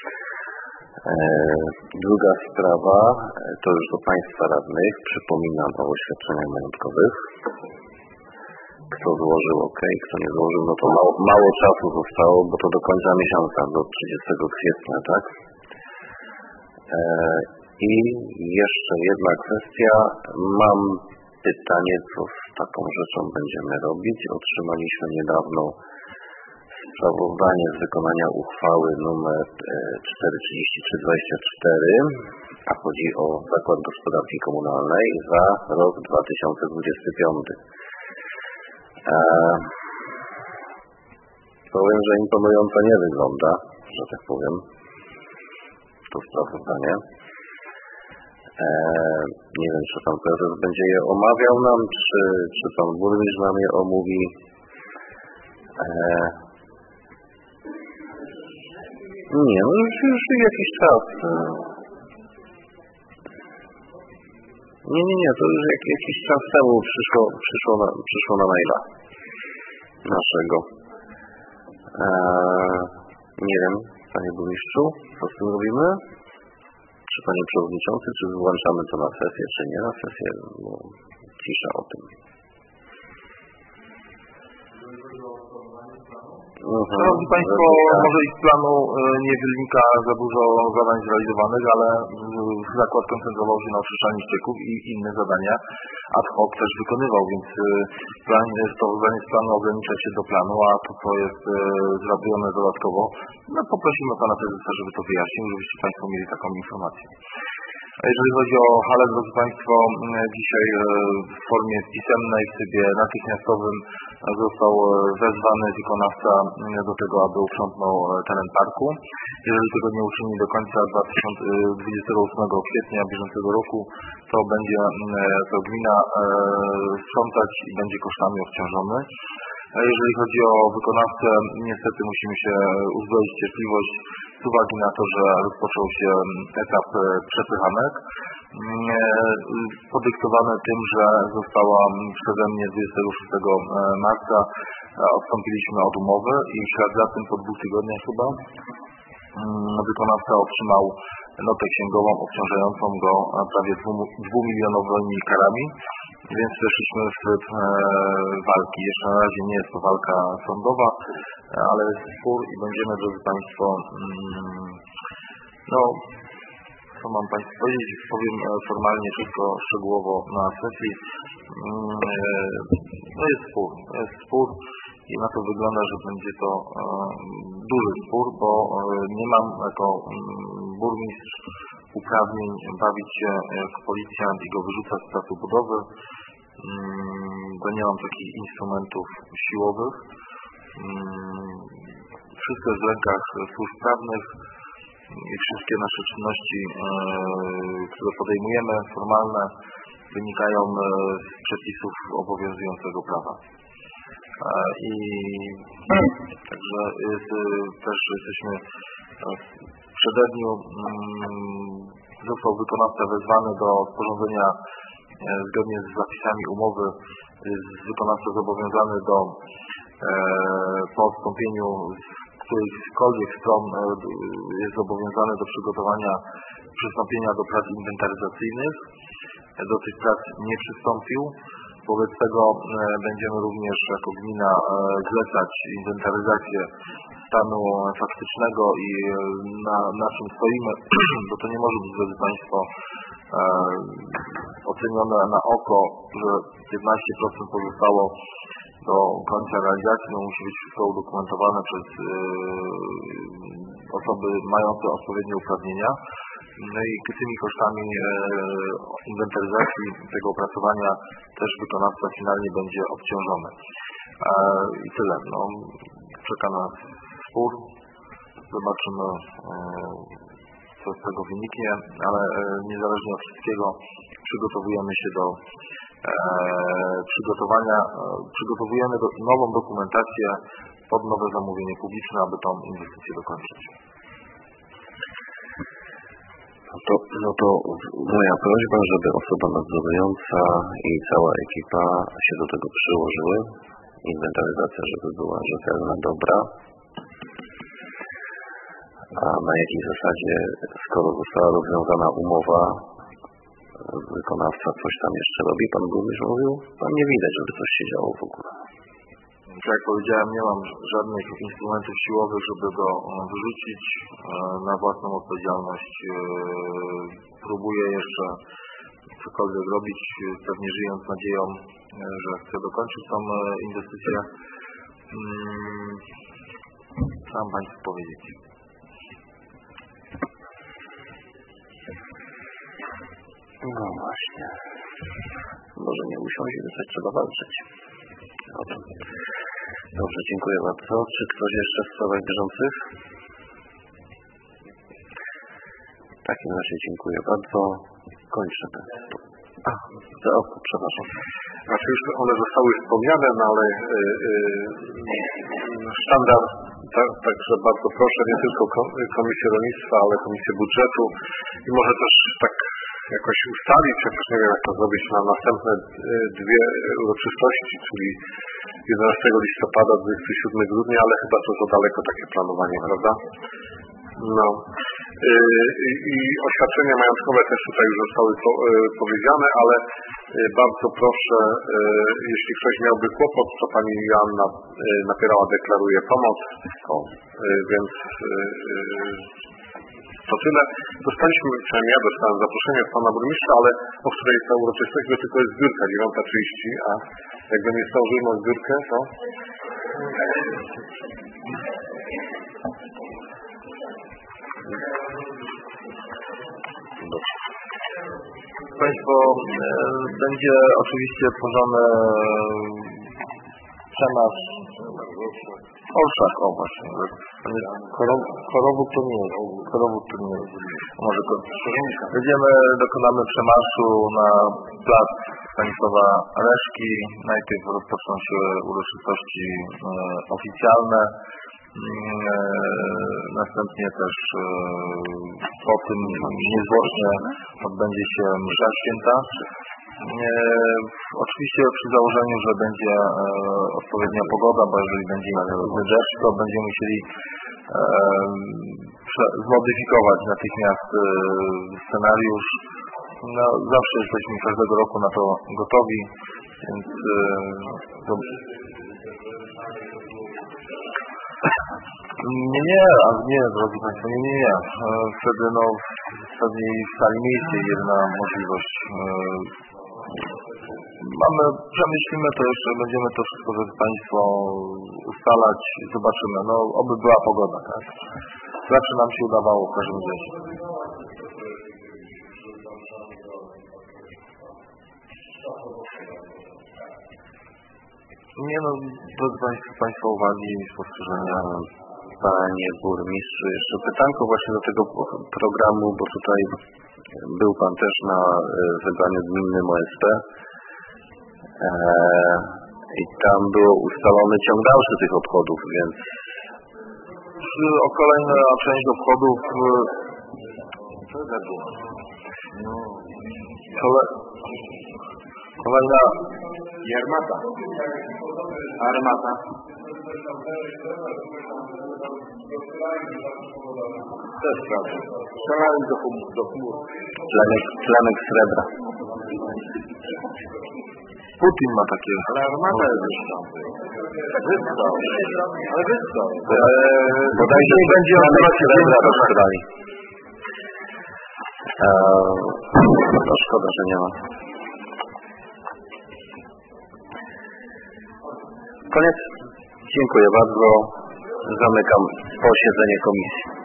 Druga sprawa, to już do państwa radnych, przypominam o oświadczeniach majątkowych. Kto złożył OK, kto nie złożył, no to mało czasu zostało, bo to do końca miesiąca, do 30 kwietnia, tak? I jeszcze jedna kwestia, mam pytanie, co z taką rzeczą będziemy robić. Otrzymaliśmy niedawno sprawozdanie z wykonania uchwały nr 433/24, a chodzi o Zakład Gospodarki Komunalnej za rok 2025. Powiem, że imponująco nie wygląda, że tak powiem, to sprawozdanie. Nie wiem, czy pan prezes będzie je omawiał nam, czy pan burmistrz nam je omówi. Nie, no już jakiś czas. Nie, to już jakiś czas temu przyszło na maila naszego. Nie wiem, panie burmistrzu, co z tym robimy? Czy panie przewodniczący, czy włączamy to na sesję, czy nie na sesję? Bo cisza o tym. Szanowni Państwo, może ich z planu nie wynika za dużo zadań zrealizowanych, ale zakład koncentrował się na oczyszczaniu ścieków i inne zadania ad hoc też wykonywał, więc sprawozdanie z planu ogranicza się do planu, a to, co jest zrobione dodatkowo, no poprosimy pana prezesa, żeby to wyjaśnił, żebyście Państwo mieli taką informację. A jeżeli chodzi o halę, drodzy Państwo, dzisiaj w formie pisemnej, w trybie natychmiastowym został wezwany wykonawca do tego, aby uprzątnął teren parku. Jeżeli tego nie uczyni do końca 28 kwietnia bieżącego roku, to będzie to gmina sprzątać i będzie kosztami obciążony. Jeżeli chodzi o wykonawcę, niestety musimy się uzbroić w cierpliwość z uwagi na to, że rozpoczął się etap przepychanek, podyktowany tym, że została przeze mnie 26 marca odstąpiliśmy od umowy i za tym po 2 tygodniach chyba wykonawca otrzymał notę księgową obciążającą go prawie 2-milionowymi karami, więc weszliśmy w tryb walki. Jeszcze na razie nie jest to walka sądowa, ale jest spór i będziemy, drodzy Państwo, no co mam Państwu powiedzieć, powiem formalnie wszystko szczegółowo na sesji. No jest spór i na to wygląda, że będzie to duży spór, bo nie mam jako burmistrz uprawnień bawić się jak policjant i go wyrzucać z placu budowy, bo nie mam takich instrumentów siłowych. Wszystko jest w rękach służb prawnych i wszystkie nasze czynności, które podejmujemy, formalne, wynikają z przepisów obowiązującego prawa. I także też jesteśmy w przededniu. Został wykonawca wezwany do sporządzenia zgodnie z zapisami umowy. Jest wykonawca zobowiązany po odstąpieniu którejkolwiek stron jest zobowiązany do przystąpienia do prac inwentaryzacyjnych. Do tych prac nie przystąpił. Wobec tego będziemy również jako gmina zlecać inwentaryzację stanu faktycznego i na czym stoimy, bo to nie może być, drodzy Państwo, ocenione na oko, że 15% pozostało do końca realizacji. No, musi być wszystko udokumentowane przez osoby mające odpowiednie uprawnienia. No i tymi kosztami inwentaryzacji tego opracowania też wykonawca finalnie będzie obciążony. I tyle. No, czeka nas spór. Zobaczymy, co z tego wyniknie, ale niezależnie od wszystkiego przygotowujemy się do przygotowujemy nową dokumentację pod nowe zamówienie publiczne, aby tą inwestycję dokończyć. No to moja prośba, żeby osoba nadzorująca i cała ekipa się do tego przyłożyły. Inwentaryzacja, żeby była rzetelna, dobra. A na jakiej zasadzie, skoro została rozwiązana umowa, wykonawca coś tam jeszcze robi, pan burmistrz mówił, tam nie widać, żeby coś się działo w ogóle. Jak powiedziałem, nie mam żadnych instrumentów siłowych, żeby go wyrzucić na własną odpowiedzialność. Próbuję jeszcze cokolwiek robić, pewnie żyjąc nadzieją, że chcę dokończyć tą inwestycję. Co mam Państwu powiedzieć? No właśnie. Może nie usiąść, coś trzeba walczyć. Dobrze, dziękuję bardzo. Czy ktoś jeszcze w sprawach bieżących? W takim razie dziękuję bardzo. Kończę ten. Przepraszam. Znaczy już one zostały wspomniane, no ale sztandar, także bardzo proszę, nie tylko Komisję Rolnictwa, ale Komisję Budżetu i może też tak jakoś ustalić, chociaż nie wiem jak to zrobić na następne dwie uroczystości, czyli 11 listopada, 27 grudnia, ale chyba to za daleko takie planowanie, prawda? No. I oświadczenia majątkowe też tutaj już zostały powiedziane, ale bardzo proszę, jeśli ktoś miałby kłopot, to pani Joanna Napierała deklaruje pomoc, więc to tyle. Dostaliśmy, przynajmniej ja dostałem zaproszenie od pana burmistrza, ale o której jest ta uroczystość, bo tylko jest zbiórka 9:30, a jakby nie zdążymy o zbiórkę, to... Państwo, będzie oczywiście tworzony przemarsz w Olszach, właśnie. Korowód to nie jest. Może dokonamy przemarszu na plac Stanisława Reszki. Najpierw rozpoczną się uroczystości oficjalne. Następnie też po tym niezwłocznie odbędzie się msza święta. Oczywiście przy założeniu, że będzie odpowiednia pogoda, bo jeżeli będzie deszcz, to będziemy musieli zmodyfikować natychmiast scenariusz. No, zawsze jesteśmy każdego roku na to gotowi, więc Nie, drodzy Państwo, nie. Wtedy pewnie w sali miejskiej jedyna możliwość. Przemyślimy to jeszcze, będziemy to wszystko, drodzy Państwo, ustalać, zobaczymy. No, oby była pogoda, tak? Zawsze nam się udawało w każdym razie. Nie no, drodzy Państwo, uwagi i spostrzeżenia. Panie burmistrzu, jeszcze pytanko właśnie do tego programu, bo tutaj był pan też na zebraniu gminnym OSP i tam był ustalony ciąg dalszy tych obchodów, więc... O kolejna część obchodów... Kolejna... Armata. Też prawda. Strzelali do chmur. Tlenek srebra. Putin ma takie... Ale armata jest wyższa. Wystał. Bodajże będzie rozstrzelali. To szkoda, że nie ma. Koniec. Dziękuję bardzo. Zamykam posiedzenie komisji.